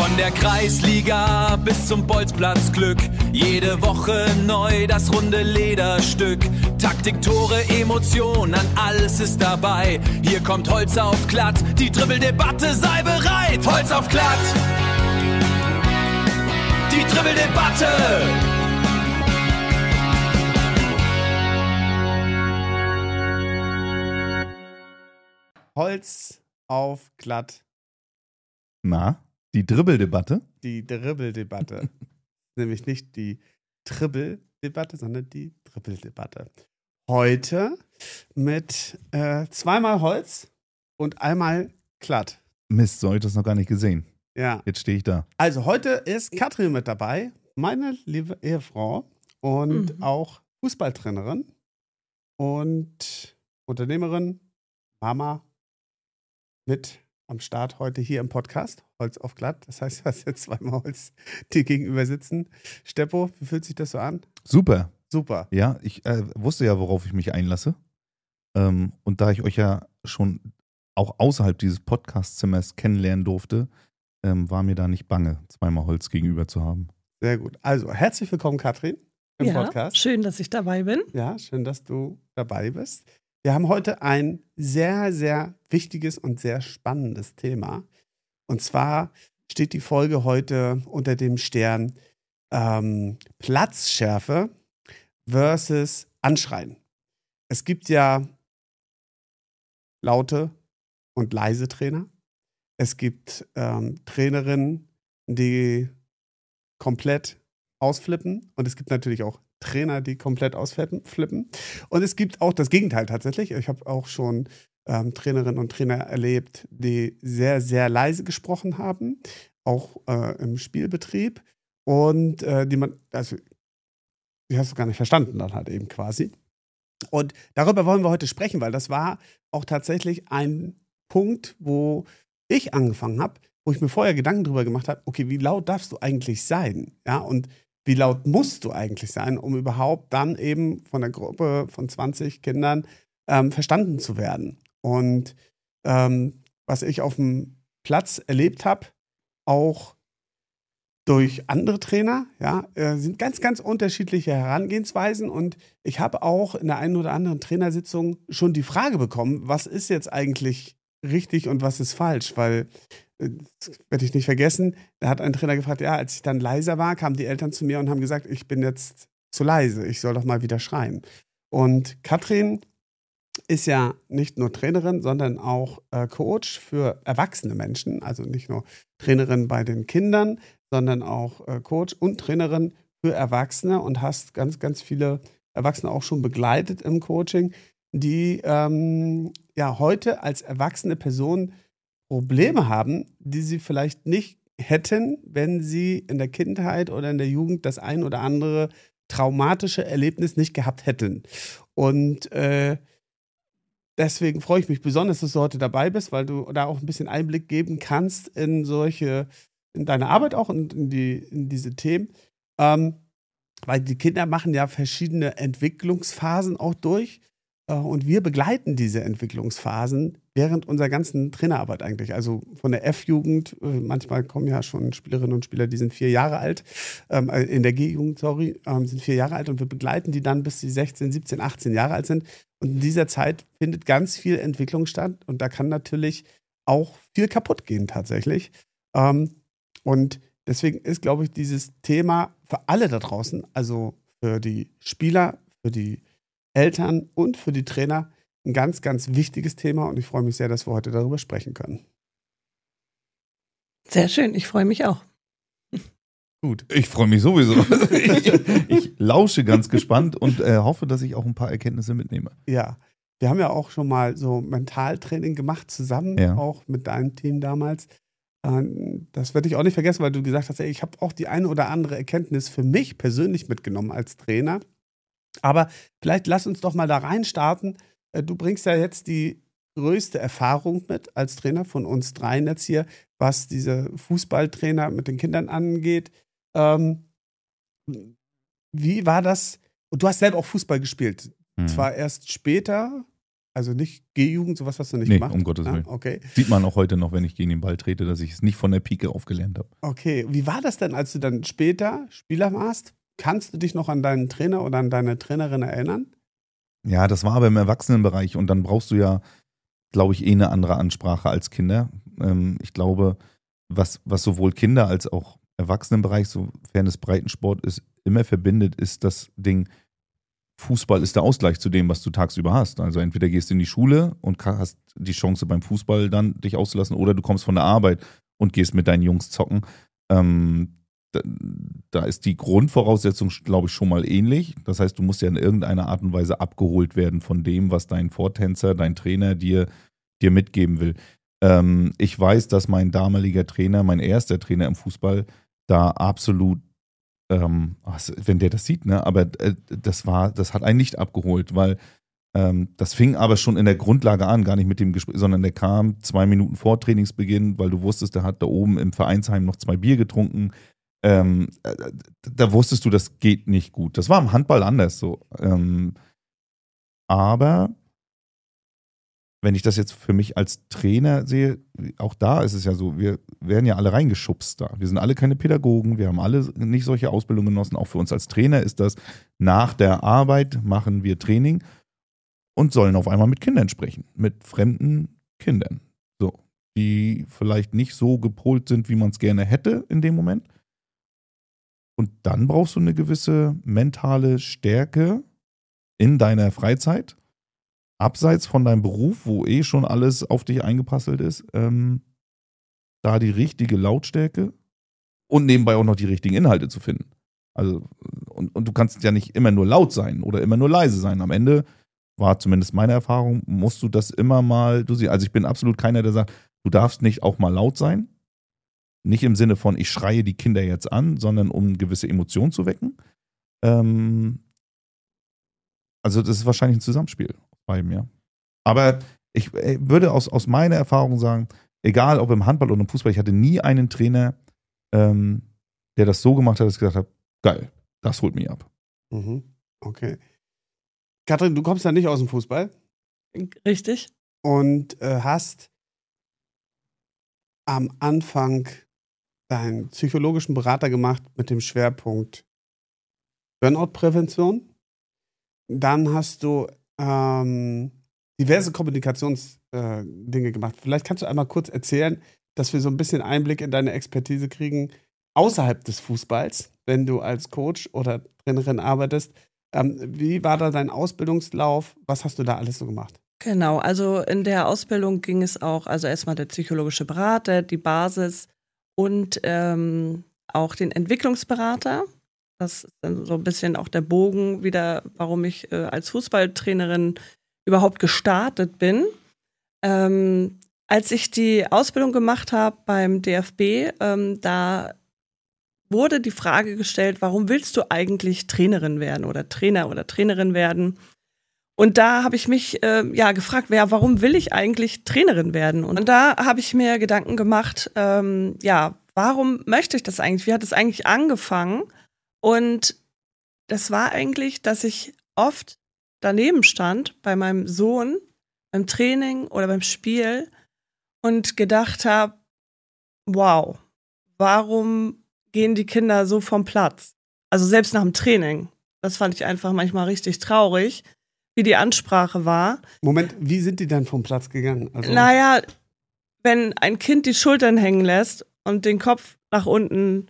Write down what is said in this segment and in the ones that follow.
Von der Kreisliga bis zum Bolzplatz Glück. Jede Woche neu das runde Lederstück. Taktik, Tore, Emotion, an alles ist dabei. Hier kommt Holz auf Glatt, die Dribbeldebatte, sei bereit. Holz auf Glatt, die Dribbeldebatte. Holz auf Glatt. Na, die Dribbeldebatte? Die Dribbeldebatte. Nämlich nicht die Tribbeldebatte, sondern die Dribbeldebatte. Heute mit zweimal Holz und einmal Glatt. Mist, so habe ich das noch gar nicht gesehen. Ja. Jetzt stehe ich da. Also heute ist Katrin mit dabei, meine liebe Ehefrau und auch Fußballtrainerin und Unternehmerin, Mama mit am Start heute hier im Podcast. Holz auf Glatt. Das heißt, du hast jetzt zweimal Holz dir gegenüber sitzen. Steppo, wie fühlt sich das so an? Super. Super. Ja, ich wusste ja, worauf ich mich einlasse. Und da ich euch ja schon auch außerhalb dieses Podcast-Zimmers kennenlernen durfte, war mir da nicht bange, zweimal Holz gegenüber zu haben. Sehr gut. Also, herzlich willkommen, Katrin, im Podcast. Schön, dass ich dabei bin. Ja, schön, dass du dabei bist. Wir haben heute ein sehr, sehr wichtiges und sehr spannendes Thema. Und zwar steht die Folge heute unter dem Stern Platzschärfe versus Anschreien. Es gibt ja laute und leise Trainer. Es gibt Trainerinnen, die komplett ausflippen. Und es gibt natürlich auch Trainer, die komplett ausflippen. Und es gibt auch das Gegenteil tatsächlich. Ich habe auch schon Trainerinnen und Trainer erlebt, die sehr, sehr leise gesprochen haben, auch im Spielbetrieb. Und die hast du gar nicht verstanden dann halt eben quasi. Und darüber wollen wir heute sprechen, weil das war auch tatsächlich ein Punkt, wo ich angefangen habe, wo ich mir vorher Gedanken drüber gemacht habe, okay, wie laut darfst du eigentlich sein? Ja, und wie laut musst du eigentlich sein, um überhaupt dann eben von der Gruppe von 20 Kindern verstanden zu werden? Und was ich auf dem Platz erlebt habe, auch durch andere Trainer, ja, sind ganz, ganz unterschiedliche Herangehensweisen. Und ich habe auch in der einen oder anderen Trainersitzung schon die Frage bekommen, was ist jetzt eigentlich richtig und was ist falsch? Weil das werde ich nicht vergessen, da hat ein Trainer gefragt, ja, als ich dann leiser war, kamen die Eltern zu mir und haben gesagt, ich bin jetzt zu leise, ich soll doch mal wieder schreien. Und Katrin ist ja nicht nur Trainerin, sondern auch Coach für erwachsene Menschen, also nicht nur Trainerin bei den Kindern, sondern auch Coach und Trainerin für Erwachsene und hast ganz, ganz viele Erwachsene auch schon begleitet im Coaching, die heute als erwachsene Person Probleme haben, die sie vielleicht nicht hätten, wenn sie in der Kindheit oder in der Jugend das ein oder andere traumatische Erlebnis nicht gehabt hätten. Und deswegen freue ich mich besonders, dass du heute dabei bist, weil du da auch ein bisschen Einblick geben kannst in deine Arbeit auch und in diese Themen. Weil die Kinder machen ja verschiedene Entwicklungsphasen auch durch. Und wir begleiten diese Entwicklungsphasen während unserer ganzen Trainerarbeit eigentlich. Also von der F-Jugend, manchmal kommen ja schon Spielerinnen und Spieler, die sind 4 Jahre alt, in der G-Jugend, sind 4 Jahre alt und wir begleiten die dann, bis sie 16, 17, 18 Jahre alt sind. Und in dieser Zeit findet ganz viel Entwicklung statt und da kann natürlich auch viel kaputt gehen tatsächlich. Und deswegen ist, glaube ich, dieses Thema für alle da draußen, also für die Spieler, für die Eltern und für die Trainer ein ganz, ganz wichtiges Thema und ich freue mich sehr, dass wir heute darüber sprechen können. Sehr schön, ich freue mich auch. Gut. Ich freue mich sowieso. Ich lausche ganz gespannt und hoffe, dass ich auch ein paar Erkenntnisse mitnehme. Ja, wir haben ja auch schon mal so Mentaltraining gemacht zusammen, auch mit deinem Team damals. Das werde ich auch nicht vergessen, weil du gesagt hast, ich habe auch die eine oder andere Erkenntnis für mich persönlich mitgenommen als Trainer. Aber vielleicht lass uns doch mal da reinstarten. Du bringst ja jetzt die größte Erfahrung mit als Trainer von uns dreien jetzt hier, was diese Fußballtrainer mit den Kindern angeht. Wie war das? Und du hast selber auch Fußball gespielt. Zwar erst später, Also nicht G-Jugend, sowas hast du nicht Nee, gemacht? um Gottes Willen. Okay. Sieht man auch heute noch, wenn ich gegen den Ball trete, dass ich es nicht von der Pike aufgelernt habe. Okay, wie war das denn, als du dann später Spieler warst? Kannst du dich noch an deinen Trainer oder an deine Trainerin erinnern? Ja, das war aber im Erwachsenenbereich und dann brauchst du ja, glaube ich, eine andere Ansprache als Kinder. Ich glaube, was sowohl Kinder als auch Erwachsenenbereich, sofern es Breitensport ist, immer verbindet, ist das Ding, Fußball ist der Ausgleich zu dem, was du tagsüber hast. Also entweder gehst du in die Schule und hast die Chance beim Fußball dann dich auszulassen oder du kommst von der Arbeit und gehst mit deinen Jungs zocken. Da ist die Grundvoraussetzung, glaube ich, schon mal ähnlich. Das heißt, du musst ja in irgendeiner Art und Weise abgeholt werden von dem, was dein Vortänzer, dein Trainer dir mitgeben will. Ich weiß, dass mein damaliger Trainer, mein erster Trainer im Fußball, da absolut, wenn der das sieht, ne, aber das hat einen nicht abgeholt, weil das fing aber schon in der Grundlage an, gar nicht mit dem Gespräch, sondern der kam 2 Minuten vor Trainingsbeginn, weil du wusstest, der hat da oben im Vereinsheim noch 2 Bier getrunken. Da wusstest du, das geht nicht gut. Das war im Handball anders so. Aber wenn ich das jetzt für mich als Trainer sehe, auch da ist es ja so, wir werden ja alle reingeschubst da. Wir sind alle keine Pädagogen, wir haben alle nicht solche Ausbildungen genossen. Auch für uns als Trainer ist das, nach der Arbeit machen wir Training und sollen auf einmal mit Kindern sprechen, mit fremden Kindern. So, die vielleicht nicht so gepolt sind, wie man es gerne hätte in dem Moment. Und dann brauchst du eine gewisse mentale Stärke in deiner Freizeit, abseits von deinem Beruf, wo schon alles auf dich eingepasselt ist, da die richtige Lautstärke und nebenbei auch noch die richtigen Inhalte zu finden. Also, und du kannst ja nicht immer nur laut sein oder immer nur leise sein. Am Ende war zumindest meine Erfahrung, musst du das immer mal, also ich bin absolut keiner, der sagt, du darfst nicht auch mal laut sein. Nicht im Sinne von, ich schreie die Kinder jetzt an, sondern um gewisse Emotionen zu wecken. Also das ist wahrscheinlich ein Zusammenspiel bei mir. Aber ich würde aus meiner Erfahrung sagen, egal ob im Handball oder im Fußball, ich hatte nie einen Trainer, der das so gemacht hat, dass ich gesagt habe, geil, das holt mich ab. Mhm. Okay. Katrin, du kommst ja nicht aus dem Fußball. Richtig. Und hast am Anfang deinen psychologischen Berater gemacht mit dem Schwerpunkt Burnout-Prävention. Dann hast du diverse Kommunikationsdinge gemacht. Vielleicht kannst du einmal kurz erzählen, dass wir so ein bisschen Einblick in deine Expertise kriegen, außerhalb des Fußballs, wenn du als Coach oder Trainerin arbeitest. Wie war da dein Ausbildungslauf? Was hast du da alles so gemacht? Genau, also in der Ausbildung ging es auch, also erstmal der psychologische Berater, die Basis und auch den Entwicklungsberater. Das ist dann so ein bisschen auch der Bogen wieder, warum ich als Fußballtrainerin überhaupt gestartet bin. Als ich die Ausbildung gemacht habe beim DFB, da wurde die Frage gestellt, warum willst du eigentlich Trainerin werden oder Trainer oder Trainerin werden? Und da habe ich mich gefragt, warum will ich eigentlich Trainerin werden? Und da habe ich mir Gedanken gemacht, warum möchte ich das eigentlich? Wie hat es eigentlich angefangen? Und das war eigentlich, dass ich oft daneben stand bei meinem Sohn beim Training oder beim Spiel und gedacht habe, wow, warum gehen die Kinder so vom Platz? Also selbst nach dem Training. Das fand ich einfach manchmal richtig traurig, wie die Ansprache war. Moment, wie sind die dann vom Platz gegangen? Also naja, wenn ein Kind die Schultern hängen lässt und den Kopf nach unten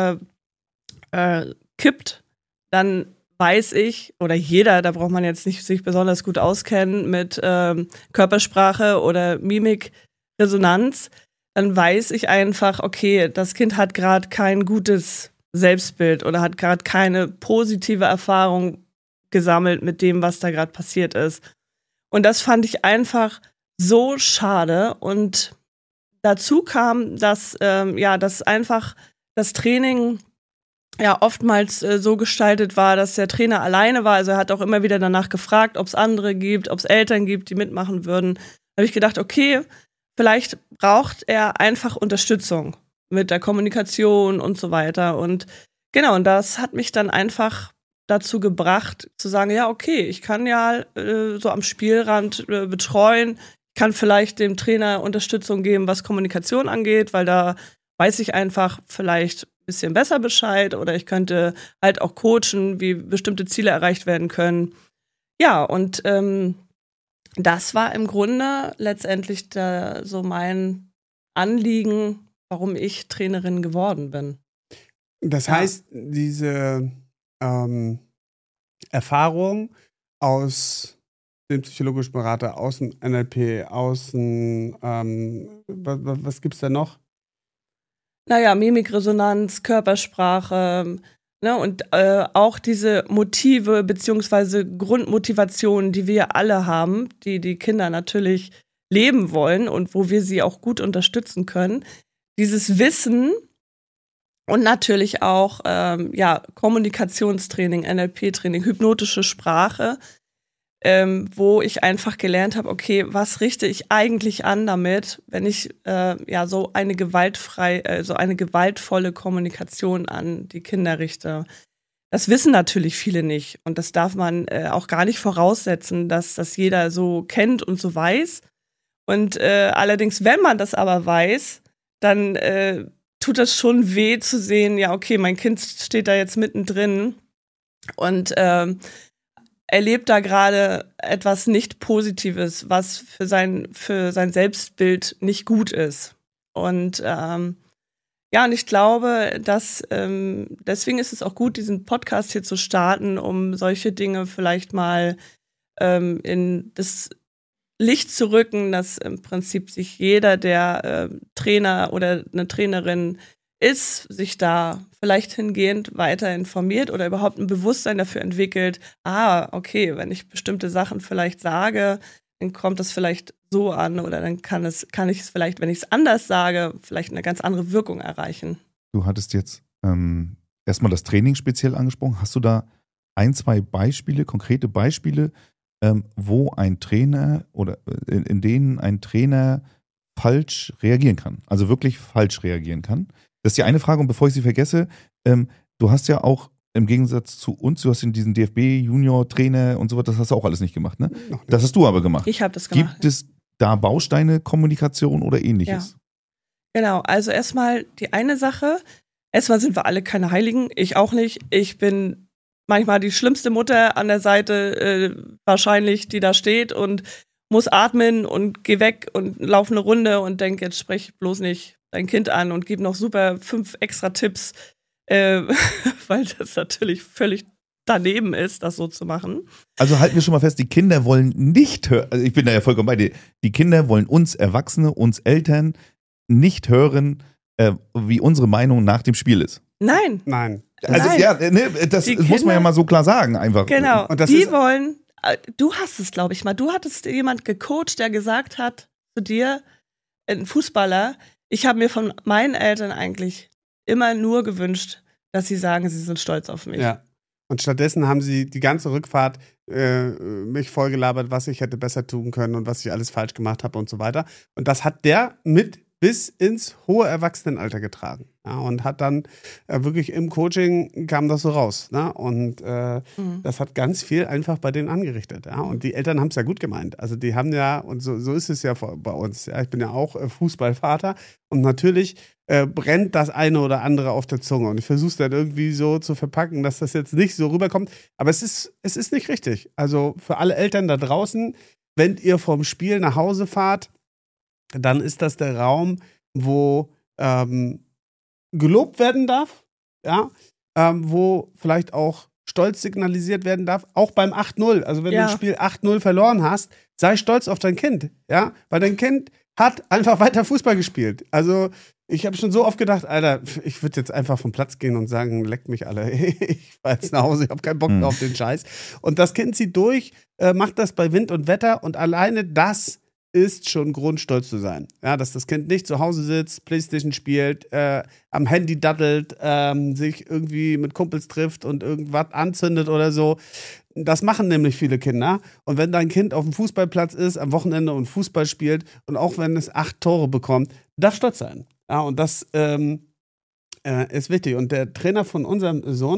kippt, dann weiß ich, oder jeder, da braucht man jetzt nicht sich besonders gut auskennen mit Körpersprache oder Mimikresonanz, dann weiß ich einfach, okay, das Kind hat gerade kein gutes Selbstbild oder hat gerade keine positive Erfahrung gesammelt mit dem, was da gerade passiert ist. Und das fand ich einfach so schade. Und dazu kam, dass einfach das Training ja oftmals so gestaltet war, dass der Trainer alleine war. Also er hat auch immer wieder danach gefragt, ob es andere gibt, ob es Eltern gibt, die mitmachen würden. Da habe ich gedacht, okay, vielleicht braucht er einfach Unterstützung mit der Kommunikation und so weiter. Und genau, und das hat mich dann einfach dazu gebracht, zu sagen, ja, okay, ich kann ja so am Spielrand betreuen, kann vielleicht dem Trainer Unterstützung geben, was Kommunikation angeht, weil da weiß ich einfach vielleicht ein bisschen besser Bescheid oder ich könnte halt auch coachen, wie bestimmte Ziele erreicht werden können. Ja, und das war im Grunde letztendlich so mein Anliegen, warum ich Trainerin geworden bin. Das heißt, diese Erfahrung aus dem psychologischen Berater, aus dem NLP, aus dem, was gibt's da noch? Naja, Mimikresonanz, Körpersprache, ne, und auch diese Motive beziehungsweise Grundmotivationen, die wir alle haben, die die Kinder natürlich leben wollen und wo wir sie auch gut unterstützen können. Dieses Wissen und natürlich auch Kommunikationstraining, NLP-Training, hypnotische Sprache, wo ich einfach gelernt habe, okay, was richte ich eigentlich an damit, wenn ich so eine gewaltvolle Kommunikation an die Kinder richte. Das wissen natürlich viele nicht und das darf man auch gar nicht voraussetzen, dass das jeder so kennt und so weiß. Und allerdings, wenn man das aber weiß, dann tut das schon weh zu sehen, ja, okay, mein Kind steht da jetzt mittendrin und erlebt da gerade etwas nicht Positives, was für sein Selbstbild nicht gut ist. Und und ich glaube, dass deswegen ist es auch gut, diesen Podcast hier zu starten, um solche Dinge vielleicht mal in das Licht zu rücken, dass im Prinzip sich jeder, der Trainer oder eine Trainerin ist, sich da vielleicht hingehend weiter informiert oder überhaupt ein Bewusstsein dafür entwickelt, okay, wenn ich bestimmte Sachen vielleicht sage, dann kommt das vielleicht so an oder dann kann ich es vielleicht, wenn ich es anders sage, vielleicht eine ganz andere Wirkung erreichen. Du hattest jetzt erstmal das Training speziell angesprochen. Hast du da 1, 2 Beispiele, konkrete Beispiele, wo ein Trainer oder in denen ein Trainer falsch reagieren kann? Also wirklich falsch reagieren kann? Das ist die eine Frage und bevor ich sie vergesse, du hast ja auch im Gegensatz zu uns, du hast in diesen DFB-Junior-Trainer und so weiter, das hast du auch alles nicht gemacht, ne? Noch nicht. Das hast du aber gemacht. Ich habe das gemacht. Gibt es da Bausteine, Kommunikation oder ähnliches? Ja. Genau, also erstmal die eine Sache, erstmal sind wir alle keine Heiligen, ich auch nicht. Ich bin manchmal die schlimmste Mutter an der Seite wahrscheinlich, die da steht und muss atmen und geh weg und laufe eine Runde und denk, jetzt sprech bloß nicht dein Kind an und gib noch super 5 extra Tipps, weil das natürlich völlig daneben ist, das so zu machen. Also halten wir schon mal fest, die Kinder wollen nicht hören, also ich bin da ja vollkommen bei dir, die Kinder wollen uns Erwachsene, uns Eltern nicht hören, wie unsere Meinung nach dem Spiel ist. Nein. Also Nein. ja, ne, das Die muss man Kinder- ja mal so klar sagen einfach. Genau, Und das die ist- wollen, du hast es, glaube ich mal, du hattest jemand gecoacht, der gesagt hat zu dir, ein Fußballer, ich habe mir von meinen Eltern eigentlich immer nur gewünscht, dass sie sagen, sie sind stolz auf mich. Ja. Und stattdessen haben sie die ganze Rückfahrt mich vollgelabert, was ich hätte besser tun können und was ich alles falsch gemacht habe und so weiter. Und das hat der mit bis ins hohe Erwachsenenalter getragen. Ja, und hat dann wirklich im Coaching kam das so raus. Ne? Und das hat ganz viel einfach bei denen angerichtet. Ja? Und die Eltern haben es ja gut gemeint. Also die haben ja, und so ist es ja bei uns. Ja? Ich bin ja auch Fußballvater und natürlich brennt das eine oder andere auf der Zunge. Und ich versuche es dann irgendwie so zu verpacken, dass das jetzt nicht so rüberkommt. Aber es ist nicht richtig. Also für alle Eltern da draußen, wenn ihr vom Spiel nach Hause fahrt, dann ist das der Raum, wo gelobt werden darf, ja, wo vielleicht auch Stolz signalisiert werden darf, auch beim 8-0. Also wenn du ein Spiel 8-0 verloren hast, sei stolz auf dein Kind, ja, weil dein Kind hat einfach weiter Fußball gespielt. Also ich habe schon so oft gedacht, Alter, ich würde jetzt einfach vom Platz gehen und sagen, leckt mich alle, ich fahr jetzt nach Hause, ich habe keinen Bock mehr auf den Scheiß. Und das Kind zieht durch, macht das bei Wind und Wetter und alleine das ist schon Grund, stolz zu sein. Ja, dass das Kind nicht zu Hause sitzt, Playstation spielt, am Handy daddelt, sich irgendwie mit Kumpels trifft und irgendwas anzündet oder so. Das machen nämlich viele Kinder. Und wenn dein Kind auf dem Fußballplatz ist, am Wochenende und Fußball spielt und auch wenn es 8 Tore bekommt, darf stolz sein. Ja, und das ist wichtig. Und der Trainer von unserem Sohn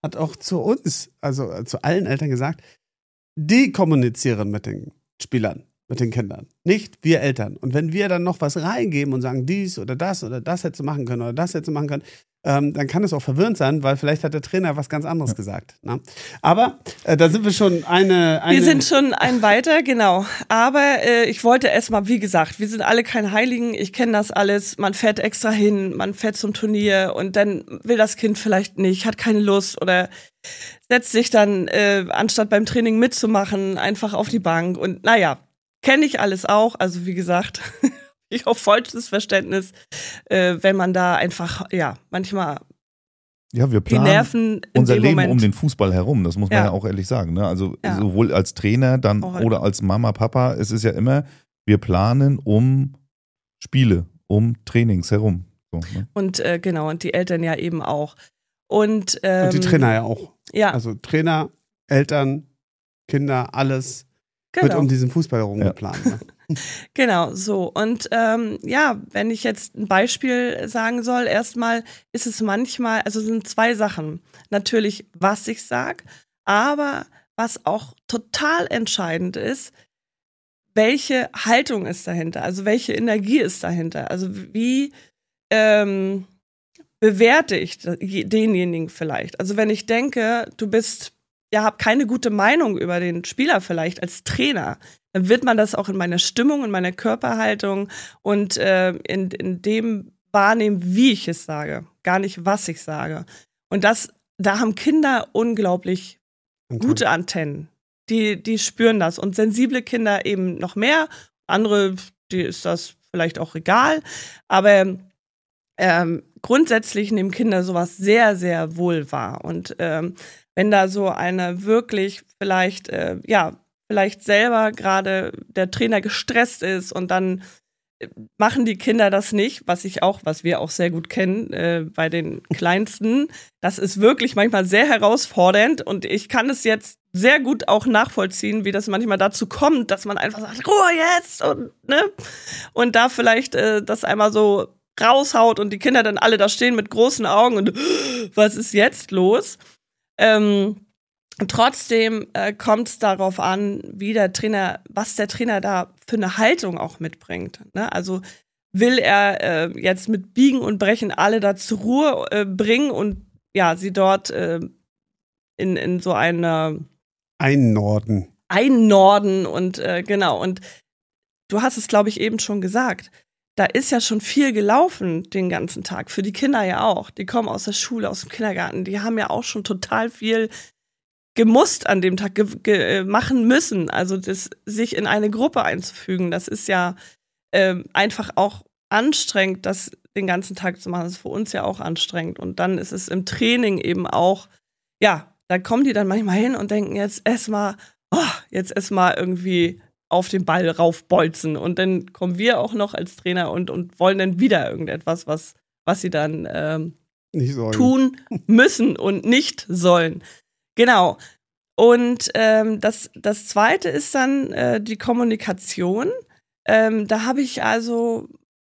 hat auch zu uns, also zu allen Eltern gesagt, die kommunizieren mit den Spielern, mit den Kindern, nicht wir Eltern. Und wenn wir dann noch was reingeben und sagen, dies oder das hättest du machen können oder das hättest du machen können, dann kann es auch verwirrend sein, weil vielleicht hat der Trainer was ganz anderes gesagt. Ne? Aber da sind wir schon Wir sind schon ein weiter, genau. Aber ich wollte erstmal, wie gesagt, wir sind alle keine Heiligen. Ich kenne das alles. Man fährt extra hin, man fährt zum Turnier und dann will das Kind vielleicht nicht, hat keine Lust oder setzt sich dann, anstatt beim Training mitzumachen, einfach auf die Bank. Und naja, kenne ich alles auch. Also wie gesagt, ich habe vollstes Verständnis, wenn man da einfach, ja, manchmal wir planen die Nerven in unser dem Leben Moment um den Fußball herum, das muss man ja auch ehrlich sagen. Ne? Also sowohl als Trainer dann oder als Mama, Papa, es ist ja immer, wir planen um Spiele, um Trainings herum. So, ne? Und genau, und die Eltern ja eben auch. Und die Trainer ja auch. Ja. Also Trainer, Eltern, Kinder, alles wird um diesen Fußball herum geplant. Ne? Genau, so. Und wenn ich jetzt ein Beispiel sagen soll, erstmal ist es manchmal, also es sind zwei Sachen. Natürlich, was ich sage, aber was auch total entscheidend ist, welche Haltung ist dahinter, also welche Energie ist dahinter. Also wie bewerte ich denjenigen vielleicht. Also wenn ich denke, du bist, hab keine gute Meinung über den Spieler vielleicht als Trainer, dann wird man das auch in meiner Stimmung, in meiner Körperhaltung und in dem wahrnehmen, wie ich es sage, gar nicht, was ich sage. Und da haben Kinder unglaublich gute Antennen. Die spüren das. Und sensible Kinder eben noch mehr. Andere, die ist das vielleicht auch egal. Aber grundsätzlich nehmen Kinder sowas sehr, sehr wohl wahr. Und wenn da so eine wirklich vielleicht selber gerade der Trainer gestresst ist und dann machen die Kinder das nicht, was wir auch sehr gut kennen bei den Kleinsten. Das ist wirklich manchmal sehr herausfordernd und ich kann es jetzt sehr gut auch nachvollziehen, wie das manchmal dazu kommt, dass man einfach sagt, Ruhe jetzt und da vielleicht das einmal so raushaut und die Kinder dann alle da stehen mit großen Augen und was ist jetzt los? Trotzdem kommt es darauf an, was der Trainer da für eine Haltung auch mitbringt. Ne? Also will er jetzt mit Biegen und Brechen alle da zur Ruhe bringen und sie dort in so einer Einnorden und genau. Und du hast es, glaube ich, eben schon gesagt. Da ist ja schon viel gelaufen den ganzen Tag. Für die Kinder ja auch. Die kommen aus der Schule, aus dem Kindergarten. Die haben ja auch schon total viel gemusst an dem Tag machen müssen. Also sich in eine Gruppe einzufügen, das ist ja einfach auch anstrengend, das den ganzen Tag zu machen. Das ist für uns ja auch anstrengend. Und dann ist es im Training eben auch, da kommen die dann manchmal hin und denken, jetzt erstmal irgendwie auf den Ball raufbolzen. Und dann kommen wir auch noch als Trainer und wollen dann wieder irgendetwas, was sie dann nicht tun müssen und nicht sollen. Genau. Und das Zweite ist dann die Kommunikation. Da habe ich also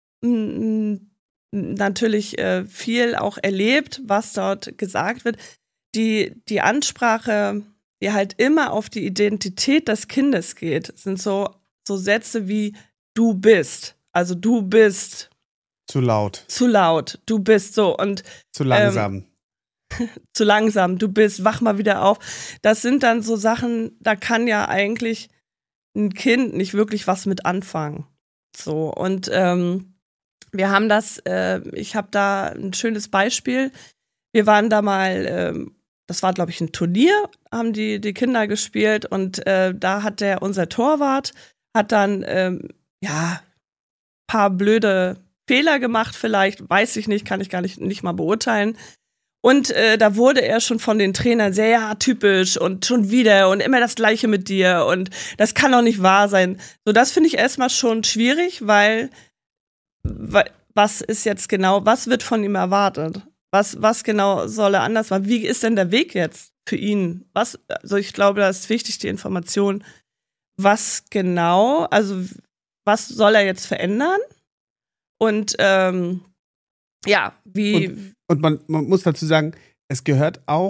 natürlich viel auch erlebt, was dort gesagt wird. Die Ansprache, die halt immer auf die Identität des Kindes geht, sind so Sätze wie du bist. Also du bist zu laut, du bist so und zu langsam. Zu langsam, du bist, wach mal wieder auf. Das sind dann so Sachen, da kann ja eigentlich ein Kind nicht wirklich was mit anfangen. So, und wir haben ich habe da ein schönes Beispiel. Wir waren da mal, das war, glaube ich, ein Turnier, haben die Kinder gespielt und da hat unser Torwart, hat dann, paar blöde Fehler gemacht vielleicht, weiß ich nicht, kann ich gar nicht mal beurteilen. Und da wurde er schon von den Trainern sehr typisch und schon wieder und immer das Gleiche mit dir und das kann doch nicht wahr sein. So, das finde ich erstmal schon schwierig, weil was ist jetzt genau, was wird von ihm erwartet? Was genau soll er anders machen? Wie ist denn der Weg jetzt für ihn? Also ich glaube, da ist wichtig die Information, was genau, also was soll er jetzt verändern? Und wie. Und man muss dazu sagen, es gehört auch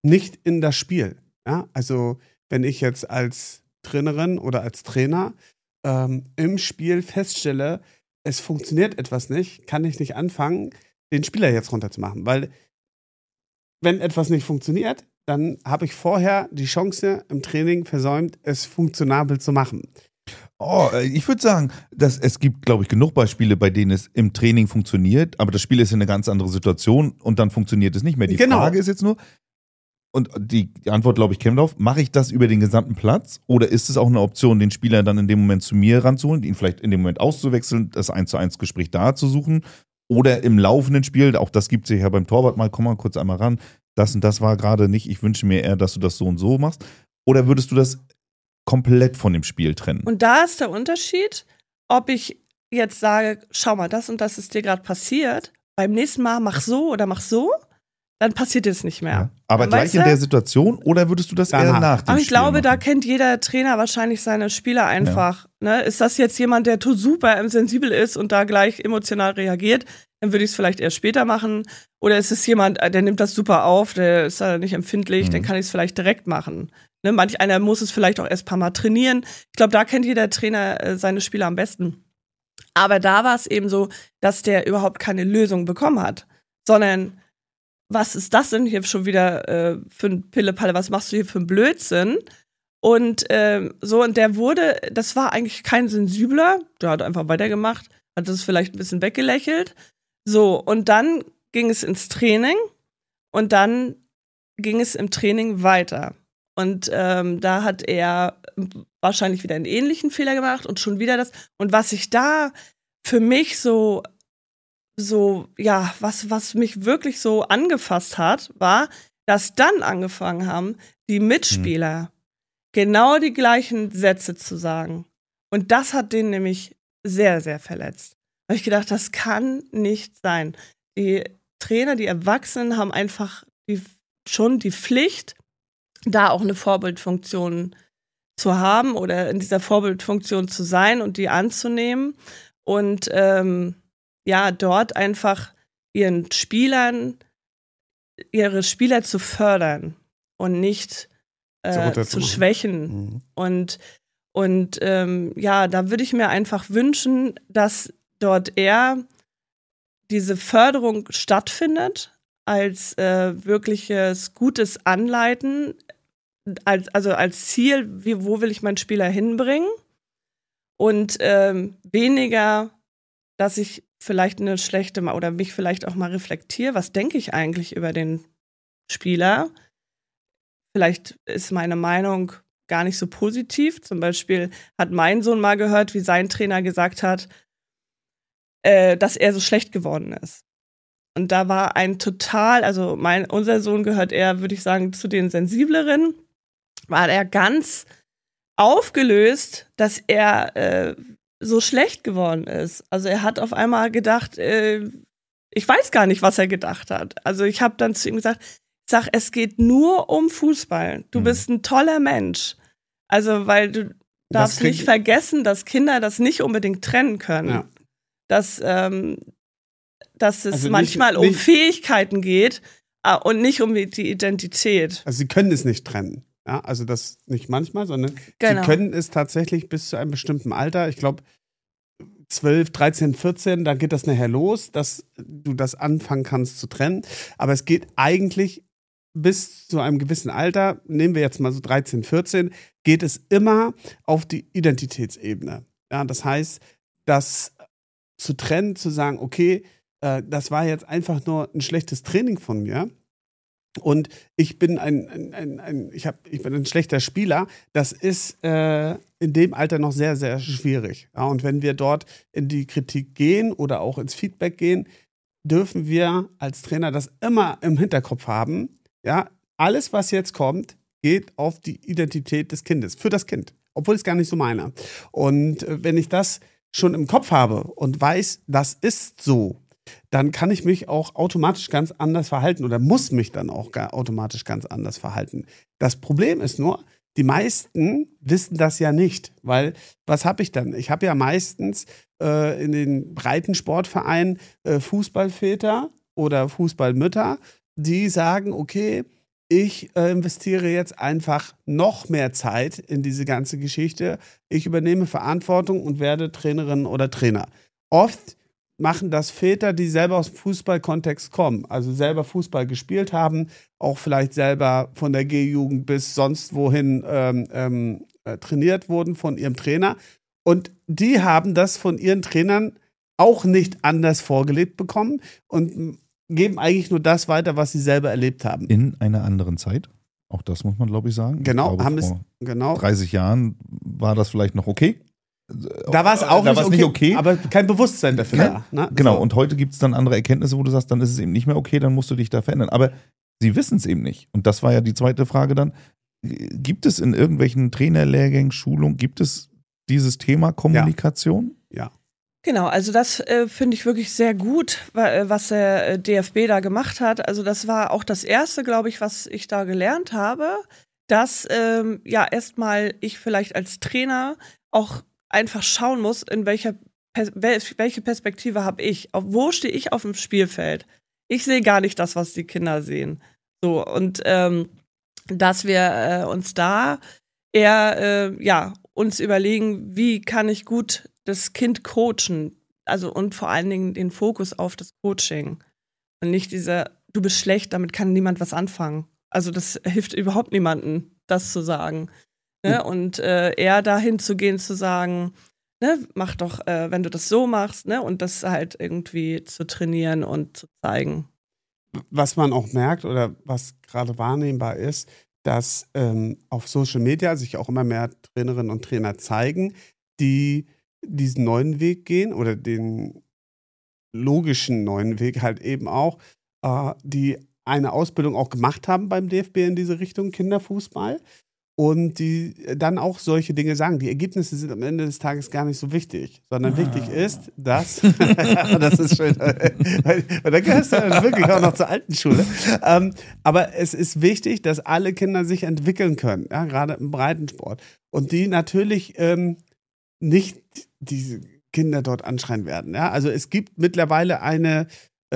nicht in das Spiel. Ja? Also wenn ich jetzt als Trainerin oder als Trainer im Spiel feststelle, es funktioniert etwas nicht, kann ich nicht anfangen, den Spieler jetzt runterzumachen. Weil wenn etwas nicht funktioniert, dann habe ich vorher die Chance im Training versäumt, es funktionabel zu machen. Oh, ich würde sagen, dass es gibt, glaube ich, genug Beispiele, bei denen es im Training funktioniert, aber das Spiel ist in eine ganz andere Situation und dann funktioniert es nicht mehr. Die Frage ist jetzt nur, und die Antwort, glaube ich, käme drauf, mache ich das über den gesamten Platz oder ist es auch eine Option, den Spieler dann in dem Moment zu mir ranzuholen, ihn vielleicht in dem Moment auszuwechseln, das 1:1 Gespräch da zu suchen oder im laufenden Spiel, auch das gibt es ja beim Torwart mal, komm mal kurz einmal ran, das und das war gerade nicht, ich wünsche mir eher, dass du das so und so machst. Oder würdest du das komplett von dem Spiel trennen? Und da ist der Unterschied, ob ich jetzt sage, schau mal, das und das ist dir gerade passiert, beim nächsten Mal mach so oder mach so, dann passiert es nicht mehr. Ja. Aber Weißt gleich in der Situation oder würdest du das eher nach dem Aber ich Spiel glaube, machen? da kennt jeder Trainer wahrscheinlich seine Spieler einfach. Ne? Ist das jetzt jemand, der super sensibel ist und da gleich emotional reagiert, dann würde ich es vielleicht erst später machen. Oder ist es jemand, der nimmt das super auf, der ist da nicht empfindlich, dann kann ich es vielleicht direkt machen. Ne? Manch einer muss es vielleicht auch erst ein paar Mal trainieren. Ich glaube, da kennt jeder Trainer seine Spieler am besten. Aber da war es eben so, dass der überhaupt keine Lösung bekommen hat, sondern was ist das denn hier schon wieder für ein Pillepalle, was machst du hier für ein Blödsinn? Und und das war eigentlich kein Sensibler, der hat einfach weitergemacht, hat das vielleicht ein bisschen weggelächelt. So, und dann ging es ins Training und dann ging es im Training weiter. Und da hat er wahrscheinlich wieder einen ähnlichen Fehler gemacht und schon wieder das. Und was ich da für mich was mich wirklich so angefasst hat, war, dass dann angefangen haben, die Mitspieler genau die gleichen Sätze zu sagen. Und das hat den nämlich sehr, sehr verletzt. Da habe ich gedacht, das kann nicht sein. Die Trainer, die Erwachsenen haben einfach schon die Pflicht, da auch eine Vorbildfunktion zu haben oder in dieser Vorbildfunktion zu sein und die anzunehmen und dort einfach ihre Spieler zu fördern und nicht zu schwächen. Und da würde ich mir einfach wünschen, dass dort eher diese Förderung stattfindet als wirkliches gutes Anleiten, als Ziel, wo will ich meinen Spieler hinbringen und weniger, dass ich vielleicht eine schlechte oder mich vielleicht auch mal reflektiere, was denke ich eigentlich über den Spieler? Vielleicht ist meine Meinung gar nicht so positiv. Zum Beispiel hat mein Sohn mal gehört, wie sein Trainer gesagt hat, dass er so schlecht geworden ist. Und da war unser Sohn gehört eher, würde ich sagen, zu den Sensibleren, war er ganz aufgelöst, dass er so schlecht geworden ist. Also er hat auf einmal gedacht, ich weiß gar nicht, was er gedacht hat. Also ich habe dann zu ihm gesagt, es geht nur um Fußball. Du bist ein toller Mensch. Also weil du darfst nicht vergessen, dass Kinder das nicht unbedingt trennen können. Ja. Dass es manchmal um Fähigkeiten geht und nicht um die Identität. Also sie können es nicht trennen. Ja, also das nicht manchmal, sondern sie können es tatsächlich bis zu einem bestimmten Alter, ich glaube 12, 13, 14, dann geht das nachher los, dass du das anfangen kannst zu trennen. Aber es geht eigentlich bis zu einem gewissen Alter, nehmen wir jetzt mal so 13, 14, geht es immer auf die Identitätsebene. Ja, das heißt, das zu trennen, zu sagen, okay, das war jetzt einfach nur ein schlechtes Training von mir und ich bin ich bin ein schlechter Spieler, das ist in dem Alter noch sehr, sehr schwierig. Ja, und wenn wir dort in die Kritik gehen oder auch ins Feedback gehen, dürfen wir als Trainer das immer im Hinterkopf haben. Ja, alles, was jetzt kommt, geht auf die Identität des Kindes, für das Kind, obwohl ich es gar nicht so meine. Und wenn ich das schon im Kopf habe und weiß, das ist so, dann kann ich mich auch automatisch ganz anders verhalten oder muss mich dann auch automatisch ganz anders verhalten. Das Problem ist nur, die meisten wissen das ja nicht, weil was habe ich dann? Ich habe ja meistens in den breiten Sportvereinen Fußballväter oder Fußballmütter, die sagen, okay, ich investiere jetzt einfach noch mehr Zeit in diese ganze Geschichte. Ich übernehme Verantwortung und werde Trainerin oder Trainer. Oft machen das Väter, die selber aus dem Fußballkontext kommen, also selber Fußball gespielt haben, auch vielleicht selber von der G-Jugend bis sonst wohin trainiert wurden von ihrem Trainer. Und die haben das von ihren Trainern auch nicht anders vorgelebt bekommen und geben eigentlich nur das weiter, was sie selber erlebt haben. In einer anderen Zeit. Auch das muss man, glaube ich, sagen. Genau, ich glaube, vor 30 Jahren war das vielleicht noch okay. Da war es auch nicht okay, aber kein Bewusstsein dafür da. Ne? Genau, so. Und heute gibt es dann andere Erkenntnisse, wo du sagst, dann ist es eben nicht mehr okay, dann musst du dich da verändern. Aber sie wissen es eben nicht. Und das war ja die zweite Frage dann. Gibt es in irgendwelchen Trainerlehrgängen, Schulungen, gibt es dieses Thema Kommunikation? Ja. Genau, also das finde ich wirklich sehr gut, was der DFB da gemacht hat. Also das war auch das Erste, glaube ich, was ich da gelernt habe, dass erstmal ich vielleicht als Trainer auch einfach schauen muss, in welche Perspektive habe ich, wo stehe ich auf dem Spielfeld. Ich sehe gar nicht das, was die Kinder sehen. So, und dass wir uns da eher uns überlegen, wie kann ich gut das Kind coachen, also und vor allen Dingen den Fokus auf das Coaching und nicht du bist schlecht, damit kann niemand was anfangen. Also das hilft überhaupt niemandem, das zu sagen. Ne? Und eher dahin zu gehen, zu sagen, ne, mach doch, wenn du das so machst, ne, und das halt irgendwie zu trainieren und zu zeigen. Was man auch merkt oder was gerade wahrnehmbar ist, dass auf Social Media sich auch immer mehr Trainerinnen und Trainer zeigen, die diesen neuen Weg gehen oder den logischen neuen Weg halt eben auch, die eine Ausbildung auch gemacht haben beim DFB in diese Richtung Kinderfußball und die dann auch solche Dinge sagen. Die Ergebnisse sind am Ende des Tages gar nicht so wichtig, sondern wichtig ist, dass das ist schön, weil da gehörst du dann wirklich auch noch zur alten Schule. Aber es ist wichtig, dass alle Kinder sich entwickeln können, ja, gerade im Breitensport. Und die natürlich nicht diese Kinder dort anschreien werden. Ja? Also es gibt mittlerweile eine,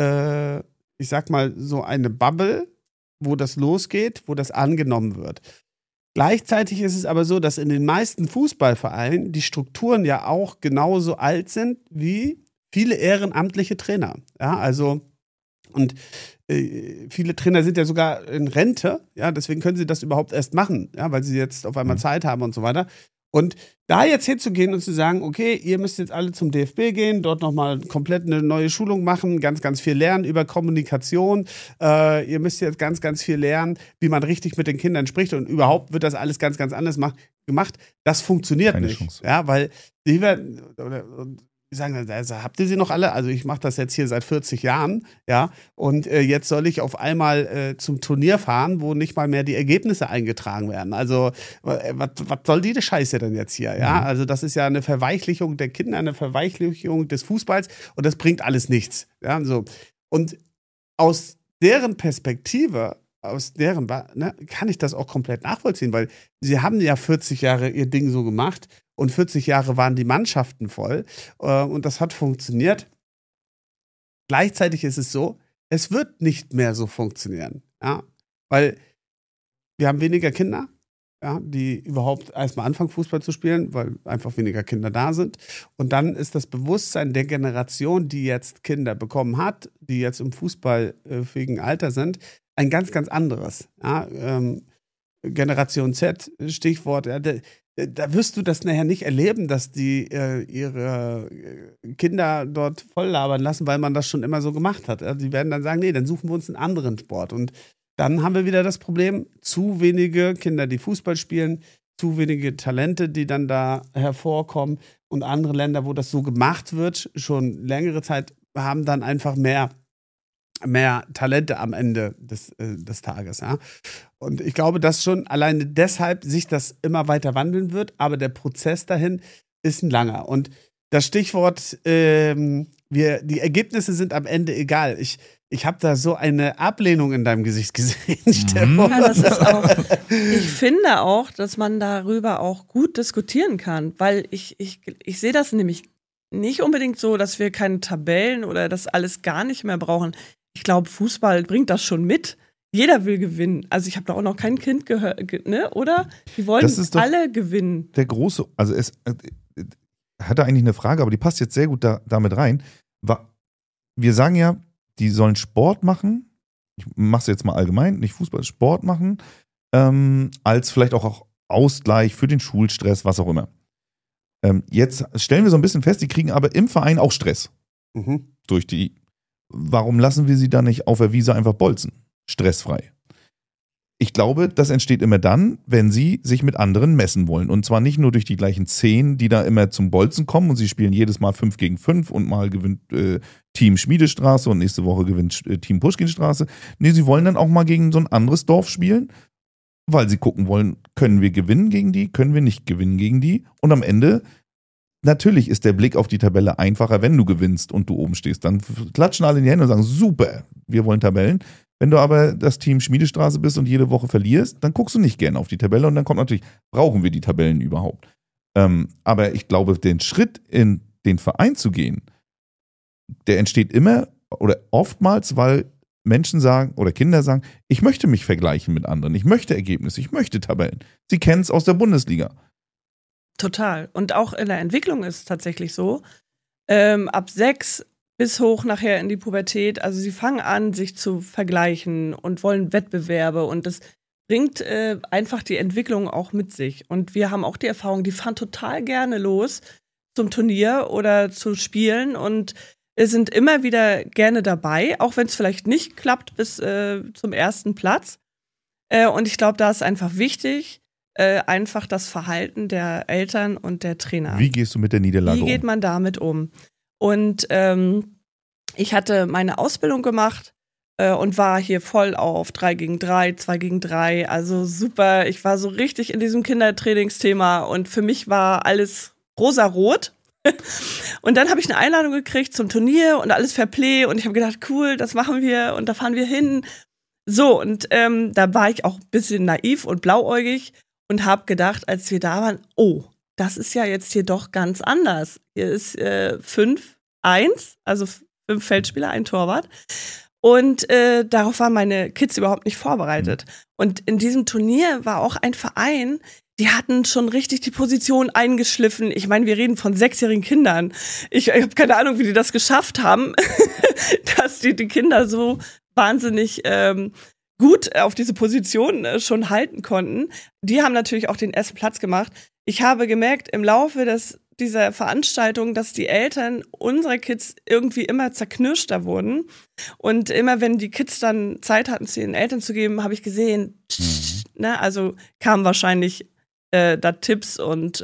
ich sag mal, so eine Bubble, wo das losgeht, wo das angenommen wird. Gleichzeitig ist es aber so, dass in den meisten Fußballvereinen die Strukturen ja auch genauso alt sind wie viele ehrenamtliche Trainer. Ja, also und viele Trainer sind ja sogar in Rente, ja, deswegen können sie das überhaupt erst machen, ja, weil sie jetzt auf einmal Zeit haben und so weiter. Und da jetzt hinzugehen und zu sagen, okay, ihr müsst jetzt alle zum DFB gehen, dort nochmal komplett eine neue Schulung machen, ganz, ganz viel lernen über Kommunikation. Ihr müsst jetzt ganz, ganz viel lernen, wie man richtig mit den Kindern spricht und überhaupt wird das alles ganz, ganz anders gemacht. Das funktioniert Keine nicht. Chance. Ja, weil die werden, die sagen, also, habt ihr sie noch alle? Also ich mache das jetzt hier seit 40 Jahren, ja, und jetzt soll ich auf einmal zum Turnier fahren, wo nicht mal mehr die Ergebnisse eingetragen werden. Also was soll die Scheiße denn jetzt hier, ja? Also das ist ja eine Verweichlichung der Kinder, eine Verweichlichung des Fußballs und das bringt alles nichts, ja, so. Und aus deren Perspektive, kann ich das auch komplett nachvollziehen, weil sie haben ja 40 Jahre ihr Ding so gemacht und 40 Jahre waren die Mannschaften voll und das hat funktioniert. Gleichzeitig ist es so, es wird nicht mehr so funktionieren, ja, weil wir haben weniger Kinder, ja, die überhaupt erstmal anfangen, Fußball zu spielen, weil einfach weniger Kinder da sind. Und dann ist das Bewusstsein der Generation, die jetzt Kinder bekommen hat, die jetzt im fußballfähigen Alter sind, ein ganz, ganz anderes. Ja, Generation Z, Stichwort, ja, da wirst du das nachher nicht erleben, dass die ihre Kinder dort voll labern lassen, weil man das schon immer so gemacht hat. Ja, die werden dann sagen, nee, dann suchen wir uns einen anderen Sport. Und dann haben wir wieder das Problem, zu wenige Kinder, die Fußball spielen, zu wenige Talente, die dann da hervorkommen. Und andere Länder, wo das so gemacht wird, schon längere Zeit, haben dann einfach mehr Talente am Ende des Tages. Ja? Und ich glaube, dass schon alleine deshalb sich das immer weiter wandeln wird, aber der Prozess dahin ist ein langer. Und das Stichwort, die Ergebnisse sind am Ende egal. Ich habe da so eine Ablehnung in deinem Gesicht gesehen, Stefan. Ja, das ist auch, ich finde auch, dass man darüber auch gut diskutieren kann, weil ich sehe das nämlich nicht unbedingt so, dass wir keine Tabellen oder das alles gar nicht mehr brauchen. Ich glaube, Fußball bringt das schon mit. jeder will gewinnen. Also ich habe da auch noch kein Kind gehört, ne? Oder? Die wollen alle gewinnen. Der große, also es hatte eigentlich eine Frage, aber die passt jetzt sehr gut damit rein. Wir sagen ja, die sollen Sport machen, ich mache es jetzt mal allgemein, nicht Fußball, Sport machen, als vielleicht auch Ausgleich für den Schulstress, was auch immer. Jetzt stellen wir so ein bisschen fest, die kriegen aber im Verein auch Stress. Warum lassen wir sie dann nicht auf der Wiese einfach bolzen? Stressfrei. Ich glaube, das entsteht immer dann, wenn sie sich mit anderen messen wollen. Und zwar nicht nur durch die gleichen 10, die da immer zum Bolzen kommen und sie spielen jedes Mal 5 gegen 5 und mal gewinnt Team Schmiedestraße und nächste Woche gewinnt Team Puschkinstraße. Nee, sie wollen dann auch mal gegen so ein anderes Dorf spielen, weil sie gucken wollen, können wir gewinnen gegen die, können wir nicht gewinnen gegen die. Und am Ende, natürlich ist der Blick auf die Tabelle einfacher, wenn du gewinnst und du oben stehst. Dann klatschen alle in die Hände und sagen, super, wir wollen Tabellen. Wenn du aber das Team Schmiedestraße bist und jede Woche verlierst, dann guckst du nicht gerne auf die Tabelle und dann kommt natürlich, brauchen wir die Tabellen überhaupt? Aber ich glaube, den Schritt in den Verein zu gehen, der entsteht immer oder oftmals, weil Menschen sagen oder Kinder sagen, ich möchte mich vergleichen mit anderen, ich möchte Ergebnisse, ich möchte Tabellen. Sie kennen es aus der Bundesliga. Total. Und auch in der Entwicklung ist es tatsächlich so, ab 6 bis hoch nachher in die Pubertät, also sie fangen an, sich zu vergleichen und wollen Wettbewerbe und das bringt einfach die Entwicklung auch mit sich. Und wir haben auch die Erfahrung, die fahren total gerne los zum Turnier oder zu Spielen und sind immer wieder gerne dabei, auch wenn es vielleicht nicht klappt bis zum ersten Platz. Und ich glaube, da ist einfach wichtig, einfach das Verhalten der Eltern und der Trainer. Wie gehst du mit der Niederlage um? Wie geht man damit um? Und ich hatte meine Ausbildung gemacht und war hier voll auf 3 gegen 3, 2 gegen 3. Also super, ich war so richtig in diesem Kindertrainingsthema und für mich war alles rosarot. Und dann habe ich eine Einladung gekriegt zum Turnier und alles Fairplay und ich habe gedacht, cool, das machen wir und da fahren wir hin. So, und da war ich auch ein bisschen naiv und blauäugig und habe gedacht, als wir da waren, oh, das ist ja jetzt hier doch ganz anders. Hier ist 5-1, also 5 Feldspieler, ein Torwart. Und darauf waren meine Kids überhaupt nicht vorbereitet. Und in diesem Turnier war auch ein Verein, die hatten schon richtig die Position eingeschliffen. Ich meine, wir reden von 6-jährigen Kindern. Ich habe keine Ahnung, wie die das geschafft haben, dass die Kinder so wahnsinnig gut auf diese Position schon halten konnten. Die haben natürlich auch den ersten Platz gemacht. Ich habe gemerkt im Laufe dieser Veranstaltung, dass die Eltern unserer Kids irgendwie immer zerknirschter wurden. Und immer, wenn die Kids dann Zeit hatten, zu ihren Eltern zu geben, habe ich gesehen, also kamen wahrscheinlich da Tipps und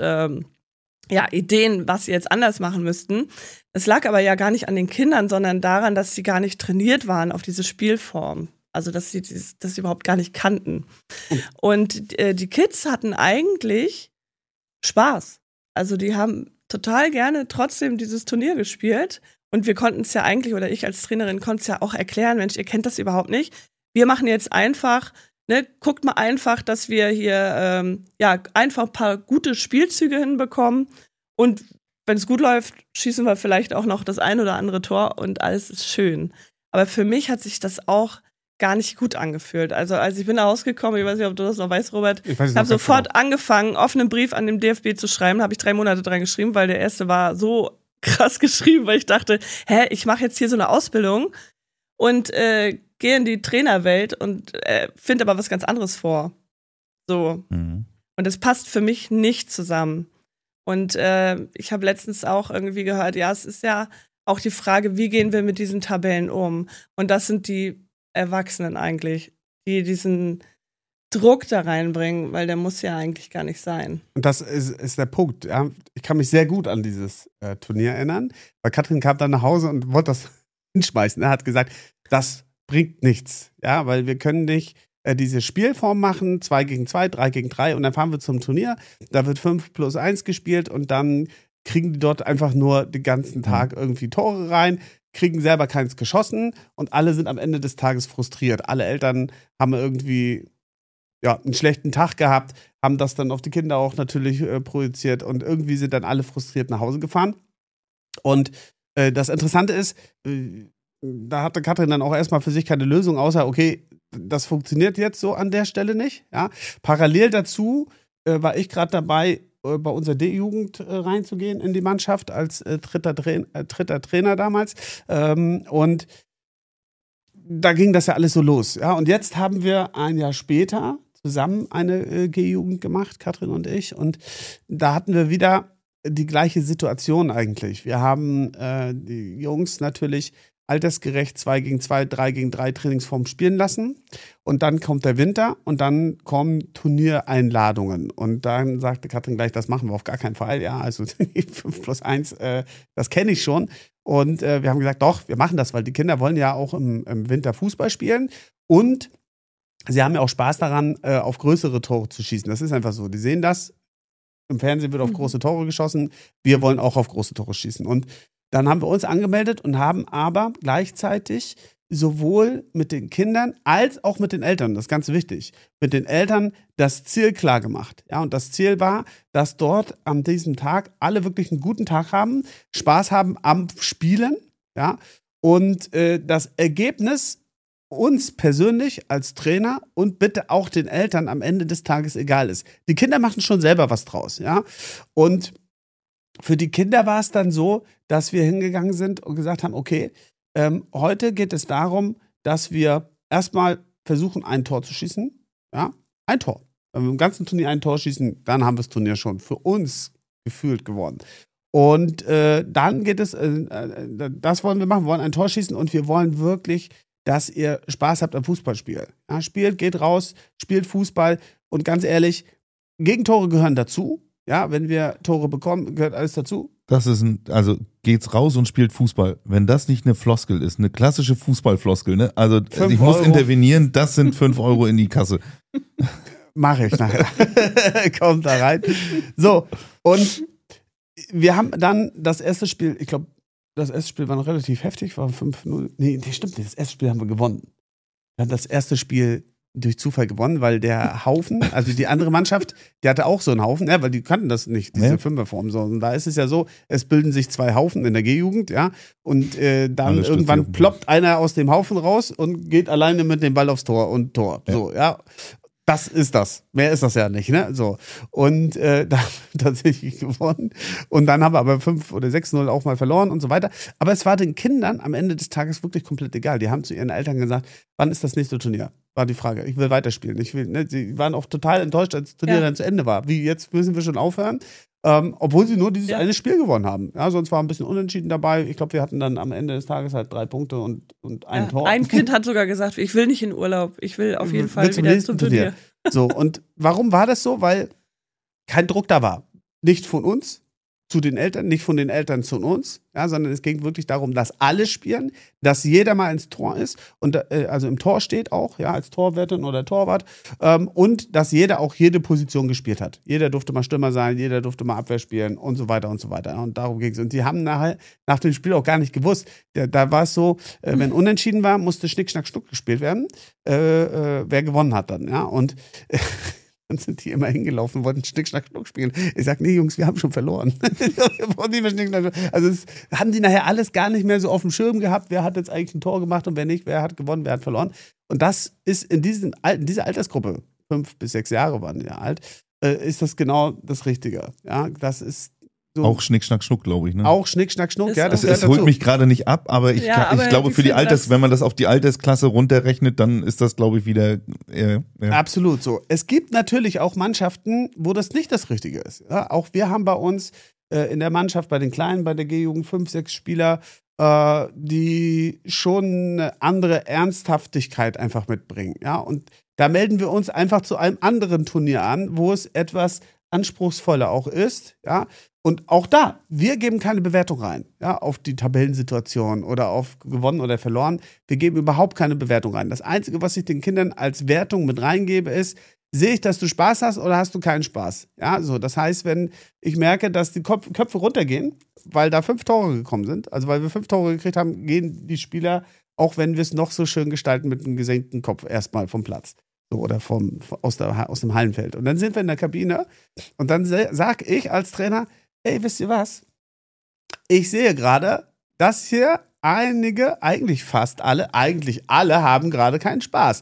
Ideen, was sie jetzt anders machen müssten. Es lag aber ja gar nicht an den Kindern, sondern daran, dass sie gar nicht trainiert waren auf diese Spielform. Also, dass sie das überhaupt gar nicht kannten. Und die Kids hatten eigentlich Spaß. Also, die haben total gerne trotzdem dieses Turnier gespielt. Und wir konnten es ja eigentlich, oder ich als Trainerin konnte es ja auch erklären, Mensch, ihr kennt das überhaupt nicht. Wir machen jetzt einfach, guckt mal einfach, dass wir hier einfach ein paar gute Spielzüge hinbekommen. Und wenn es gut läuft, schießen wir vielleicht auch noch das ein oder andere Tor und alles ist schön. Aber für mich hat sich das auch gar nicht gut angefühlt. Also als ich bin da rausgekommen, ich weiß nicht, ob du das noch weißt, Robert, ich habe sofort angefangen, offenen Brief an den DFB zu schreiben, habe ich 3 Monate dran geschrieben, weil der erste war so krass geschrieben, weil ich dachte, ich mache jetzt hier so eine Ausbildung und gehe in die Trainerwelt und finde aber was ganz anderes vor. So. Und das passt für mich nicht zusammen. Und ich habe letztens auch irgendwie gehört, ja, es ist ja auch die Frage, wie gehen wir mit diesen Tabellen um? Und das sind die Erwachsenen eigentlich, die diesen Druck da reinbringen, weil der muss ja eigentlich gar nicht sein. Und das ist der Punkt. Ja. Ich kann mich sehr gut an dieses Turnier erinnern, weil Katrin kam dann nach Hause und wollte das hinschmeißen. Er hat gesagt, das bringt nichts, ja, weil wir können nicht diese Spielform machen, 2 gegen 2, 3 gegen 3 und dann fahren wir zum Turnier, da wird 5+1 gespielt und dann kriegen die dort einfach nur den ganzen Tag irgendwie Tore rein, kriegen selber keins geschossen und alle sind am Ende des Tages frustriert. Alle Eltern haben irgendwie einen schlechten Tag gehabt, haben das dann auf die Kinder auch natürlich projiziert und irgendwie sind dann alle frustriert nach Hause gefahren. Und das Interessante ist, da hatte Katrin dann auch erstmal für sich keine Lösung, außer, okay, das funktioniert jetzt so an der Stelle nicht. Ja. Parallel dazu war ich gerade dabei, bei unserer D-Jugend reinzugehen in die Mannschaft als dritter Trainer damals. Und da ging das ja alles so los. Ja. Und jetzt haben wir ein Jahr später zusammen eine G-Jugend gemacht, Katrin und ich. Und da hatten wir wieder die gleiche Situation eigentlich. Wir haben die Jungs natürlich altersgerecht 2 gegen 2, 3 gegen 3 Trainingsformen spielen lassen. Und dann kommt der Winter und dann kommen Turniereinladungen. Und dann sagte Katrin gleich, das machen wir auf gar keinen Fall. Ja, also 5+1, das kenne ich schon. Und wir haben gesagt, doch, wir machen das, weil die Kinder wollen ja auch im Winter Fußball spielen. Und sie haben ja auch Spaß daran, auf größere Tore zu schießen. Das ist einfach so. Die sehen das. Im Fernsehen wird auf große Tore geschossen. Wir wollen auch auf große Tore schießen. Und dann haben wir uns angemeldet und haben aber gleichzeitig sowohl mit den Kindern als auch mit den Eltern, das ist ganz wichtig, mit den Eltern das Ziel klar gemacht. Ja, und das Ziel war, dass dort an diesem Tag alle wirklich einen guten Tag haben, Spaß haben am Spielen, ja, und das Ergebnis uns persönlich als Trainer und bitte auch den Eltern am Ende des Tages egal ist. Die Kinder machen schon selber was draus, ja, und für die Kinder war es dann so, dass wir hingegangen sind und gesagt haben, okay, heute geht es darum, dass wir erstmal versuchen, ein Tor zu schießen. Ja, ein Tor. Wenn wir im ganzen Turnier ein Tor schießen, dann haben wir das Turnier schon für uns gefühlt gewonnen. Und dann geht es, das wollen wir machen, wir wollen ein Tor schießen und wir wollen wirklich, dass ihr Spaß habt am Fußballspiel. Ja, spielt, geht raus, spielt Fußball und ganz ehrlich, Gegentore gehören dazu. Ja, wenn wir Tore bekommen, gehört alles dazu. Das ist also geht's raus und spielt Fußball. Wenn das nicht eine Floskel ist, eine klassische Fußballfloskel, ne? Also ich muss intervenieren, das sind 5 Euro in die Kasse. Mache ich nachher. Kommt da rein. So, und wir haben dann das erste Spiel, ich glaube, das erste Spiel war noch relativ heftig, war 5-0. Nee, stimmt nicht, das erste Spiel haben wir gewonnen. Wir haben das erste Spiel durch Zufall gewonnen, weil der Haufen, also die andere Mannschaft, die hatte auch so einen Haufen, ja, weil die kannten das nicht, diese Fünferform. So. Und da ist es ja so, es bilden sich 2 Haufen in der G-Jugend, ja, und dann irgendwann ploppt einer aus dem Haufen raus und geht alleine mit dem Ball aufs Tor und Tor. Ja. So, ja. Das ist das. Mehr ist das ja nicht, ne? So. Und da haben wir tatsächlich gewonnen. Und dann haben wir aber 5 oder 6-0 auch mal verloren und so weiter. Aber es war den Kindern am Ende des Tages wirklich komplett egal. Die haben zu ihren Eltern gesagt, wann ist das nächste Turnier? War die Frage. Ich will weiterspielen. Sie waren auch total enttäuscht, als das Turnier dann zu Ende war. Wie, jetzt müssen wir schon aufhören? Obwohl sie nur dieses eine Spiel gewonnen haben. Ja, sonst war ein bisschen unentschieden dabei. Ich glaube, wir hatten dann am Ende des Tages halt 3 Punkte und ein Tor. Ein Kind hat sogar gesagt, ich will nicht in Urlaub. Ich will auf jeden Fall wieder zum Turnier. So, und warum war das so? Weil kein Druck da war. Nicht von uns zu den Eltern, nicht von den Eltern zu uns, ja, sondern es ging wirklich darum, dass alle spielen, dass jeder mal ins Tor ist und also im Tor steht auch, ja, als Torwärtin oder Torwart und dass jeder auch jede Position gespielt hat. Jeder durfte mal Stürmer sein, jeder durfte mal Abwehr spielen und so weiter und so weiter. Und darum ging es. Und die haben nachher nach dem Spiel auch gar nicht gewusst. Da war es so, wenn unentschieden war, musste Schnick, Schnack, Schnuck gespielt werden, wer gewonnen hat dann, ja, und dann sind die immer hingelaufen, wollten Schnick, Schnack, Schnuck spielen. Ich sag, nee, Jungs, wir haben schon verloren. Wir wollen nicht mehr Schnick, Schnack, Schnuck. Also das haben die nachher alles gar nicht mehr so auf dem Schirm gehabt. Wer hat jetzt eigentlich ein Tor gemacht und wer nicht? Wer hat gewonnen, wer hat verloren? Und das ist in dieser Altersgruppe, 5 bis 6 Jahre waren die ja alt, ist das genau das Richtige. Ja, das ist so. Auch Schnick, Schnack, Schnuck, glaube ich. Ne? Auch Schnick, Schnack, Schnuck, ja. Es holt mich gerade nicht ab, aber ich glaube, für die wenn man das auf die Altersklasse runterrechnet, dann ist das, glaube ich, wieder. Absolut so. Es gibt natürlich auch Mannschaften, wo das nicht das Richtige ist. Ja, auch wir haben bei uns in der Mannschaft, bei den Kleinen, bei der G-Jugend 5, 6 Spieler, die schon eine andere Ernsthaftigkeit einfach mitbringen. Ja, und da melden wir uns einfach zu einem anderen Turnier an, wo es etwas anspruchsvoller auch ist, ja. Und auch da, wir geben keine Bewertung rein, ja, auf die Tabellensituation oder auf gewonnen oder verloren. Wir geben überhaupt keine Bewertung rein. Das Einzige, was ich den Kindern als Wertung mit reingebe, ist, sehe ich, dass du Spaß hast oder hast du keinen Spaß? Ja, so. Das heißt, wenn ich merke, dass die Köpfe runtergehen, weil da 5 Tore gekommen sind, also weil wir 5 Tore gekriegt haben, gehen die Spieler, auch wenn wir es noch so schön gestalten, mit einem gesenkten Kopf erstmal vom Platz. So, oder aus dem Hallenfeld. Und dann sind wir in der Kabine und dann sag ich als Trainer, ey, wisst ihr was? Ich sehe gerade, dass hier eigentlich alle haben gerade keinen Spaß.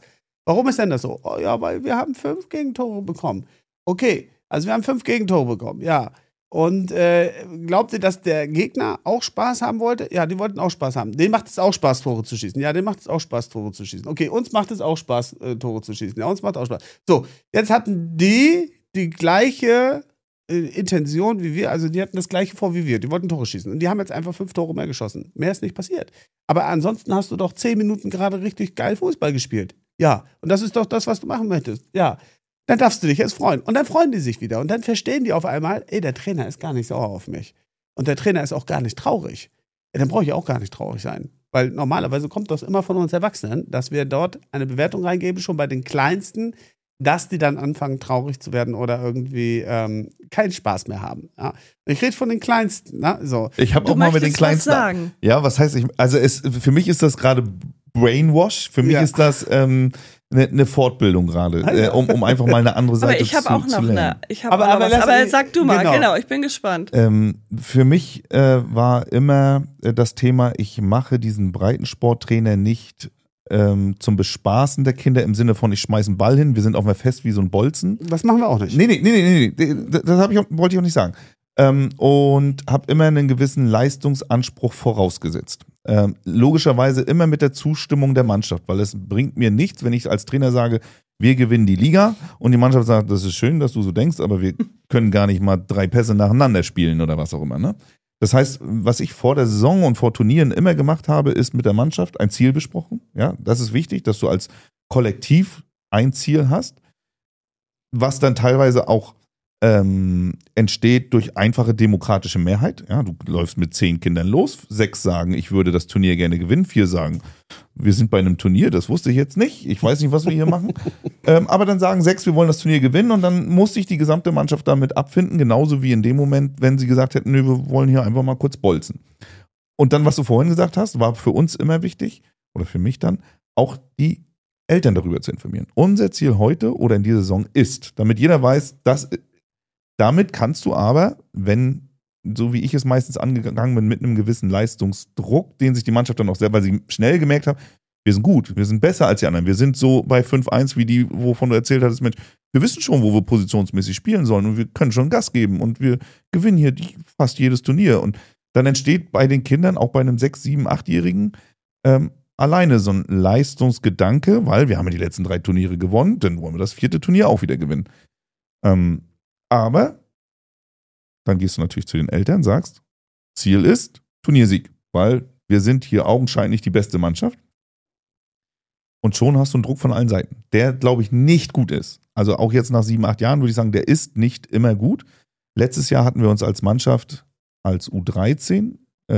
Warum ist denn das so? Oh ja, weil wir haben 5 Gegentore bekommen. Okay, also wir haben 5 Gegentore bekommen, ja. Und glaubt ihr, dass der Gegner auch Spaß haben wollte? Ja, die wollten auch Spaß haben. Denen macht es auch Spaß, Tore zu schießen. Ja, denen macht es auch Spaß, Tore zu schießen. Okay, uns macht es auch Spaß, Tore zu schießen. Ja, uns macht auch Spaß. So, jetzt hatten die gleiche Intention wie wir. Also die hatten das gleiche vor wie wir. Die wollten Tore schießen. Und die haben jetzt einfach 5 Tore mehr geschossen. Mehr ist nicht passiert. Aber ansonsten hast du doch 10 Minuten gerade richtig geil Fußball gespielt. Ja, und das ist doch das, was du machen möchtest. Ja. Dann darfst du dich jetzt freuen. Und dann freuen die sich wieder. Und dann verstehen die auf einmal, der Trainer ist gar nicht sauer auf mich. Und der Trainer ist auch gar nicht traurig. Ja, dann brauche ich auch gar nicht traurig sein. Weil normalerweise kommt das immer von uns Erwachsenen, dass wir dort eine Bewertung reingeben, schon bei den Kleinsten, dass die dann anfangen, traurig zu werden oder irgendwie keinen Spaß mehr haben. Ja? Ich rede von den Kleinsten. Na? So. Ich habe auch mal mit den Kleinsten. Was sagen. Ja, was heißt ich? Also für mich ist das gerade Brainwash. Für mich ist das eine Fortbildung gerade, um einfach mal eine andere Seite zu lernen. Aber ich habe auch noch eine. Aber sag du mal, genau, ich bin gespannt. Für mich war immer das Thema, ich mache diesen Breitensporttrainer nicht zum Bespaßen der Kinder im Sinne von, ich schmeiße einen Ball hin, wir sind auf einem Fest wie so ein Bolzen. Das machen wir auch nicht. Nee. Das wollte ich auch nicht sagen. Und habe immer einen gewissen Leistungsanspruch vorausgesetzt. Logischerweise immer mit der Zustimmung der Mannschaft, weil es bringt mir nichts, wenn ich als Trainer sage, wir gewinnen die Liga und die Mannschaft sagt, das ist schön, dass du so denkst, aber wir können gar nicht mal 3 Pässe nacheinander spielen oder was auch immer. Ne? Das heißt, was ich vor der Saison und vor Turnieren immer gemacht habe, ist mit der Mannschaft ein Ziel besprochen. Ja, das ist wichtig, dass du als Kollektiv ein Ziel hast, was dann teilweise auch entsteht durch einfache demokratische Mehrheit. Ja, du läufst mit 10 Kindern los, 6 sagen, ich würde das Turnier gerne gewinnen, 4 sagen, wir sind bei einem Turnier, das wusste ich jetzt nicht, ich weiß nicht, was wir hier machen. Aber dann sagen 6, wir wollen das Turnier gewinnen und dann muss sich die gesamte Mannschaft damit abfinden, genauso wie in dem Moment, wenn sie gesagt hätten, nö, wir wollen hier einfach mal kurz bolzen. Und dann, was du vorhin gesagt hast, war für uns immer wichtig, oder für mich dann, auch die Eltern darüber zu informieren. Unser Ziel heute oder in dieser Saison ist, damit jeder weiß, damit kannst du aber, wenn, so wie ich es meistens angegangen bin, mit einem gewissen Leistungsdruck, den sich die Mannschaft dann auch selber, weil sie schnell gemerkt haben, wir sind gut, wir sind besser als die anderen, wir sind so bei 5-1 wie die, wovon du erzählt hattest, Mensch, wir wissen schon, wo wir positionsmäßig spielen sollen und wir können schon Gas geben und wir gewinnen hier fast jedes Turnier. Und dann entsteht bei den Kindern, auch bei einem 6-, 7-, 8-Jährigen, alleine so ein Leistungsgedanke, weil wir haben ja die letzten 3 Turniere gewonnen, dann wollen wir das 4. Turnier auch wieder gewinnen. Aber dann gehst du natürlich zu den Eltern, sagst, Ziel ist Turniersieg, weil wir sind hier augenscheinlich die beste Mannschaft. Und schon hast du einen Druck von allen Seiten, der, glaube ich, nicht gut ist. Also auch jetzt nach 7, 8 Jahren würde ich sagen, der ist nicht immer gut. Letztes Jahr hatten wir uns als Mannschaft, als U13,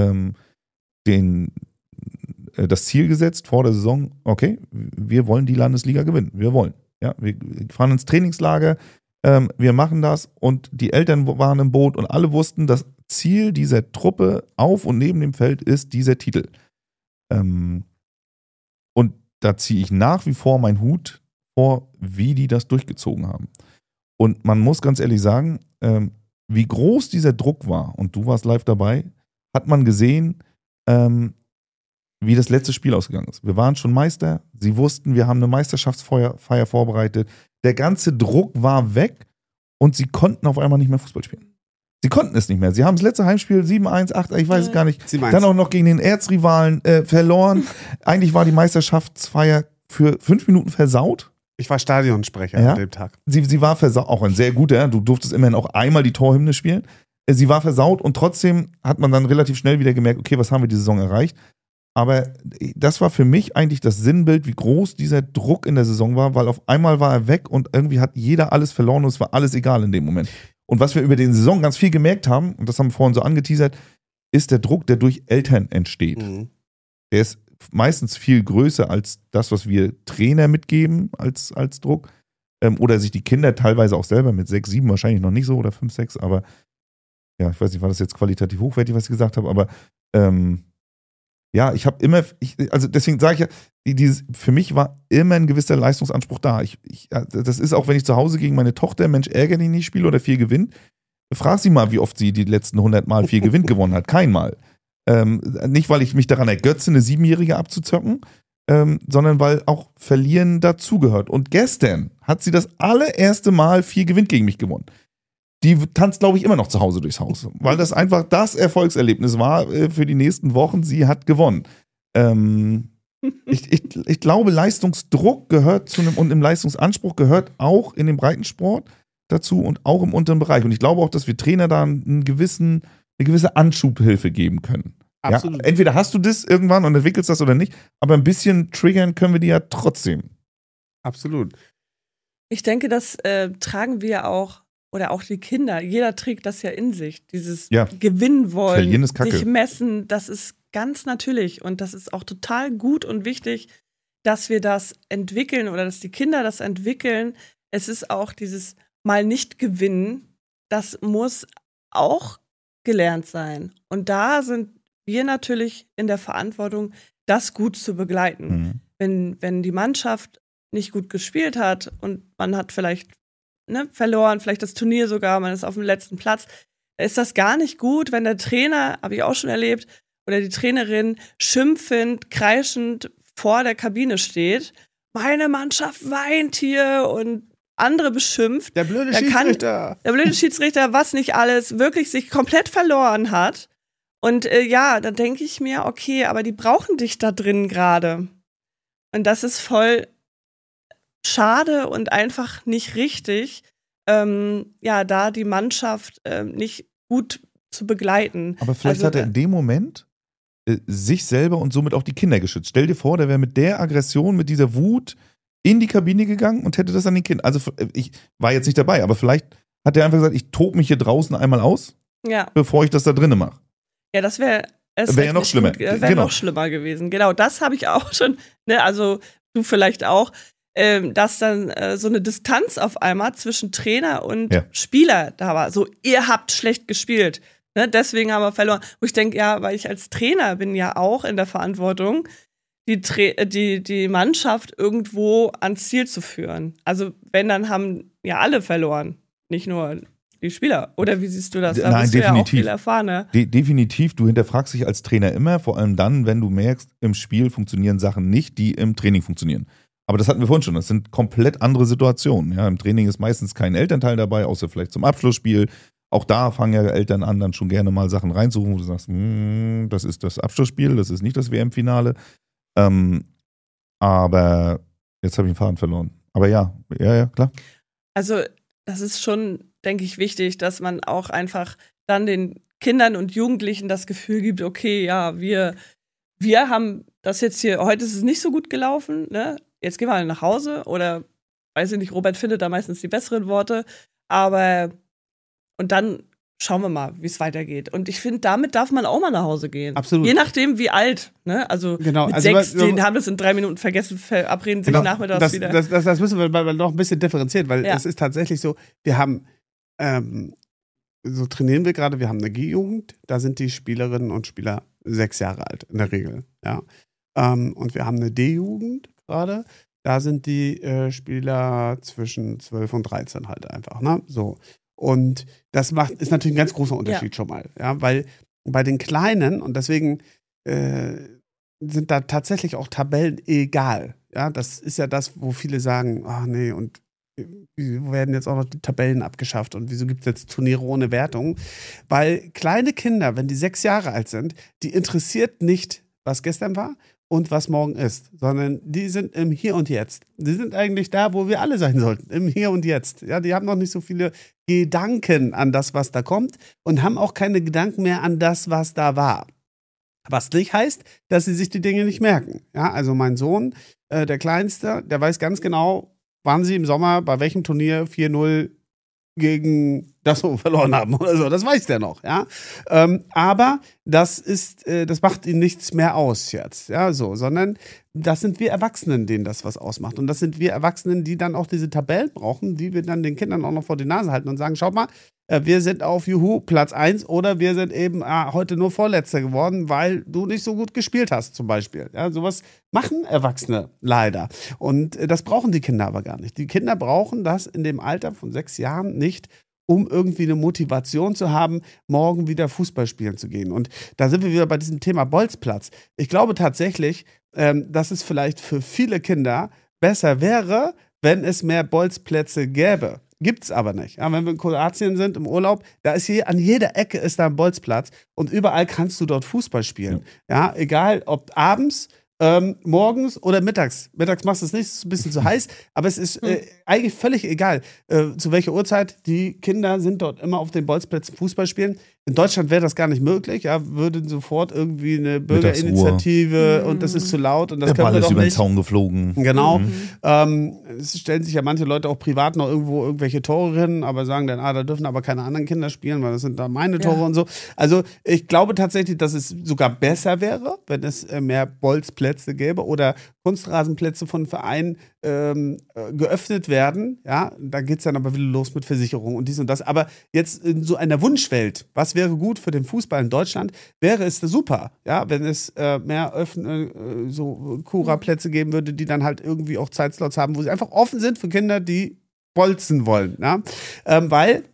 das Ziel gesetzt vor der Saison, okay, wir wollen die Landesliga gewinnen. Wir wollen. Ja, wir fahren ins Trainingslager, wir machen das und die Eltern waren im Boot und alle wussten, das Ziel dieser Truppe auf und neben dem Feld ist dieser Titel. Und da ziehe ich nach wie vor meinen Hut vor, wie die das durchgezogen haben. Und man muss ganz ehrlich sagen, wie groß dieser Druck war, und du warst live dabei, hat man gesehen, wie das letzte Spiel ausgegangen ist. Wir waren schon Meister, sie wussten, wir haben eine Meisterschaftsfeier vorbereitet. Der ganze Druck war weg und sie konnten auf einmal nicht mehr Fußball spielen. Sie konnten es nicht mehr. Sie haben das letzte Heimspiel 7-1, 8, ich weiß es gar nicht, 7-1. Dann auch noch gegen den Erzrivalen verloren. Eigentlich war die Meisterschaftsfeier für 5 Minuten versaut. Ich war Stadionsprecher an dem Tag. Sie war versaut, auch ein sehr guter, du durftest immerhin auch einmal die Torhymne spielen. Sie war versaut und trotzdem hat man dann relativ schnell wieder gemerkt, okay, was haben wir die Saison erreicht? Aber das war für mich eigentlich das Sinnbild, wie groß dieser Druck in der Saison war, weil auf einmal war er weg und irgendwie hat jeder alles verloren und es war alles egal in dem Moment. Und was wir über die Saison ganz viel gemerkt haben, und das haben wir vorhin so angeteasert, ist der Druck, der durch Eltern entsteht. Mhm. Der ist meistens viel größer als das, was wir Trainer mitgeben als Druck. Oder sich die Kinder teilweise auch selber mit 6, 7 wahrscheinlich noch nicht so oder 5, 6, aber ja, ich weiß nicht, war das jetzt qualitativ hochwertig, was ich gesagt habe, aber ja, ich habe immer, also deswegen sage ich ja, für mich war immer ein gewisser Leistungsanspruch da. Das ist auch, wenn ich zu Hause gegen meine Tochter, Mensch, ärgere dich nicht, spiele oder 4 gewinnt, frag sie mal, wie oft sie die letzten 100 Mal 4 gewinnt gewonnen hat. Kein Mal. Nicht, weil ich mich daran ergötze, eine 7-Jährige abzuzocken, sondern weil auch Verlieren dazugehört. Und gestern hat sie das allererste Mal 4 Gewinn gegen mich gewonnen. Die tanzt, glaube ich, immer noch zu Hause durchs Haus, weil das einfach das Erfolgserlebnis war für die nächsten Wochen. Sie hat gewonnen. Ich glaube, Leistungsdruck gehört und im Leistungsanspruch gehört auch in dem Breitensport dazu und auch im unteren Bereich. Und ich glaube auch, dass wir Trainer da eine gewisse Anschubhilfe geben können. Absolut. Ja, entweder hast du das irgendwann und entwickelst das oder nicht, aber ein bisschen triggern können wir die ja trotzdem. Absolut. Ich denke, das tragen wir auch, oder auch die Kinder. Jeder trägt das ja in sich. Dieses Gewinnen wollen, Verlieren ist Kacke. sich messen, das ist ganz natürlich. Und das ist auch total gut und wichtig, dass wir das entwickeln oder dass die Kinder das entwickeln. Es ist auch dieses mal nicht gewinnen, das muss auch gelernt sein. Und da sind wir natürlich in der Verantwortung, das gut zu begleiten. Wenn die Mannschaft nicht gut gespielt hat und man hat vielleicht verloren, vielleicht das Turnier sogar, man ist auf dem letzten Platz, da ist das gar nicht gut, wenn der Trainer, habe ich auch schon erlebt, oder die Trainerin schimpfend, kreischend vor der Kabine steht. Meine Mannschaft weint hier und andere beschimpft. Der blöde Schiedsrichter. Der blöde Schiedsrichter, was nicht alles, wirklich sich komplett verloren hat. Und da denke ich mir, okay, aber die brauchen dich da drin gerade. Und das ist voll schade und einfach nicht richtig, da die Mannschaft nicht gut zu begleiten. Aber vielleicht hat er in dem Moment sich selber und somit auch die Kinder geschützt. Stell dir vor, der wäre mit der Aggression, mit dieser Wut in die Kabine gegangen und hätte das an den Kindern. Also ich war jetzt nicht dabei, aber vielleicht hat er einfach gesagt, ich tob mich hier draußen einmal aus, bevor ich das da drinnen mache. Ja, das wäre ja noch schlimmer. Das wäre noch schlimmer gewesen. Genau, das habe ich auch schon, also du vielleicht auch, dass dann so eine Distanz auf einmal zwischen Trainer und Spieler da war. So, ihr habt schlecht gespielt. Ne? Deswegen haben wir verloren. Wo ich denke, weil ich als Trainer bin ja auch in der Verantwortung, die Mannschaft irgendwo ans Ziel zu führen. Also wenn, dann haben ja alle verloren. Nicht nur die Spieler. Oder wie siehst du das? Da bist du ja auch viel erfahrener. Definitiv. Du hinterfragst dich als Trainer immer, vor allem dann, wenn du merkst, im Spiel funktionieren Sachen nicht, die im Training funktionieren. Aber das hatten wir vorhin schon. Das sind komplett andere Situationen. Ja, im Training ist meistens kein Elternteil dabei, außer vielleicht zum Abschlussspiel. Auch da fangen ja Eltern an, dann schon gerne mal Sachen reinzurufen, wo du sagst, das ist das Abschlussspiel, das ist nicht das WM-Finale. Aber jetzt habe ich den Faden verloren. Aber ja, klar. Also das ist schon, denke ich, wichtig, dass man auch einfach dann den Kindern und Jugendlichen das Gefühl gibt, okay, wir haben das jetzt hier, heute ist es nicht so gut gelaufen, ne? Jetzt gehen wir nach Hause oder, weiß ich nicht, Robert findet da meistens die besseren Worte, und dann schauen wir mal, wie es weitergeht. Und ich finde, damit darf man auch mal nach Hause gehen. Absolut. Je nachdem, wie alt. Ne? Also genau. mit 6, die haben das in 3 Minuten vergessen, verabreden sich nachmittags wieder. Das müssen wir mal noch ein bisschen differenzieren, weil es ist tatsächlich so, wir haben, so trainieren wir gerade, wir haben eine G-Jugend, da sind die Spielerinnen und Spieler 6 Jahre alt, in der Regel. Ja. Und wir haben eine D-Jugend gerade, da sind die Spieler zwischen 12 und 13 halt einfach. Ne? So. Und das ist natürlich ein ganz großer Unterschied schon mal. Ja, weil bei den Kleinen, und deswegen sind da tatsächlich auch Tabellen egal. Ja, das ist ja das, wo viele sagen, ach nee, und wieso werden jetzt auch noch die Tabellen abgeschafft und wieso gibt es jetzt Turniere ohne Wertung? Weil kleine Kinder, wenn die 6 Jahre alt sind, die interessiert nicht, was gestern war und was morgen ist, sondern die sind im Hier und Jetzt. Die sind eigentlich da, wo wir alle sein sollten, im Hier und Jetzt. Ja, die haben noch nicht so viele Gedanken an das, was da kommt und haben auch keine Gedanken mehr an das, was da war. Was nicht heißt, dass sie sich die Dinge nicht merken. Ja, also mein Sohn, der Kleinste, der weiß ganz genau, wann sie im Sommer bei welchem Turnier 4-0 gegen das verloren haben oder so. Das weiß der noch, ja. Aber das macht ihn nichts mehr aus jetzt, ja, so, sondern das sind wir Erwachsenen, denen das was ausmacht. Und das sind wir Erwachsenen, die dann auch diese Tabellen brauchen, die wir dann den Kindern auch noch vor die Nase halten und sagen, schaut mal, wir sind auf Platz 1 oder wir sind eben heute nur Vorletzter geworden, weil du nicht so gut gespielt hast, zum Beispiel. Ja, sowas machen Erwachsene leider. Und das brauchen die Kinder aber gar nicht. Die Kinder brauchen das in dem Alter von 6 Jahren nicht, um irgendwie eine Motivation zu haben, morgen wieder Fußball spielen zu gehen. Und da sind wir wieder bei diesem Thema Bolzplatz. Ich glaube tatsächlich, dass es vielleicht für viele Kinder besser wäre, wenn es mehr Bolzplätze gäbe. Gibt's aber nicht. Ja, wenn wir in Kroatien sind, im Urlaub, da ist an jeder Ecke ist da ein Bolzplatz und überall kannst du dort Fußball spielen. Ja, egal ob abends, morgens oder mittags. Mittags machst du es nicht, es ist ein bisschen zu heiß, aber es ist eigentlich völlig egal, zu welcher Uhrzeit. Die Kinder sind dort immer auf den Bolzplätzen Fußball spielen. In Deutschland wäre das gar nicht möglich, ja, würde sofort irgendwie eine Bürgerinitiative und das ist zu laut und das Der können Ball wir ist doch über den nicht. Zaun geflogen. Genau. Es stellen sich ja manche Leute auch privat noch irgendwo irgendwelche Tore hin, aber sagen dann, da dürfen aber keine anderen Kinder spielen, weil das sind da meine Tore und so. Also ich glaube tatsächlich, dass es sogar besser wäre, wenn es mehr Bolzplätze gäbe oder Kunstrasenplätze von Vereinen geöffnet werden. Ja, da geht es dann aber wieder los mit Versicherungen und dies und das. Aber jetzt in so einer Wunschwelt, was wäre gut für den Fußball in Deutschland, wäre es super, ja, wenn es mehr so Kura-Plätze geben würde, die dann halt irgendwie auch Zeitslots haben, wo sie einfach offen sind für Kinder, die bolzen wollen. Ja? Weil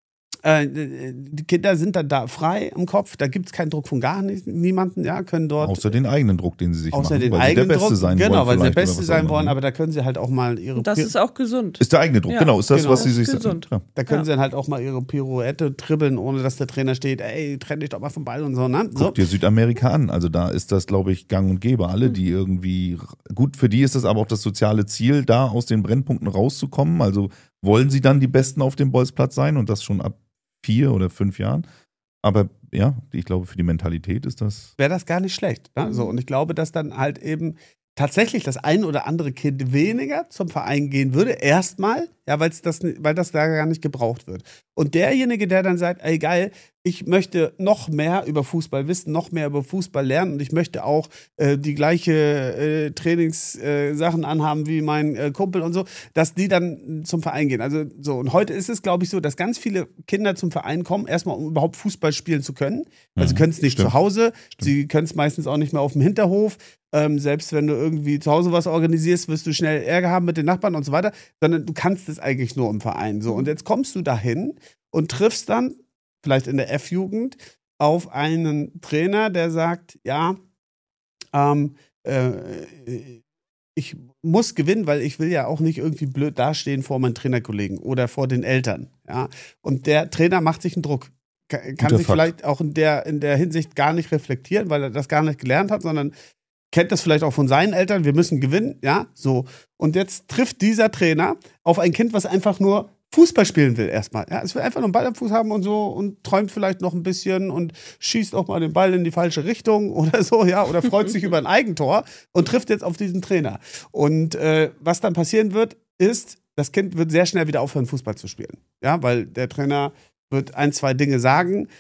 die Kinder sind dann da frei im Kopf, da gibt es keinen Druck von gar niemanden, ja, können dort. Außer den eigenen Druck, den sie sich außer machen, den weil eigenen sie der Beste Druck, sein genau, wollen. weil sie der vielleicht, Beste oder was sein auch wollen, immer. aber da können sie halt auch mal ihre. Und das ist auch gesund. Ist der eigene Druck, Ja, genau. Ist das, genau. was sie sich Gesund. sagen. Da können sie dann halt auch mal ihre Pirouette dribbeln, ohne dass der Trainer steht, ey, trenn dich doch mal vom Ball und so, ne? So. Guck dir Südamerika an. Also da ist das, glaube ich, gang und gäbe. Alle, die irgendwie, gut, für die ist das aber auch das soziale Ziel, da aus den Brennpunkten rauszukommen. Also wollen sie dann die Besten auf dem Bolzplatz sein und das schon ab 4 oder 5 Jahren. Aber ja, ich glaube, für die Mentalität ist das. Wäre das gar nicht schlecht. Ne? So, und ich glaube, dass dann halt eben tatsächlich das ein oder andere Kind weniger zum Verein gehen würde, erstmal, ja, weil das da gar nicht gebraucht wird. Und derjenige, der dann sagt, ey geil, ich möchte noch mehr über Fußball wissen, noch mehr über Fußball lernen und ich möchte auch die gleiche Trainingssachen anhaben wie mein Kumpel und so, dass die dann zum Verein gehen. Also so, und heute ist es, glaube ich, so, dass ganz viele Kinder zum Verein kommen, erstmal um überhaupt Fußball spielen zu können. Weil sie können es nicht zu Hause, sie können es meistens auch nicht mehr auf dem Hinterhof. Selbst wenn du irgendwie zu Hause was organisierst, wirst du schnell Ärger haben mit den Nachbarn und so weiter, sondern du kannst es eigentlich nur im Verein. So. Und jetzt kommst du dahin und triffst dann, vielleicht in der F-Jugend, auf einen Trainer, der sagt, ja, ich muss gewinnen, weil ich will ja auch nicht irgendwie blöd dastehen vor meinen Trainerkollegen oder vor den Eltern. Ja? Und der Trainer macht sich einen Druck. Kann sich vielleicht auch in der Hinsicht gar nicht reflektieren, weil er das gar nicht gelernt hat, sondern kennt das vielleicht auch von seinen Eltern, wir müssen gewinnen, ja, so. Und jetzt trifft dieser Trainer auf ein Kind, was einfach nur Fußball spielen will erstmal. Ja, es will einfach nur einen Ball am Fuß haben und so und träumt vielleicht noch ein bisschen und schießt auch mal den Ball in die falsche Richtung oder so, ja, oder freut sich über ein Eigentor und trifft jetzt auf diesen Trainer. Und was dann passieren wird, ist, das Kind wird sehr schnell wieder aufhören, Fußball zu spielen. Ja, weil der Trainer wird 1, 2 Dinge sagen,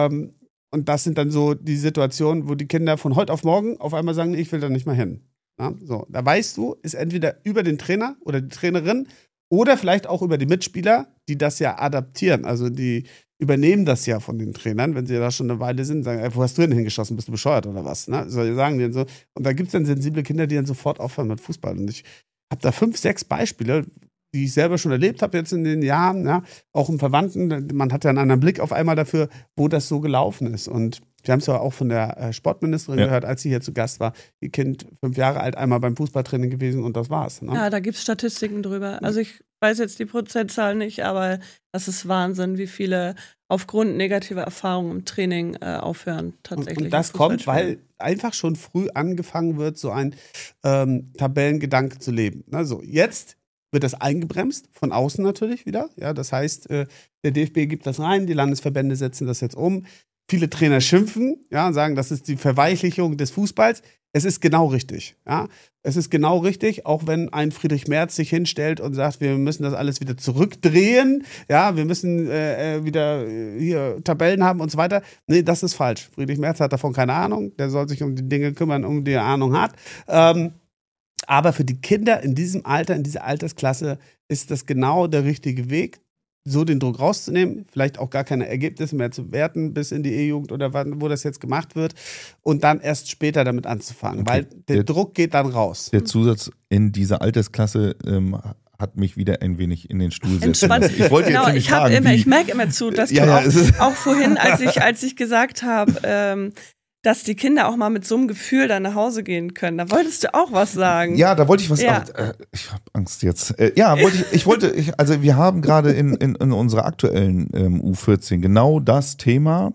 und das sind dann so die Situationen, wo die Kinder von heute auf morgen auf einmal sagen, ich will da nicht mehr hin. Ja, so, da weißt du, ist entweder über den Trainer oder die Trainerin oder vielleicht auch über die Mitspieler, die das ja adaptieren. Also die übernehmen das ja von den Trainern, wenn sie da schon eine Weile sind, sagen, ey, wo hast du denn hingeschossen, bist du bescheuert oder was? Ne? So, die sagen denen so. Und da gibt es dann sensible Kinder, die dann sofort aufhören mit Fußball. Und ich habe da 5, 6 Beispiele, die ich selber schon erlebt habe jetzt in den Jahren, ja, auch im Verwandten. Man hat ja einen anderen Blick auf einmal dafür, wo das so gelaufen ist. Und wir haben es ja auch von der Sportministerin gehört, als sie hier zu Gast war. Ihr Kind 5 Jahre alt, einmal beim Fußballtraining gewesen und das war's. Ne? Ja, da gibt es Statistiken drüber. Also ich weiß jetzt die Prozentzahl nicht, aber das ist Wahnsinn, wie viele aufgrund negativer Erfahrungen im Training aufhören tatsächlich. Und das kommt, weil einfach schon früh angefangen wird, so ein Tabellengedanke zu leben. Also jetzt wird das eingebremst, von außen natürlich wieder. Ja, das heißt, der DFB gibt das rein, die Landesverbände setzen das jetzt um. Viele Trainer schimpfen, ja, und sagen, das ist die Verweichlichung des Fußballs. Es ist genau richtig. Ja. Es ist genau richtig, auch wenn ein Friedrich Merz sich hinstellt und sagt, wir müssen das alles wieder zurückdrehen, ja, wir müssen wieder hier Tabellen haben und so weiter. Nee, das ist falsch. Friedrich Merz hat davon keine Ahnung. Der soll sich um die Dinge kümmern, um die er Ahnung hat. Aber für die Kinder in diesem Alter, in dieser Altersklasse, ist das genau der richtige Weg, so den Druck rauszunehmen, vielleicht auch gar keine Ergebnisse mehr zu werten bis in die E-Jugend oder wo das jetzt gemacht wird und dann erst später damit anzufangen, weil der Druck geht dann raus. Der Zusatz in dieser Altersklasse hat mich wieder ein wenig in den Stuhl setzen lassen. Ich wollte jetzt nämlich fragen, ich merke immer zu, dass du auch vorhin, als ich gesagt habe, dass die Kinder auch mal mit so einem Gefühl dann nach Hause gehen können. Da wolltest du auch was sagen. Ja, da wollte ich was. Ja. Ich habe Angst jetzt. Also wir haben gerade in unserer aktuellen U14 genau das Thema.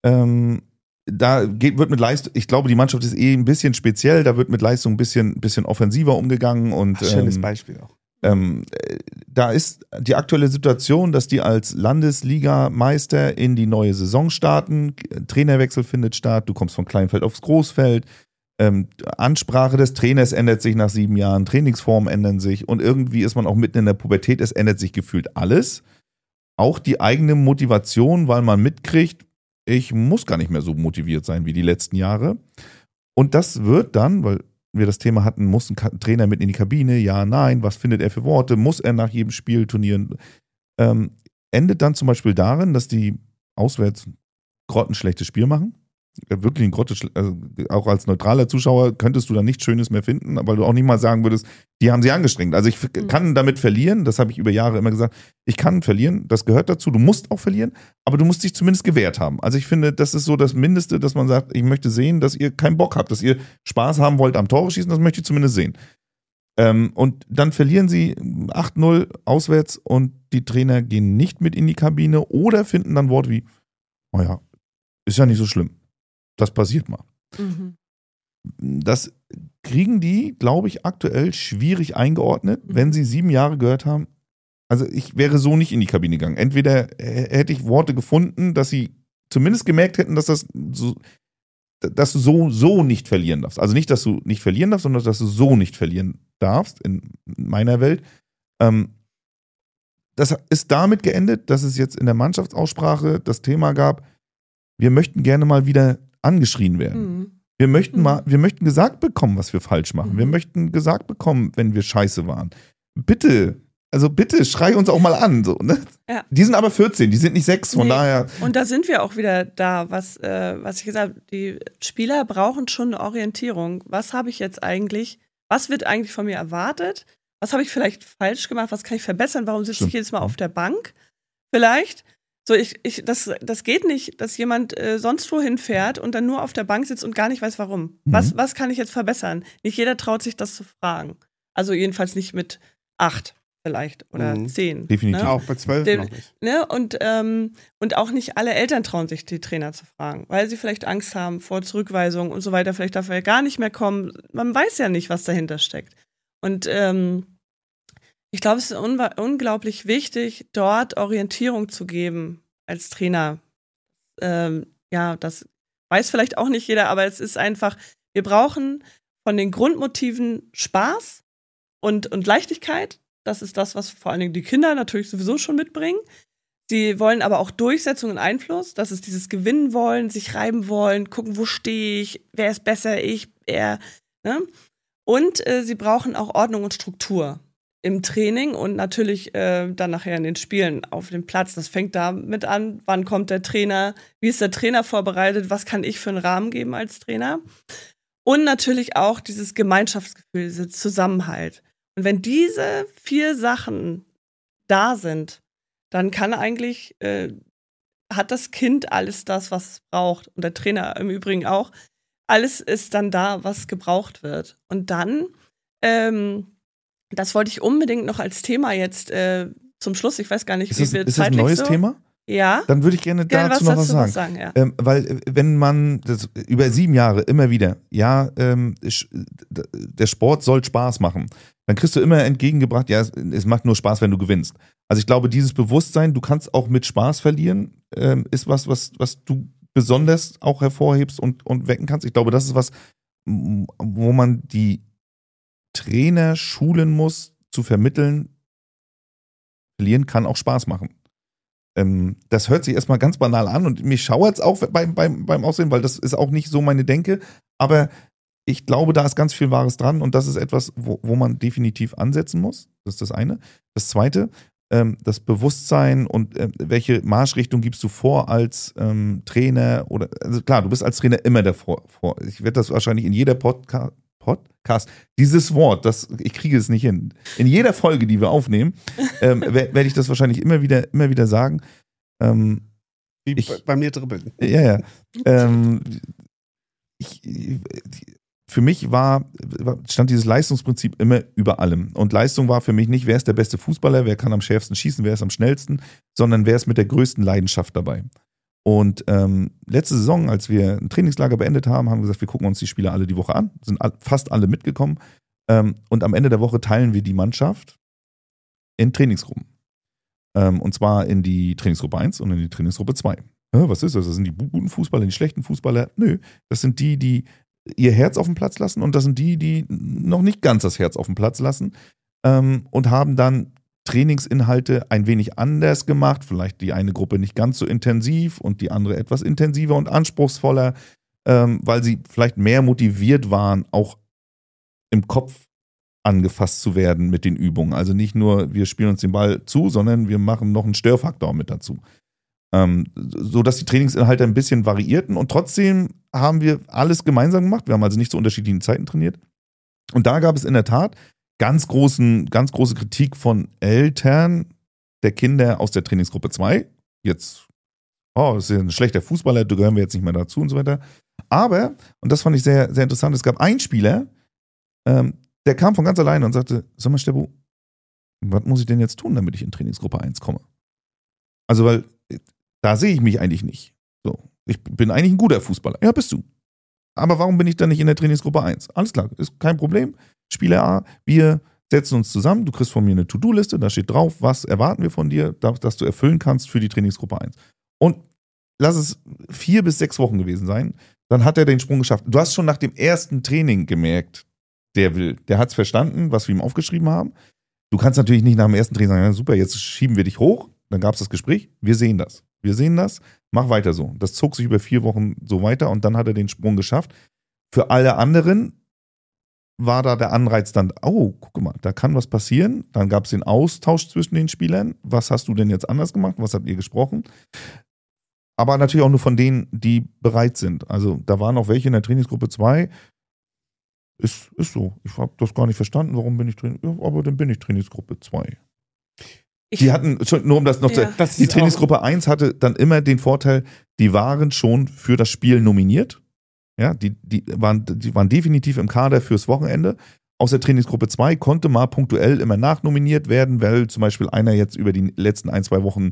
Wird mit Leistung, ich glaube, die Mannschaft ist ein bisschen speziell, da wird mit Leistung ein bisschen offensiver umgegangen. Und, schönes Beispiel auch. Da ist die aktuelle Situation, dass die als Landesligameister in die neue Saison starten. Trainerwechsel findet statt, du kommst von Kleinfeld aufs Großfeld. Ansprache des Trainers ändert sich nach 7 Jahren, Trainingsformen ändern sich und irgendwie ist man auch mitten in der Pubertät, es ändert sich gefühlt alles. Auch die eigene Motivation, weil man mitkriegt, ich muss gar nicht mehr so motiviert sein wie die letzten Jahre. Und das wird dann, weil wir das Thema hatten, muss ein Trainer mit in die Kabine, ja, nein, was findet er für Worte, muss er nach jedem Spiel turnieren, endet dann zum Beispiel darin, dass die auswärts grottenschlechtes Spiel machen. Wirklich auch als neutraler Zuschauer könntest du da nichts Schönes mehr finden, weil du auch nicht mal sagen würdest, die haben sie angestrengt. Also ich kann damit verlieren, das habe ich über Jahre immer gesagt, ich kann verlieren, das gehört dazu, du musst auch verlieren, aber du musst dich zumindest gewehrt haben. Also ich finde, das ist so das Mindeste, dass man sagt, ich möchte sehen, dass ihr keinen Bock habt, dass ihr Spaß haben wollt am Tore schießen, das möchte ich zumindest sehen. Und dann verlieren sie 8-0 auswärts und die Trainer gehen nicht mit in die Kabine oder finden dann Worte wie, naja, ist ja nicht so schlimm. Das passiert mal. Mhm. Das kriegen die, glaube ich, aktuell schwierig eingeordnet, wenn sie 7 Jahre gehört haben. Also ich wäre so nicht in die Kabine gegangen. Entweder hätte ich Worte gefunden, dass sie zumindest gemerkt hätten, dass dass du so nicht verlieren darfst. Also nicht, dass du nicht verlieren darfst, sondern dass du so nicht verlieren darfst in meiner Welt. Das ist damit geendet, dass es jetzt in der Mannschaftsaussprache das Thema gab, wir möchten gerne mal wieder angeschrien werden. Mhm. Wir möchten gesagt bekommen, was wir falsch machen. Wir möchten gesagt bekommen, wenn wir scheiße waren. Bitte schrei uns auch mal an. So, ne? Ja. Die sind aber 14, die sind nicht 6, von daher. Und da sind wir auch wieder da, was ich gesagt habe, die Spieler brauchen schon eine Orientierung. Was habe ich jetzt eigentlich, was wird eigentlich von mir erwartet? Was habe ich vielleicht falsch gemacht? Was kann ich verbessern? Warum sitze ich jedes Mal auf der Bank? Vielleicht. So, das geht nicht, dass jemand sonst wohin fährt und dann nur auf der Bank sitzt und gar nicht weiß, warum. Was kann ich jetzt verbessern? Nicht jeder traut sich, das zu fragen. Also jedenfalls nicht mit 8 vielleicht oder 10. Definitiv. Ne? Auch bei 12 noch nicht. Ne? Und auch nicht alle Eltern trauen sich, die Trainer zu fragen, weil sie vielleicht Angst haben vor Zurückweisung und so weiter. Vielleicht darf er gar nicht mehr kommen. Man weiß ja nicht, was dahinter steckt. Und ich glaube, es ist unglaublich wichtig, dort Orientierung zu geben als Trainer. Das weiß vielleicht auch nicht jeder, aber es ist einfach, wir brauchen von den Grundmotiven Spaß und Leichtigkeit. Das ist das, was vor allen Dingen die Kinder natürlich sowieso schon mitbringen. Sie wollen aber auch Durchsetzung und Einfluss. Das ist dieses Gewinnen wollen, sich reiben wollen, gucken, wo stehe ich, wer ist besser, ich, er. Ne? Und sie brauchen auch Ordnung und Struktur im Training und natürlich dann nachher in den Spielen auf dem Platz. Das fängt damit an, wann kommt der Trainer, wie ist der Trainer vorbereitet, was kann ich für einen Rahmen geben als Trainer. Und natürlich auch dieses Gemeinschaftsgefühl, dieser Zusammenhalt. Und wenn diese 4 Sachen da sind, dann kann eigentlich, hat das Kind alles das, was es braucht. Und der Trainer im Übrigen auch. Alles ist dann da, was gebraucht wird. Und dann, das wollte ich unbedingt noch als Thema jetzt zum Schluss, ich weiß gar nicht, wie wir zeitlich so. Ist das ein neues Thema? Ja. Dann würde ich gerne dazu noch was sagen. Ja. Weil wenn man das über 7 Jahre immer wieder, der Sport soll Spaß machen, dann kriegst du immer entgegengebracht, ja, es macht nur Spaß, wenn du gewinnst. Also ich glaube, dieses Bewusstsein, du kannst auch mit Spaß verlieren, ist was du besonders auch hervorhebst und wecken kannst. Ich glaube, das ist was, wo man die Trainer schulen muss, zu vermitteln, verlieren kann auch Spaß machen. Das hört sich erstmal ganz banal an und mich schauert es auch beim Aussehen, weil das ist auch nicht so meine Denke, aber ich glaube, da ist ganz viel Wahres dran und das ist etwas, wo man definitiv ansetzen muss. Das ist das eine. Das zweite, das Bewusstsein und welche Marschrichtung gibst du vor als Trainer oder, also klar, du bist als Trainer immer davor. Ich werde das wahrscheinlich in jeder Podcast, dieses Wort, ich kriege es nicht hin. In jeder Folge, die wir aufnehmen, werde ich das wahrscheinlich immer wieder sagen. Wie bei mir dribbeln. Ja. für mich stand dieses Leistungsprinzip immer über allem. Und Leistung war für mich nicht, wer ist der beste Fußballer, wer kann am schärfsten schießen, wer ist am schnellsten, sondern wer ist mit der größten Leidenschaft dabei. Und letzte Saison, als wir ein Trainingslager beendet haben, haben wir gesagt, wir gucken uns die Spieler alle die Woche an, sind fast alle mitgekommen. Und am Ende der Woche teilen wir die Mannschaft in Trainingsgruppen. Und zwar in die Trainingsgruppe 1 und in die Trainingsgruppe 2. Was ist das? Das sind die guten Fußballer, die schlechten Fußballer? Nö, das sind die ihr Herz auf dem Platz lassen, und das sind die noch nicht ganz das Herz auf dem Platz lassen, und haben dann Trainingsinhalte ein wenig anders gemacht. Vielleicht die eine Gruppe nicht ganz so intensiv und die andere etwas intensiver und anspruchsvoller, weil sie vielleicht mehr motiviert waren, auch im Kopf angefasst zu werden mit den Übungen. Also nicht nur, wir spielen uns den Ball zu, sondern wir machen noch einen Störfaktor mit dazu. So dass die Trainingsinhalte ein bisschen variierten, und trotzdem haben wir alles gemeinsam gemacht. Wir haben also nicht zu unterschiedlichen Zeiten trainiert. Und da gab es in der Tat ganz große Kritik von Eltern der Kinder aus der Trainingsgruppe 2. Jetzt, das ist ja ein schlechter Fußballer, da gehören wir jetzt nicht mehr dazu und so weiter. Aber, und das fand ich sehr, sehr interessant, es gab einen Spieler, der kam von ganz alleine und sagte, sag mal, Stebo, was muss ich denn jetzt tun, damit ich in Trainingsgruppe 1 komme? Also, weil da sehe ich mich eigentlich nicht. So, ich bin eigentlich ein guter Fußballer. Ja, bist du. Aber warum bin ich dann nicht in der Trainingsgruppe 1? Alles klar, ist kein Problem. Spieler A, wir setzen uns zusammen, du kriegst von mir eine To-Do-Liste, da steht drauf, was erwarten wir von dir, dass du erfüllen kannst für die Trainingsgruppe 1. Und lass es 4 bis 6 Wochen gewesen sein, dann hat er den Sprung geschafft. Du hast schon nach dem ersten Training gemerkt, der hat es verstanden, was wir ihm aufgeschrieben haben. Du kannst natürlich nicht nach dem ersten Training sagen, ja, super, jetzt schieben wir dich hoch. Dann gab es das Gespräch, wir sehen das, mach weiter so. Das zog sich über 4 Wochen so weiter, und dann hat er den Sprung geschafft. Für alle anderen war da der Anreiz dann, oh, guck mal, da kann was passieren. Dann gab es den Austausch zwischen den Spielern. Was hast du denn jetzt anders gemacht? Was habt ihr gesprochen? Aber natürlich auch nur von denen, die bereit sind. Also da waren auch welche in der Trainingsgruppe 2. Ist so. Ich habe das gar nicht verstanden. Warum bin ich aber dann bin ich Trainingsgruppe 2. Die hatten, nur um das noch zu, die Trainingsgruppe 1 hatte dann immer den Vorteil, die waren schon für das Spiel nominiert. Ja, die waren definitiv im Kader fürs Wochenende. Aus der Trainingsgruppe 2 konnte mal punktuell immer nachnominiert werden, weil zum Beispiel einer jetzt über die letzten 1-2 Wochen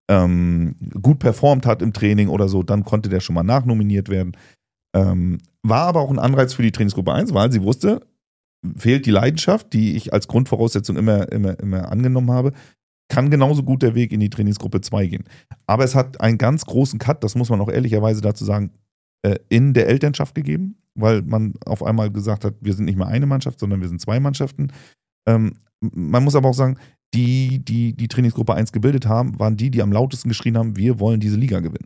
gut performt hat im Training oder so, dann konnte der schon mal nachnominiert werden. War aber auch ein Anreiz für die Trainingsgruppe 1, weil sie wusste, fehlt die Leidenschaft, die ich als Grundvoraussetzung immer angenommen habe, kann genauso gut der Weg in die Trainingsgruppe 2 gehen. Aber es hat einen ganz großen Cut, das muss man auch ehrlicherweise dazu sagen, in der Elternschaft gegeben, weil man auf einmal gesagt hat, wir sind nicht mehr eine Mannschaft, sondern wir sind 2 Mannschaften. Man muss aber auch sagen, die Trainingsgruppe 1 gebildet haben, waren die am lautesten geschrien haben, wir wollen diese Liga gewinnen.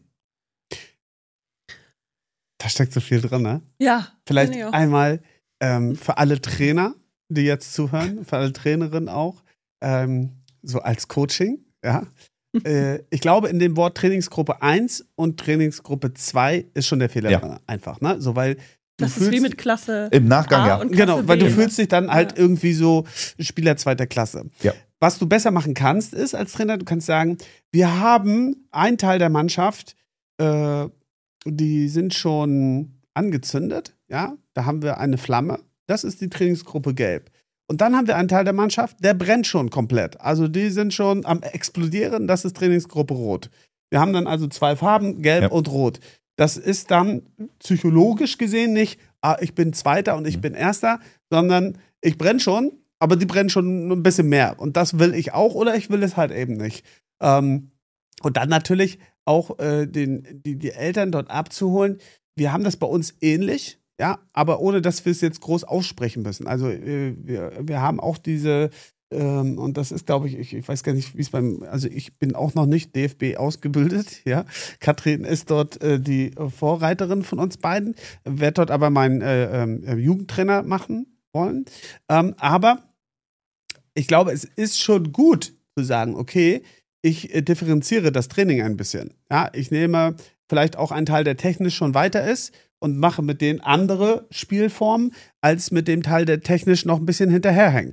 Da steckt so viel drin, ne? Ja. Vielleicht einmal für alle Trainer, die jetzt zuhören, für alle Trainerinnen auch, so als Coaching, ja. Ich glaube, in dem Wort Trainingsgruppe 1 und Trainingsgruppe 2 ist schon der Fehler drin, einfach, ne? So, weil das ist wie mit Klasse im Nachgang, A ja. und Klasse genau, weil B. du fühlst dich dann halt irgendwie so Spieler 2. Klasse. Ja. Was du besser machen kannst, ist als Trainer, du kannst sagen, wir haben einen Teil der Mannschaft, die sind schon angezündet, ja, da haben wir eine Flamme, das ist die Trainingsgruppe Gelb. Und dann haben wir einen Teil der Mannschaft, der brennt schon komplett. Also die sind schon am Explodieren, das ist Trainingsgruppe Rot. Wir haben dann also 2 Farben, Gelb und Rot. Das ist dann psychologisch gesehen nicht, ich bin Zweiter und ich bin Erster, sondern ich brenne schon, aber die brennen schon ein bisschen mehr. Und das will ich auch oder ich will es halt eben nicht. Und dann natürlich auch die Eltern dort abzuholen. Wir haben das bei uns ähnlich. Ja, aber ohne, dass wir es jetzt groß aussprechen müssen. Also wir haben auch diese, und das ist, glaube ich weiß gar nicht, wie es also ich bin auch noch nicht DFB ausgebildet, ja. Katrin ist dort die Vorreiterin von uns beiden, werde dort aber meinen Jugendtrainer machen wollen. Aber ich glaube, es ist schon gut zu sagen, okay, ich differenziere das Training ein bisschen. Ja, ich nehme vielleicht auch einen Teil, der technisch schon weiter ist, und mache mit denen andere Spielformen, als mit dem Teil, der technisch noch ein bisschen hinterherhängt.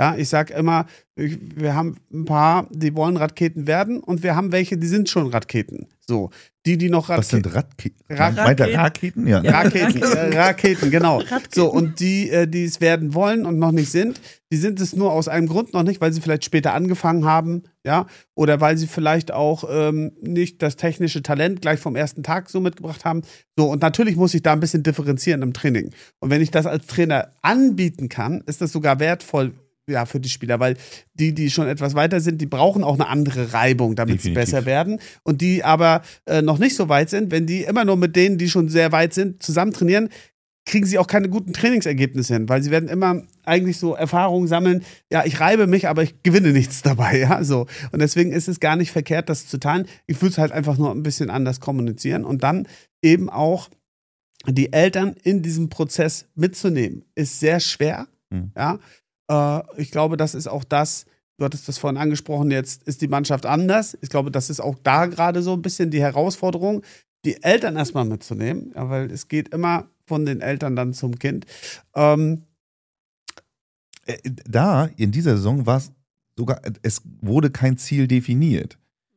Ja, ich sag immer, wir haben ein paar, die wollen Raketen werden und wir haben welche, die sind schon Raketen. So, die noch Was sind Raketen. Meint er Raketen? Ja. Raketen, genau. Raketen. So, und die es werden wollen und noch nicht sind, die sind es nur aus einem Grund noch nicht, weil sie vielleicht später angefangen haben, ja, oder weil sie vielleicht auch nicht das technische Talent gleich vom ersten Tag so mitgebracht haben. So, und natürlich muss ich da ein bisschen differenzieren im Training. Und wenn ich das als Trainer anbieten kann, ist das sogar wertvoll, ja, für die Spieler, weil die schon etwas weiter sind, die brauchen auch eine andere Reibung, damit sie besser werden. Und die aber noch nicht so weit sind, wenn die immer nur mit denen, die schon sehr weit sind, zusammen trainieren, kriegen sie auch keine guten Trainingsergebnisse hin, weil sie werden immer eigentlich so Erfahrungen sammeln, ja, ich reibe mich, aber ich gewinne nichts dabei, ja, so. Und deswegen ist es gar nicht verkehrt, das zu teilen. Ich würde es halt einfach nur ein bisschen anders kommunizieren und dann eben auch die Eltern in diesem Prozess mitzunehmen, ist sehr schwer, ja. Ich glaube, das ist auch das, du hattest das vorhin angesprochen, jetzt ist die Mannschaft anders. Ich glaube, das ist auch da gerade so ein bisschen die Herausforderung, die Eltern erstmal mitzunehmen, ja, weil es geht immer von den Eltern dann zum Kind. Da, in dieser Saison war es sogar, es wurde kein Ziel definiert.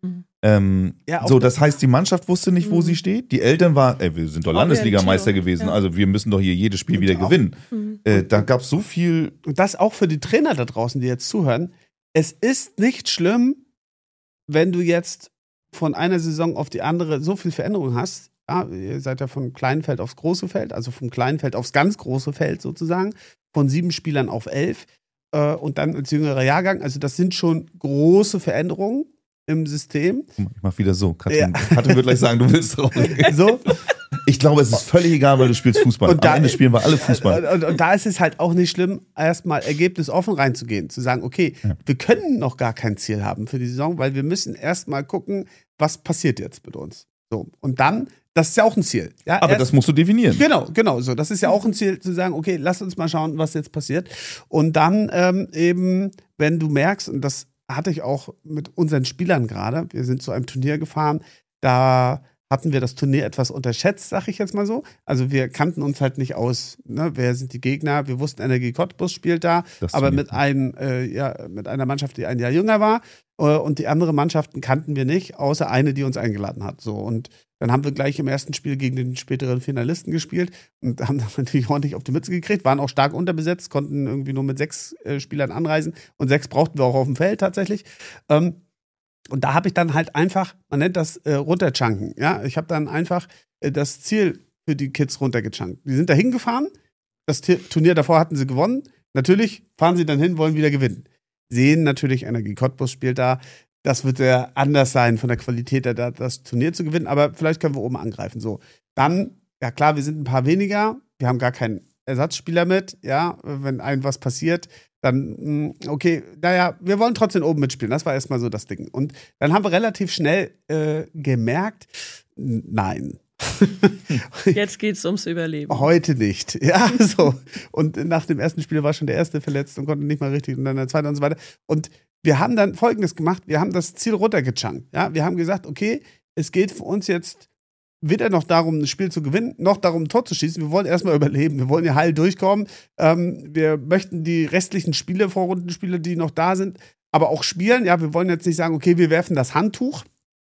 So, das heißt, die Mannschaft wusste nicht, wo sie steht. Die Eltern waren, wir sind doch Landesligameister gewesen, also wir müssen doch hier jedes Spiel wieder gewinnen. Da gab es so viel. Und das auch für die Trainer da draußen, die jetzt zuhören. Es ist nicht schlimm, wenn du jetzt von einer Saison auf die andere so viel Veränderung hast. Ja, ihr seid ja vom kleinen Feld aufs große Feld, also vom kleinen Feld aufs ganz große Feld sozusagen, von 7 Spielern auf 11 und dann als jüngerer Jahrgang. Also das sind schon große Veränderungen im System. Ich mach wieder so. Katrin wird gleich sagen, du willst drauf. So. Ich glaube, es ist völlig egal, weil du spielst Fußball. Und am Ende spielen wir alle Fußball. Und da ist es halt auch nicht schlimm, erstmal ergebnisoffen reinzugehen. Zu sagen, okay, wir können noch gar kein Ziel haben für die Saison, weil wir müssen erstmal gucken, was passiert jetzt mit uns. So. Und dann, das ist ja auch ein Ziel. Ja, aber das musst du definieren. Genau. So. Das ist ja auch ein Ziel, zu sagen, okay, lass uns mal schauen, was jetzt passiert. Und dann eben, wenn du merkst, und das hatte ich auch mit unseren Spielern gerade. Wir sind zu einem Turnier gefahren, da hatten wir das Turnier etwas unterschätzt, sag ich jetzt mal so. Also wir kannten uns halt nicht aus, ne? Wer sind die Gegner? Wir wussten, Energie Cottbus spielt da, aber mit einer Mannschaft, die ein Jahr jünger war. Und die anderen Mannschaften kannten wir nicht, außer eine, die uns eingeladen hat. So, und dann haben wir gleich im ersten Spiel gegen den späteren Finalisten gespielt und haben dann natürlich ordentlich auf die Mütze gekriegt, waren auch stark unterbesetzt, konnten irgendwie nur mit 6 Spielern anreisen und 6 brauchten wir auch auf dem Feld tatsächlich. Und da habe ich dann halt einfach, man nennt das runterchunken, ja, ich habe dann einfach das Ziel für die Kids runtergechunkt. Die sind da hingefahren, das Turnier davor hatten sie gewonnen, natürlich fahren sie dann hin, wollen wieder gewinnen. Sehen natürlich, Energie Cottbus spielt da, das wird ja anders sein von der Qualität, das Turnier zu gewinnen, aber vielleicht können wir oben angreifen. So, dann, ja klar, wir sind ein paar weniger, wir haben gar keinen Ersatzspieler mit, ja, wenn einem was passiert, dann, okay, naja, wir wollen trotzdem oben mitspielen, das war erstmal so das Ding. Und dann haben wir relativ schnell gemerkt, nein. Jetzt geht's ums Überleben. Heute nicht, ja, so. Und nach dem ersten Spiel war schon der erste verletzt und konnte nicht mal richtig und dann der zweite und so weiter. Und wir haben dann Folgendes gemacht, wir haben das Ziel runtergechunkt, ja, wir haben gesagt, okay, es geht für uns jetzt weder noch darum, ein Spiel zu gewinnen, noch darum, ein Tor zu schießen. Wir wollen erstmal überleben. Wir wollen ja heil durchkommen. Wir möchten die restlichen Spiele, Vorrundenspiele, die noch da sind, aber auch spielen. Ja, wir wollen jetzt nicht sagen, okay, wir werfen das Handtuch.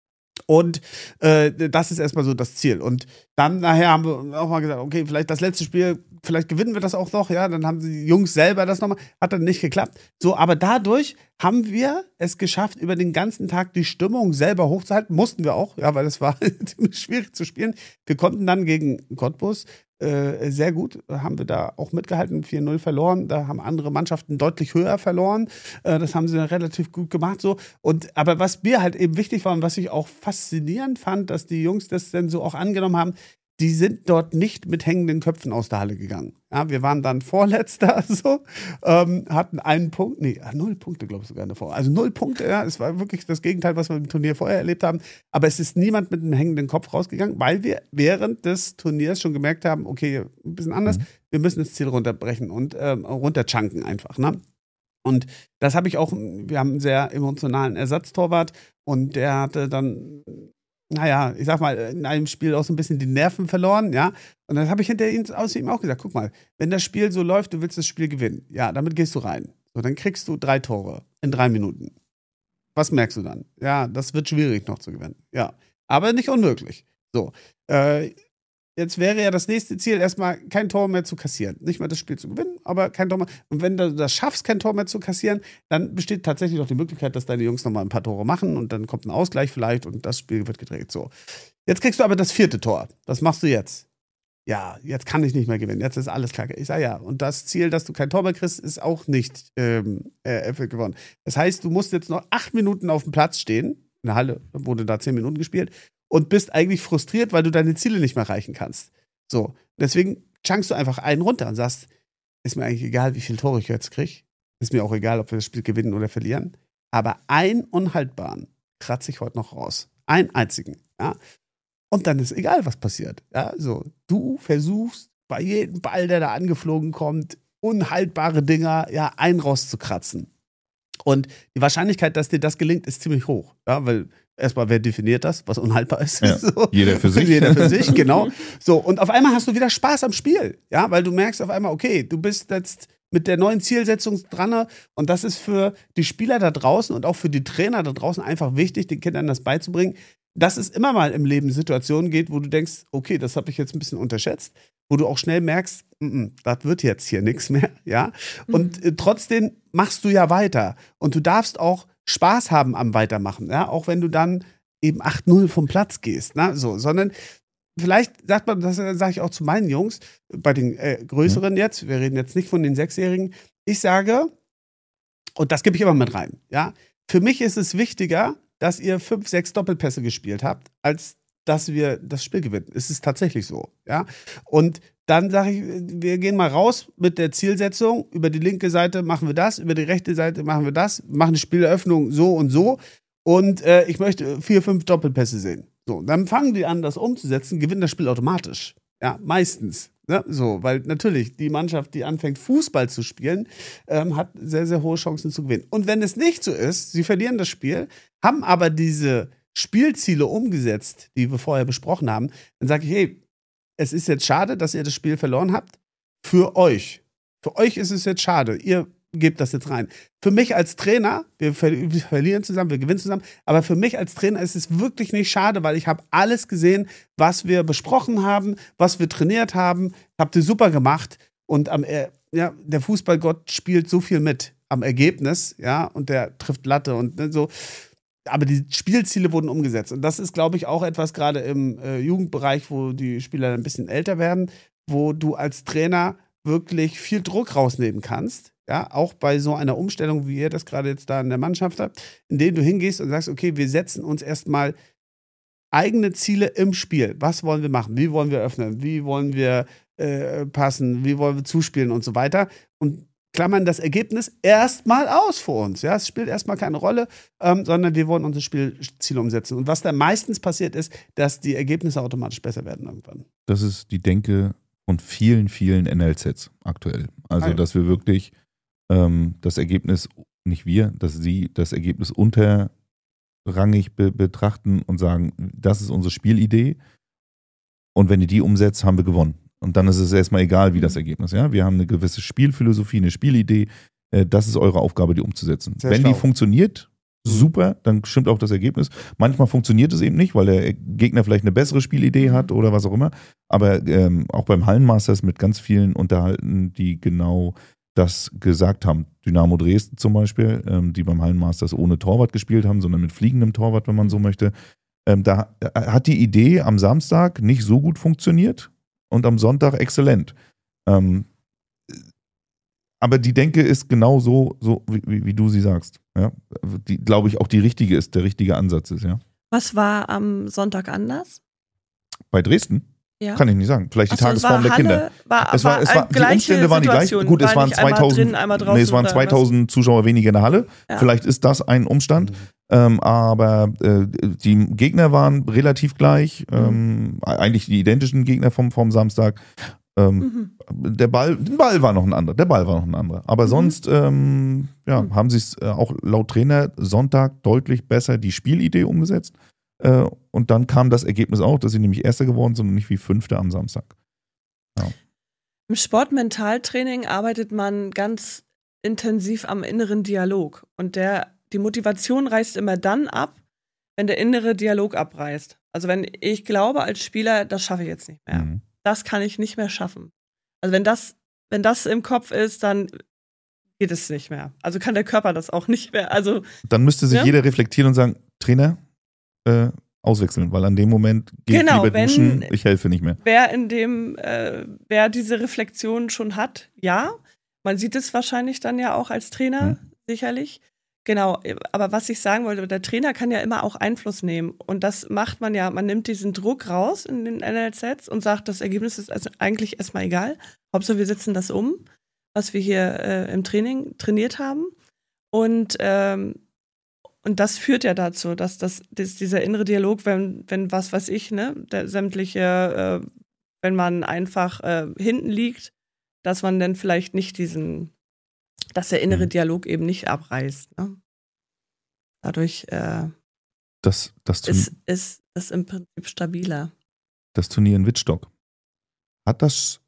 Und das ist erstmal so das Ziel. Und dann nachher haben wir auch mal gesagt, okay, vielleicht das letzte Spiel, vielleicht gewinnen wir das auch noch, ja, dann haben die Jungs selber das nochmal, hat dann nicht geklappt. So, aber dadurch haben wir es geschafft, über den ganzen Tag die Stimmung selber hochzuhalten, mussten wir auch, ja, weil es war ziemlich schwierig zu spielen. Wir konnten dann gegen Cottbus sehr gut, haben wir da auch mitgehalten, 4-0 verloren, da haben andere Mannschaften deutlich höher verloren, das haben sie dann relativ gut gemacht, so. Aber was mir halt eben wichtig war und was ich auch faszinierend fand, dass die Jungs das dann so auch angenommen haben, die sind dort nicht mit hängenden Köpfen aus der Halle gegangen. Ja, wir waren dann Vorletzter, so, hatten 1 Punkt, 0 Punkte, glaube ich sogar davor. Also 0 Punkte, ja, es war wirklich das Gegenteil, was wir im Turnier vorher erlebt haben. Aber es ist niemand mit einem hängenden Kopf rausgegangen, weil wir während des Turniers schon gemerkt haben, okay, ein bisschen anders, wir müssen das Ziel runterbrechen und runterchunken einfach, ne? Und das habe ich auch, wir haben einen sehr emotionalen Ersatztorwart und der hatte dann, naja, ich sag mal, in einem Spiel auch so ein bisschen die Nerven verloren, ja. Und dann habe ich hinterher aus ihm auch gesagt, guck mal, wenn das Spiel so läuft, du willst das Spiel gewinnen, ja, damit gehst du rein. So, dann kriegst du 3 Tore in 3 Minuten. Was merkst du dann? Ja, das wird schwierig noch zu gewinnen. Ja, aber nicht unmöglich. So, jetzt wäre ja das nächste Ziel, erstmal kein Tor mehr zu kassieren. Nicht mehr das Spiel zu gewinnen, aber kein Tor mehr. Und wenn du das schaffst, kein Tor mehr zu kassieren, dann besteht tatsächlich noch die Möglichkeit, dass deine Jungs nochmal ein paar Tore machen und dann kommt ein Ausgleich vielleicht und das Spiel wird gedreht. So. Jetzt kriegst du aber das 4. Tor. Was machst du jetzt? Ja, jetzt kann ich nicht mehr gewinnen. Jetzt ist alles kacke. Ich sage ja. Und das Ziel, dass du kein Tor mehr kriegst, ist auch nicht erfüllt geworden. Das heißt, du musst jetzt noch 8 Minuten auf dem Platz stehen. In der Halle wurde da 10 Minuten gespielt. Und bist eigentlich frustriert, weil du deine Ziele nicht mehr erreichen kannst. So, deswegen chunkst du einfach einen runter und sagst, ist mir eigentlich egal, wie viele Tore ich jetzt kriege. Ist mir auch egal, ob wir das Spiel gewinnen oder verlieren. Aber einen unhaltbaren kratze ich heute noch raus. Einen einzigen, ja. Und dann ist egal, was passiert. Ja, so, du versuchst bei jedem Ball, der da angeflogen kommt, unhaltbare Dinger, ja, einen rauszukratzen. Und die Wahrscheinlichkeit, dass dir das gelingt, ist ziemlich hoch. Ja, weil erstmal, wer definiert das, was unhaltbar ist? Ja, so. Jeder für sich. Jeder für sich, genau. So, und auf einmal hast du wieder Spaß am Spiel. Ja, weil du merkst auf einmal, okay, du bist jetzt mit der neuen Zielsetzung dran. Und das ist für die Spieler da draußen und auch für die Trainer da draußen einfach wichtig, den Kindern das beizubringen, dass es immer mal im Leben Situationen geht, wo du denkst, okay, das habe ich jetzt ein bisschen unterschätzt, wo du auch schnell merkst, das wird jetzt hier nichts mehr, ja. Und trotzdem machst du ja weiter. Und du darfst auch Spaß haben am Weitermachen, ja, auch wenn du dann eben 8-0 vom Platz gehst, ne? So, sondern vielleicht sagt man, das sage ich auch zu meinen Jungs, bei den Größeren jetzt, wir reden jetzt nicht von den 6-Jährigen, ich sage, und das gebe ich immer mit rein, ja, für mich ist es wichtiger, dass ihr 5, 6 Doppelpässe gespielt habt, als dass wir das Spiel gewinnen. Es ist tatsächlich so, ja. Und dann sage ich, wir gehen mal raus mit der Zielsetzung. Über die linke Seite machen wir das, über die rechte Seite machen wir das, machen eine Spieleröffnung so und so. Und ich möchte 4, 5 Doppelpässe sehen. So, dann fangen die an, das umzusetzen, gewinnen das Spiel automatisch. Ja, meistens. Ne? So, weil natürlich die Mannschaft, die anfängt, Fußball zu spielen, hat sehr, sehr hohe Chancen zu gewinnen. Und wenn es nicht so ist, sie verlieren das Spiel, haben aber diese Spielziele umgesetzt, die wir vorher besprochen haben, dann sage ich, hey, es ist jetzt schade, dass ihr das Spiel verloren habt. Für euch. Für euch ist es jetzt schade. Ihr gebt das jetzt rein. Für mich als Trainer, wir verlieren zusammen, wir gewinnen zusammen, aber für mich als Trainer ist es wirklich nicht schade, weil ich habe alles gesehen, was wir besprochen haben, was wir trainiert haben. Habt ihr super gemacht. Und der Fußballgott spielt so viel mit am Ergebnis, ja, und der trifft Latte und so. Aber die Spielziele wurden umgesetzt. Und das ist, glaube ich, auch etwas gerade im Jugendbereich, wo die Spieler ein bisschen älter werden, wo du als Trainer wirklich viel Druck rausnehmen kannst. Ja, auch bei so einer Umstellung, wie ihr das gerade jetzt da in der Mannschaft habt, indem du hingehst und sagst, okay, wir setzen uns erstmal eigene Ziele im Spiel. Was wollen wir machen? Wie wollen wir öffnen? Wie wollen wir passen? Wie wollen wir zuspielen und so weiter? Und klammern das Ergebnis erstmal aus für uns. Ja, es spielt erstmal keine Rolle, sondern wir wollen unsere Spielziele umsetzen. Und was da meistens passiert ist, dass die Ergebnisse automatisch besser werden irgendwann. Das ist die Denke von vielen, vielen NLZs aktuell. Also, dass wir wirklich das Ergebnis, nicht wir, dass sie das Ergebnis unterrangig betrachten und sagen, das ist unsere Spielidee und wenn ihr die umsetzt, haben wir gewonnen. Und dann ist es erstmal egal, wie das Ergebnis ist. Ja? Wir haben eine gewisse Spielphilosophie, eine Spielidee. Das ist eure Aufgabe, die umzusetzen. Wenn die funktioniert, super, dann stimmt auch das Ergebnis. Manchmal funktioniert es eben nicht, weil der Gegner vielleicht eine bessere Spielidee hat oder was auch immer. Aber auch beim Hallenmasters mit ganz vielen unterhalten, die genau das gesagt haben. Dynamo Dresden zum Beispiel, die beim Hallenmasters ohne Torwart gespielt haben, sondern mit fliegendem Torwart, wenn man so möchte. Da hat die Idee am Samstag nicht so gut funktioniert. Und am Sonntag exzellent. Aber die Denke ist genau so wie du sie sagst. Ja? Die, glaube ich, auch der richtige Ansatz ist. Ja? Was war am Sonntag anders? Bei Dresden? Ja. Kann ich nicht sagen. Vielleicht die Tagesform der Kinder. Die Umstände waren die gleichen. Gut, es waren 2000 Zuschauer weniger in der Halle. Ja. Vielleicht ist das ein Umstand. Aber die Gegner waren relativ gleich. Eigentlich die identischen Gegner vom Samstag. Der Ball war noch ein anderer. Aber sonst haben sie es auch laut Trainer Sonntag deutlich besser die Spielidee umgesetzt. Und dann kam das Ergebnis auch, dass sie nämlich Erster geworden sind und nicht wie Fünfter am Samstag. Ja. Im Sportmentaltraining arbeitet man ganz intensiv am inneren Dialog. Und die Motivation reißt immer dann ab, wenn der innere Dialog abreißt. Also wenn ich glaube als Spieler, das schaffe ich jetzt nicht mehr. Mhm. Das kann ich nicht mehr schaffen. Also wenn das im Kopf ist, dann geht es nicht mehr. Also kann der Körper das auch nicht mehr. Also Dann müsste sich jeder reflektieren und sagen, Trainer, auswechseln, weil an dem Moment gehe ich lieber duschen, ich helfe nicht mehr. Wer diese Reflexion schon hat, ja. Man sieht es wahrscheinlich dann ja auch als Trainer, sicherlich. Genau, aber was ich sagen wollte, der Trainer kann ja immer auch Einfluss nehmen. Und das macht man ja, man nimmt diesen Druck raus in den NLZs und sagt, das Ergebnis ist also eigentlich erstmal egal. Hauptsache, wir setzen das um, was wir hier im Training trainiert haben. Und das führt ja dazu, dass dieser innere Dialog, wenn was weiß ich, ne, wenn man einfach hinten liegt, dass man dann vielleicht nicht dass der innere Dialog eben nicht abreißt. Ne? Dadurch ist das im Prinzip stabiler. Das Turnier in Wittstock. Hat das,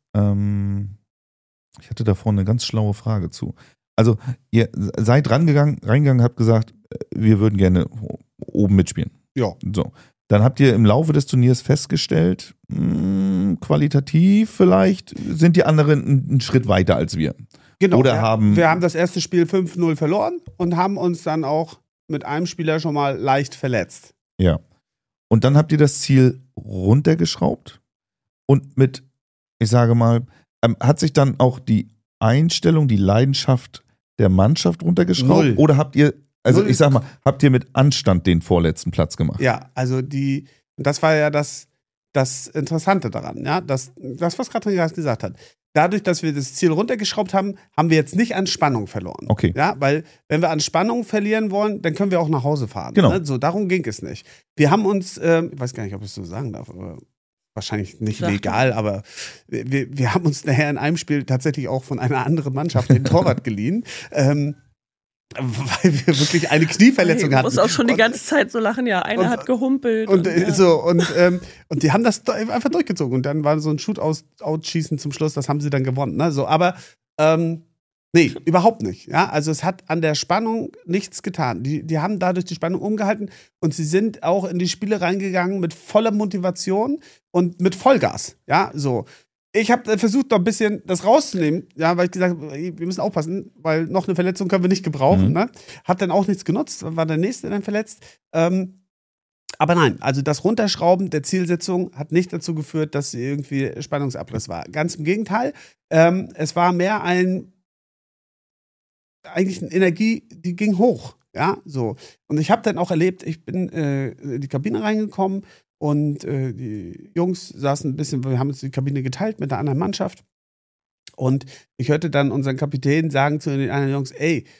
ich hatte davor eine ganz schlaue Frage zu. Also, ihr seid reingegangen, habt gesagt, wir würden gerne oben mitspielen. Ja. So. Dann habt ihr im Laufe des Turniers festgestellt, qualitativ vielleicht sind die anderen einen Schritt weiter als wir. Genau. Oder wir haben das erste Spiel 5-0 verloren und haben uns dann auch mit einem Spieler schon mal leicht verletzt. Ja. Und dann habt ihr das Ziel runtergeschraubt und ich sage mal, hat sich dann auch die Einstellung, die Leidenschaft der Mannschaft runtergeschraubt? 0. Oder habt ihr, also 0. ich sag mal, habt ihr mit Anstand den vorletzten Platz gemacht? Ja, also das war ja das Interessante daran, ja, das was Katrin gerade gesagt hat. Dadurch, dass wir das Ziel runtergeschraubt haben, haben wir jetzt nicht an Spannung verloren. Okay. Ja, weil wenn wir an Spannung verlieren wollen, dann können wir auch nach Hause fahren. Genau. Ne? So, darum ging es nicht. Wir haben uns, ich weiß gar nicht, ob ich es so sagen darf, aber wahrscheinlich nicht legal, aber wir haben uns nachher in einem Spiel tatsächlich auch von einer anderen Mannschaft den Torwart geliehen. Weil wir wirklich eine Knieverletzung hatten. Ich muss auch schon die ganze Zeit so lachen, ja. Einer hat gehumpelt. Und die haben das einfach durchgezogen. Und dann war so ein Shootout-Schießen zum Schluss, das haben sie dann gewonnen. Ne? So, aber nee, überhaupt nicht. Ja? Also es hat an der Spannung nichts getan. Die haben dadurch die Spannung umgehalten und sie sind auch in die Spiele reingegangen mit voller Motivation und mit Vollgas. Ja, so. Ich habe versucht, noch ein bisschen das rauszunehmen, ja, weil ich gesagt habe, wir müssen aufpassen, weil noch eine Verletzung können wir nicht gebrauchen. Ne? Hat dann auch nichts genutzt, war der Nächste dann verletzt. Aber nein, also das Runterschrauben der Zielsetzung hat nicht dazu geführt, dass irgendwie Spannungsabriss war. Ganz im Gegenteil. Es war mehr eigentlich eine Energie, die ging hoch. Ja, so. Und ich habe dann auch erlebt, ich bin in die Kabine reingekommen und die Jungs saßen ein bisschen, wir haben uns die Kabine geteilt mit einer anderen Mannschaft. Und ich hörte dann unseren Kapitän sagen zu den anderen Jungs,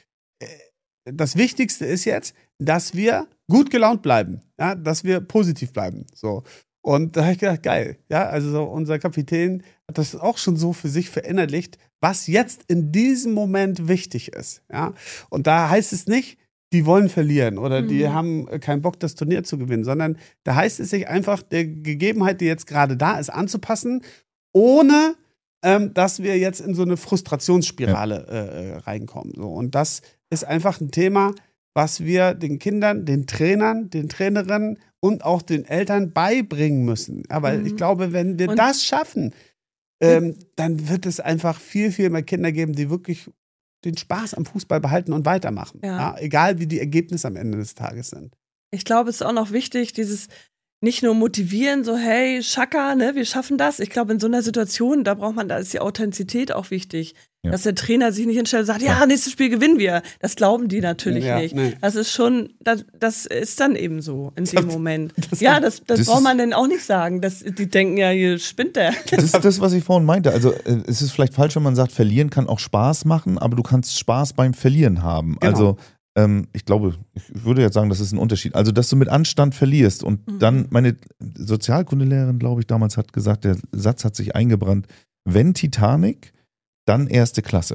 das Wichtigste ist jetzt, dass wir gut gelaunt bleiben, ja, dass wir positiv bleiben. So. Und da habe ich gedacht, geil. Ja, also so unser Kapitän hat das auch schon so für sich verinnerlicht, was jetzt in diesem Moment wichtig ist. Ja. Und da heißt es nicht, die wollen verlieren oder die haben keinen Bock, das Turnier zu gewinnen, sondern da heißt es sich einfach, der Gegebenheit, die jetzt gerade da ist, anzupassen, ohne dass wir jetzt in so eine Frustrationsspirale reinkommen. So. Und das ist einfach ein Thema, was wir den Kindern, den Trainern, den Trainerinnen und auch den Eltern beibringen müssen. Ja, weil ich glaube, wenn wir das schaffen, dann wird es einfach viel, viel mehr Kinder geben, die wirklich den Spaß am Fußball behalten und weitermachen. Ja. Ja, egal, wie die Ergebnisse am Ende des Tages sind. Ich glaube, es ist auch noch wichtig, dieses nicht nur motivieren, so hey, Schaka, ne, wir schaffen das. Ich glaube, in so einer Situation, da ist die Authentizität auch wichtig. Ja. Dass der Trainer sich nicht hinstellt und sagt, ja, nächstes Spiel gewinnen wir. Das glauben die natürlich nicht. Nee. Das ist schon, das ist dann eben so in dem Moment. Das braucht man denn auch nicht sagen. Die denken ja, hier spinnt der. Das ist das, was ich vorhin meinte. Also es ist vielleicht falsch, wenn man sagt, verlieren kann auch Spaß machen, aber du kannst Spaß beim Verlieren haben. Genau. Also ich glaube, ich würde jetzt sagen, das ist ein Unterschied. Also, dass du mit Anstand verlierst und dann, meine Sozialkundelehrerin, glaube ich, damals hat gesagt, der Satz hat sich eingebrannt, wenn Titanic, dann erste Klasse.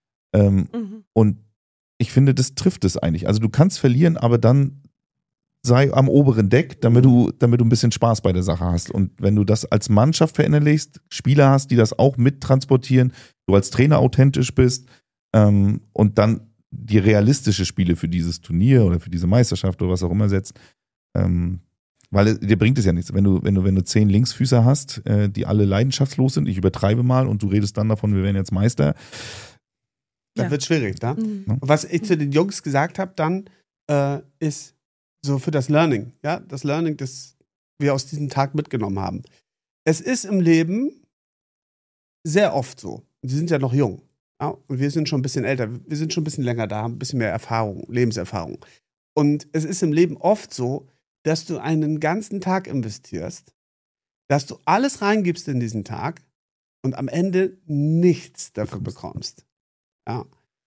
Und ich finde, das trifft es eigentlich. Also, du kannst verlieren, aber dann sei am oberen Deck, damit du ein bisschen Spaß bei der Sache hast. Und wenn du das als Mannschaft verinnerlichst, Spieler hast, die das auch mittransportieren, du als Trainer authentisch bist, und dann die realistische Spiele für dieses Turnier oder für diese Meisterschaft oder was auch immer setzt. Weil dir bringt es ja nichts. Wenn du 10 Linksfüßer hast, die alle leidenschaftslos sind, ich übertreibe mal, und du redest dann davon, wir werden jetzt Meister. Das wird schwierig, ne? Mhm. Was ich zu den Jungs gesagt habe dann, ist so für das Learning, ja, das Learning, das wir aus diesem Tag mitgenommen haben. Es ist im Leben sehr oft so, sie sind ja noch jung, ja, und wir sind schon ein bisschen älter, wir sind schon ein bisschen länger da, haben ein bisschen mehr Erfahrung, Lebenserfahrung. Und es ist im Leben oft so, dass du einen ganzen Tag investierst, dass du alles reingibst in diesen Tag und am Ende nichts dafür bekommst. Ja.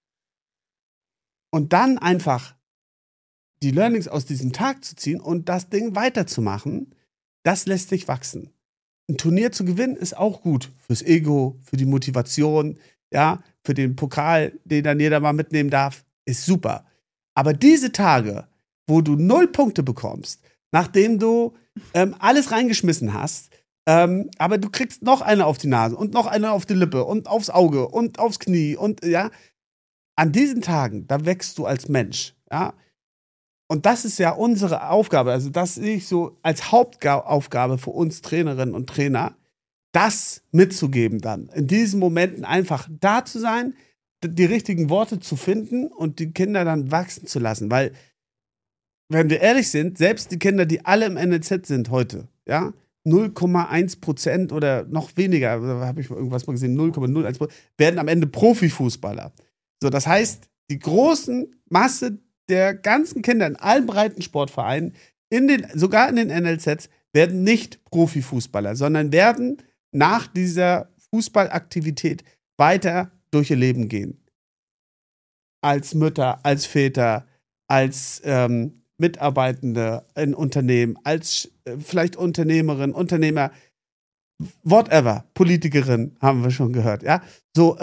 Und dann einfach die Learnings aus diesem Tag zu ziehen und das Ding weiterzumachen, das lässt sich wachsen. Ein Turnier zu gewinnen ist auch gut fürs Ego, für die Motivation, ja, für den Pokal, den dann jeder mal mitnehmen darf, ist super. Aber diese Tage, wo du 0 Punkte bekommst, nachdem du alles reingeschmissen hast, aber du kriegst noch eine auf die Nase und noch eine auf die Lippe und aufs Auge und aufs Knie und ja, an diesen Tagen, da wächst du als Mensch, ja. Und das ist ja unsere Aufgabe, also das sehe ich so als Hauptaufgabe für uns Trainerinnen und Trainer, das mitzugeben dann, in diesen Momenten einfach da zu sein, die richtigen Worte zu finden und die Kinder dann wachsen zu lassen, weil, wenn wir ehrlich sind, selbst die Kinder, die alle im NLZ sind heute, ja, 0,1% oder noch weniger, da habe ich irgendwas mal gesehen, 0,01%, werden am Ende Profifußballer. So, das heißt, die großen Masse der ganzen Kinder in allen breiten Sportvereinen, sogar in den NLZs, werden nicht Profifußballer, sondern werden nach dieser Fußballaktivität weiter durch ihr Leben gehen. Als Mütter, als Väter, als Mitarbeitende in Unternehmen, als vielleicht Unternehmerin, Unternehmer, whatever, Politikerin, haben wir schon gehört, ja. So,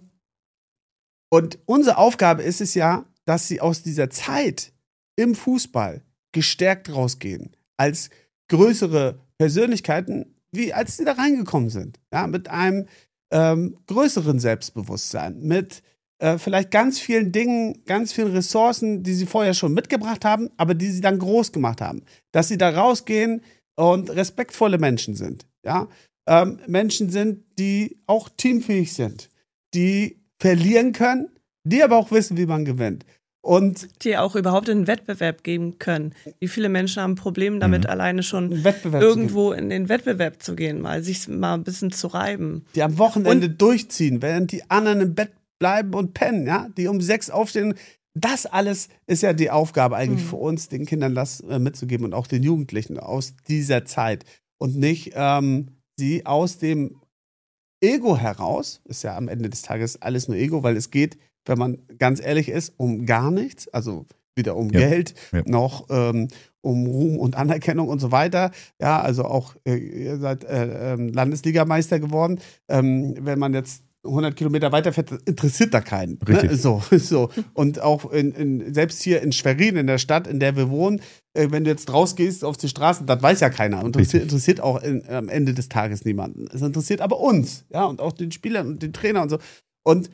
und unsere Aufgabe ist es ja, dass sie aus dieser Zeit im Fußball gestärkt rausgehen, als größere Persönlichkeiten, wie als sie da reingekommen sind, ja, mit einem größeren Selbstbewusstsein, mit vielleicht ganz vielen Dingen, ganz vielen Ressourcen, die sie vorher schon mitgebracht haben, aber die sie dann groß gemacht haben. Dass sie da rausgehen und respektvolle Menschen sind. Ja? Menschen sind, die auch teamfähig sind, die verlieren können, die aber auch wissen, wie man gewinnt. Und die auch überhaupt in den Wettbewerb gehen können. Wie viele Menschen haben Probleme damit, alleine schon irgendwo in den Wettbewerb zu gehen, sich mal ein bisschen zu reiben. Die am Wochenende durchziehen, während die anderen im Bett bleiben und pennen, ja, die um 6 aufstehen. Das alles ist ja die Aufgabe eigentlich für uns, den Kindern das mitzugeben und auch den Jugendlichen aus dieser Zeit. Und nicht sie aus dem Ego heraus, ist ja am Ende des Tages alles nur Ego, weil es geht, wenn man ganz ehrlich ist, um gar nichts, also weder um Geld, noch um Ruhm und Anerkennung und so weiter. Ja, also auch ihr seid Landesligameister geworden. Wenn man jetzt 100 Kilometer weiterfährt, interessiert da keinen. Ne? So. Und auch selbst hier in Schwerin, in der Stadt, in der wir wohnen, wenn du jetzt rausgehst auf die Straße, das weiß ja keiner. Und das interessiert auch am Ende des Tages niemanden. Es interessiert aber uns, ja, und auch den Spielern und den Trainer und so. Und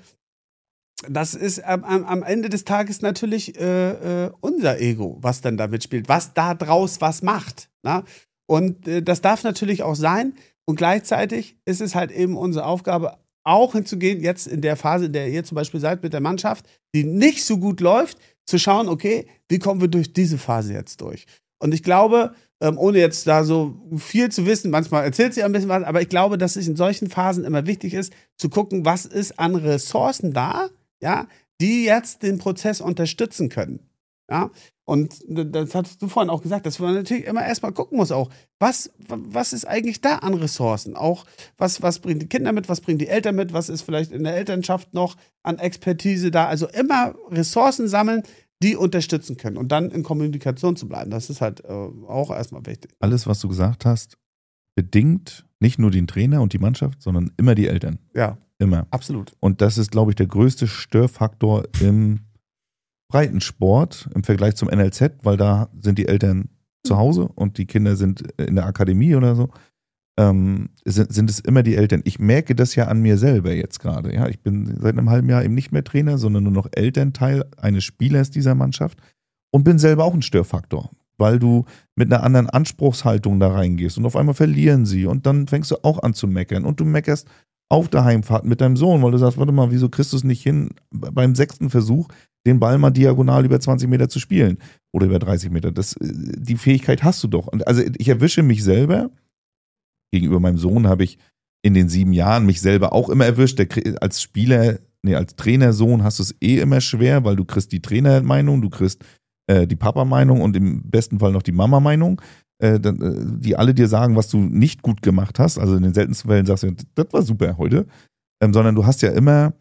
das ist am Ende des Tages natürlich unser Ego, was dann damit spielt, was da draus was macht. Na? Und das darf natürlich auch sein. Und gleichzeitig ist es halt eben unsere Aufgabe, auch hinzugehen, jetzt in der Phase, in der ihr zum Beispiel seid mit der Mannschaft, die nicht so gut läuft, zu schauen, okay, wie kommen wir durch diese Phase jetzt durch? Und ich glaube, ohne jetzt da so viel zu wissen, manchmal erzählt sie ein bisschen was, aber ich glaube, dass es in solchen Phasen immer wichtig ist, zu gucken, was ist an Ressourcen da, ja, die jetzt den Prozess unterstützen können. Ja, und das hattest du vorhin auch gesagt, dass man natürlich immer erstmal gucken muss auch, was ist eigentlich da an Ressourcen? Auch, was bringen die Kinder mit, was bringen die Eltern mit, was ist vielleicht in der Elternschaft noch an Expertise da? Also immer Ressourcen sammeln, die unterstützen können und dann in Kommunikation zu bleiben. Das ist halt auch erstmal wichtig. Alles, was du gesagt hast, bedingt nicht nur den Trainer und die Mannschaft, sondern immer die Eltern. Ja. Immer. Absolut. Und das ist, glaube ich, der größte Störfaktor im Breitensport im Vergleich zum NLZ, weil da sind die Eltern zu Hause und die Kinder sind in der Akademie oder so. sind es immer die Eltern. Ich merke das ja an mir selber jetzt gerade. Ja? Ich bin seit einem halben Jahr eben nicht mehr Trainer, sondern nur noch Elternteil eines Spielers dieser Mannschaft und bin selber auch ein Störfaktor, weil du mit einer anderen Anspruchshaltung da reingehst und auf einmal verlieren sie und dann fängst du auch an zu meckern und du meckerst auf der Heimfahrt mit deinem Sohn, weil du sagst, warte mal, wieso kriegst du es nicht hin, beim 6. Versuch den Ball mal diagonal über 20 Meter zu spielen oder über 30 Meter. Die Fähigkeit hast du doch. Und also ich erwische mich selber. Gegenüber meinem Sohn habe ich in den 7 Jahren mich selber auch immer erwischt. Als Trainersohn hast du es immer schwer, weil du kriegst die Trainermeinung, du kriegst die Papa-Meinung und im besten Fall noch die Mama-Meinung, die alle dir sagen, was du nicht gut gemacht hast. Also in den seltensten Fällen sagst du, das war super heute. Sondern du hast ja immer,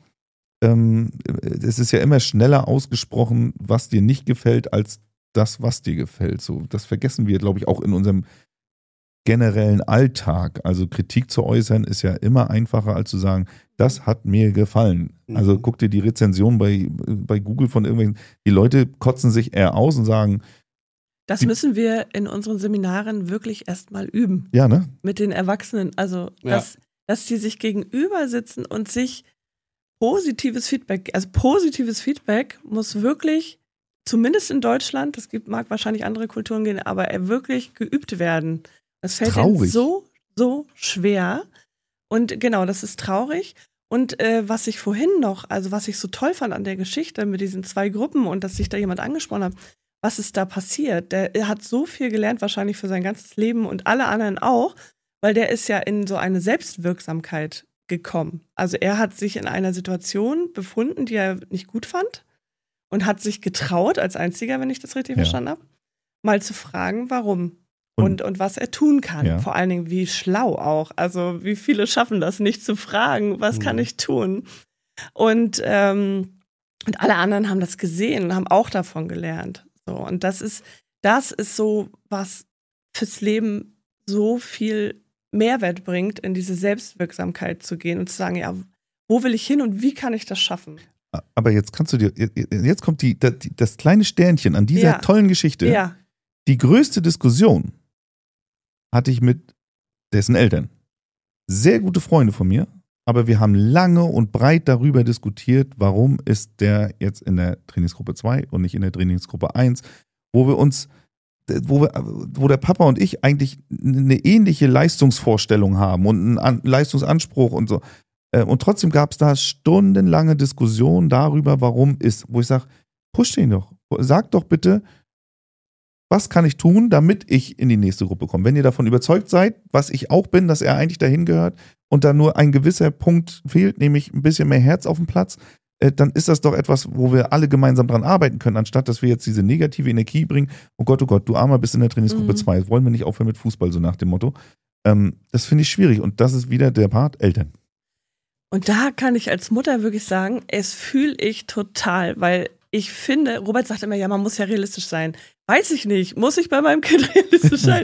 es ist ja immer schneller ausgesprochen, was dir nicht gefällt, als das, was dir gefällt. So, das vergessen wir, glaube ich, auch in unserem generellen Alltag. Also Kritik zu äußern ist ja immer einfacher, als zu sagen, das hat mir gefallen. Also guck dir die Rezension bei Google von irgendwelchen, die Leute kotzen sich eher aus und sagen, das müssen wir in unseren Seminaren wirklich erstmal üben. Ja, ne? Mit den Erwachsenen. Also, dass die sich gegenüber sitzen und sich positives Feedback muss wirklich, zumindest in Deutschland, mag wahrscheinlich andere Kulturen gehen, aber wirklich geübt werden. Das fällt ihnen so schwer. Und genau, das ist traurig. Und was ich so toll fand an der Geschichte mit diesen 2 Gruppen und dass sich da jemand angesprochen hat, was ist da passiert? Er hat so viel gelernt, wahrscheinlich für sein ganzes Leben und alle anderen auch, weil der ist ja in so eine Selbstwirksamkeit gekommen. Also er hat sich in einer Situation befunden, die er nicht gut fand und hat sich getraut, als Einziger, wenn ich das richtig verstanden habe, mal zu fragen, warum und was er tun kann. Ja. Vor allen Dingen, wie schlau auch. Also wie viele schaffen das nicht zu fragen, was kann ich tun? Und alle anderen haben das gesehen und haben auch davon gelernt. So, und das ist so, was fürs Leben so viel Mehrwert bringt, in diese Selbstwirksamkeit zu gehen und zu sagen, ja, wo will ich hin und wie kann ich das schaffen? Aber jetzt jetzt kommt das kleine Sternchen an dieser tollen Geschichte. Ja. Die größte Diskussion hatte ich mit dessen Eltern. Sehr gute Freunde von mir, aber wir haben lange und breit darüber diskutiert, warum ist der jetzt in der Trainingsgruppe 2 und nicht in der Trainingsgruppe 1, wo der Papa und ich eigentlich eine ähnliche Leistungsvorstellung haben und einen Leistungsanspruch und so. Und trotzdem gab es da stundenlange Diskussionen darüber, warum ist, wo ich sage, push den doch. Sag doch bitte, was kann ich tun, damit ich in die nächste Gruppe komme? Wenn ihr davon überzeugt seid, was ich auch bin, dass er eigentlich dahin gehört und da nur ein gewisser Punkt fehlt, nämlich ein bisschen mehr Herz auf dem Platz, dann ist das doch etwas, wo wir alle gemeinsam dran arbeiten können, anstatt dass wir jetzt diese negative Energie bringen. Oh Gott, du Armer, bist in der Trainingsgruppe 2. Jetzt wollen wir nicht aufhören mit Fußball, so nach dem Motto. Das finde ich schwierig und das ist wieder der Part Eltern. Und da kann ich als Mutter wirklich sagen, es fühle ich total, weil ich finde, Robert sagt immer, ja, man muss ja realistisch sein. Weiß ich nicht. Muss ich bei meinem Kind realistisch sein?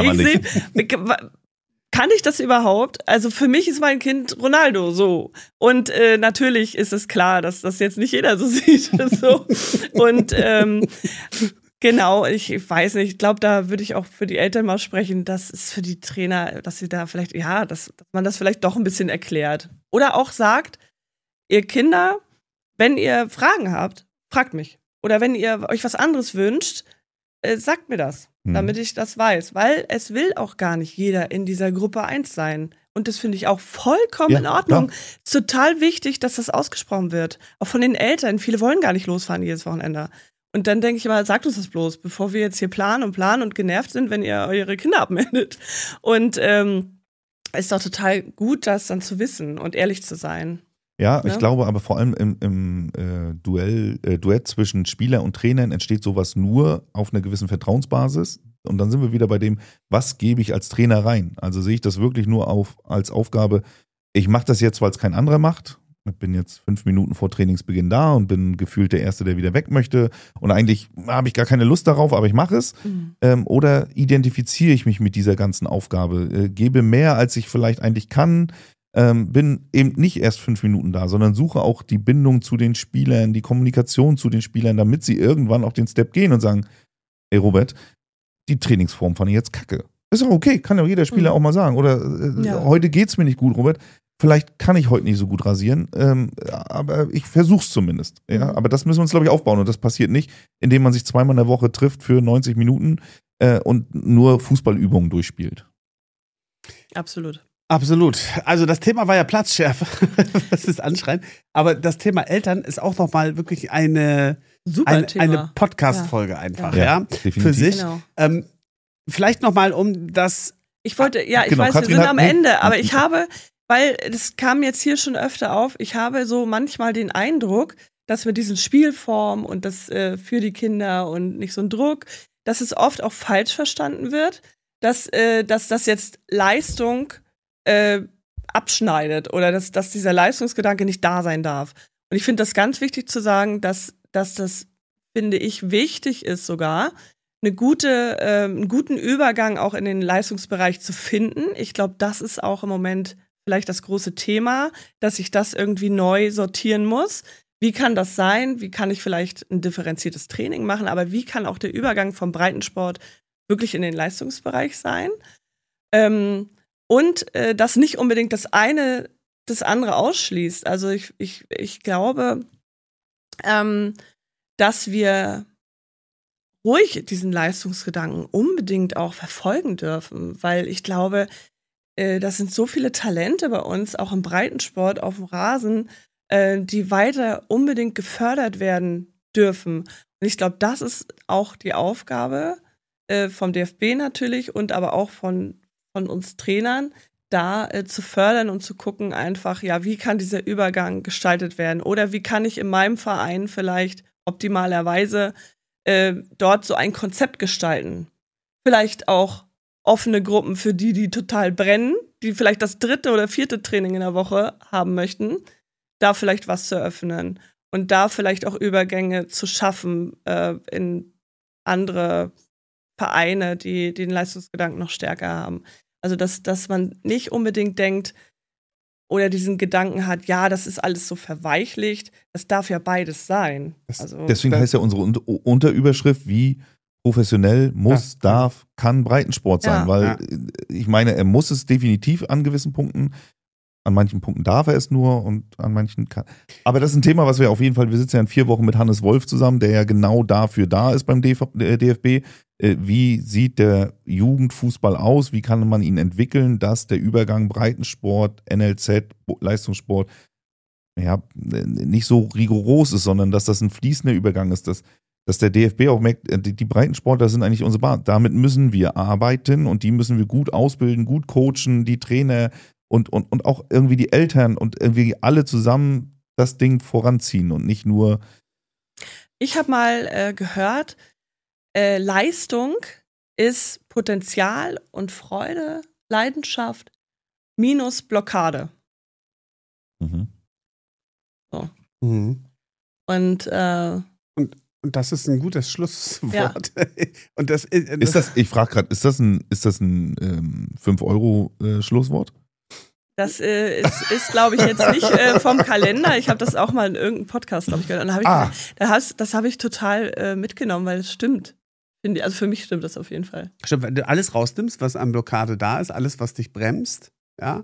Kann ich das überhaupt? Also für mich ist mein Kind Ronaldo so. Und natürlich ist es klar, dass das jetzt nicht jeder so sieht. So. Und genau, ich weiß nicht, ich glaube, da würde ich auch für die Eltern mal sprechen, das ist für die Trainer, dass sie da vielleicht, dass man das vielleicht doch ein bisschen erklärt. Oder auch sagt, ihr Kinder, wenn ihr Fragen habt, fragt mich. Oder wenn ihr euch was anderes wünscht, sagt mir das, damit ich das weiß. Weil es will auch gar nicht jeder in dieser Gruppe 1 sein. Und das finde ich auch vollkommen in Ordnung. Es ist total wichtig, dass das ausgesprochen wird. Auch von den Eltern. Viele wollen gar nicht losfahren jedes Wochenende. Und dann denke ich immer, sagt uns das bloß, bevor wir jetzt hier planen und genervt sind, wenn ihr eure Kinder abmeldet. Und ist doch total gut, das dann zu wissen und ehrlich zu sein. Ja, ich glaube aber vor allem im Duett zwischen Spieler und Trainern entsteht sowas nur auf einer gewissen Vertrauensbasis. Und dann sind wir wieder bei dem, was gebe ich als Trainer rein? Also sehe ich das wirklich nur als Aufgabe, ich mache das jetzt, weil es kein anderer macht. Ich bin jetzt 5 Minuten vor Trainingsbeginn da und bin gefühlt der Erste, der wieder weg möchte. Und eigentlich habe ich gar keine Lust darauf, aber ich mache es. Oder identifiziere ich mich mit dieser ganzen Aufgabe, gebe mehr, als ich vielleicht eigentlich kann, bin eben nicht erst 5 Minuten da, sondern suche auch die Bindung zu den Spielern, die Kommunikation zu den Spielern, damit sie irgendwann auch den Step gehen und sagen, ey Robert, die Trainingsform fand ich jetzt kacke. Ist auch okay, kann ja jeder Spieler auch mal sagen. Oder heute geht's mir nicht gut, Robert. Vielleicht kann ich heute nicht so gut rasieren, aber ich versuch's zumindest. Ja? Aber das müssen wir uns, glaube ich, aufbauen. Und das passiert nicht, indem man sich zweimal in der Woche trifft für 90 Minuten und nur Fußballübungen durchspielt. Absolut. Absolut. Also das Thema war ja Platzschärfe, was ist anschreien. Aber das Thema Eltern ist auch nochmal wirklich eine Podcast-Folge einfach, für sich. Genau. Vielleicht nochmal um das. Ich weiß, wir sind am Ende, aber ich habe, weil das kam jetzt hier schon öfter auf, ich habe so manchmal den Eindruck, dass mit diesen Spielformen und das für die Kinder und nicht so ein Druck, dass es oft auch falsch verstanden wird, dass das jetzt Leistung abschneidet oder dass dieser Leistungsgedanke nicht da sein darf. Und ich finde das ganz wichtig zu sagen, dass das, finde ich, wichtig ist sogar, einen guten Übergang auch in den Leistungsbereich zu finden. Ich glaube, das ist auch im Moment vielleicht das große Thema, dass ich das irgendwie neu sortieren muss. Wie kann das sein? Wie kann ich vielleicht ein differenziertes Training machen? Aber wie kann auch der Übergang vom Breitensport wirklich in den Leistungsbereich sein? Und dass nicht unbedingt das eine das andere ausschließt. Also ich glaube, dass wir ruhig diesen Leistungsgedanken unbedingt auch verfolgen dürfen, weil ich glaube, das sind so viele Talente bei uns, auch im Breitensport, auf dem Rasen, die weiter unbedingt gefördert werden dürfen. Und ich glaube, das ist auch die Aufgabe vom DFB natürlich und aber auch von uns Trainern, da zu fördern und zu gucken einfach, ja, wie kann dieser Übergang gestaltet werden oder wie kann ich in meinem Verein vielleicht optimalerweise dort so ein Konzept gestalten. Vielleicht auch offene Gruppen für die total brennen, die vielleicht das 3. oder 4. Training in der Woche haben möchten, da vielleicht was zu eröffnen und da vielleicht auch Übergänge zu schaffen in andere Vereine, die den Leistungsgedanken noch stärker haben. Also, dass man nicht unbedingt denkt oder diesen Gedanken hat, ja, das ist alles so verweichlicht. Das darf ja beides sein. Deswegen heißt ja unsere Unterüberschrift, wie professionell muss, darf, kann Breitensport sein. Weil ich meine, er muss es definitiv an gewissen Punkten. An manchen Punkten darf er es nur und an manchen kann. Aber das ist ein Thema, was wir auf jeden Fall, wir sitzen ja in 4 Wochen mit Hannes Wolf zusammen, der ja genau dafür da ist beim DFB. Wie sieht der Jugendfußball aus? Wie kann man ihn entwickeln, dass der Übergang Breitensport, NLZ, Leistungssport nicht so rigoros ist, sondern dass das ein fließender Übergang ist, dass der DFB auch merkt, die Breitensportler sind eigentlich unsere Bahn. Damit müssen wir arbeiten und die müssen wir gut ausbilden, gut coachen, die Trainer und auch irgendwie die Eltern und irgendwie alle zusammen das Ding voranziehen und nicht nur. Ich habe mal gehört, Leistung ist Potenzial und Freude, Leidenschaft minus Blockade. Mhm. So. Mhm. Und das ist ein gutes Schlusswort. Ja. Und ich frage gerade, ist das ein 5-Euro-Schlusswort? Das ist glaube ich, jetzt nicht vom Kalender. Ich habe das auch mal in irgendeinem Podcast, glaube ich, gehört. Und das habe ich total mitgenommen, weil es stimmt. Also für mich stimmt das auf jeden Fall. Stimmt, wenn du alles rausnimmst, was an Blockade da ist, alles, was dich bremst, ja,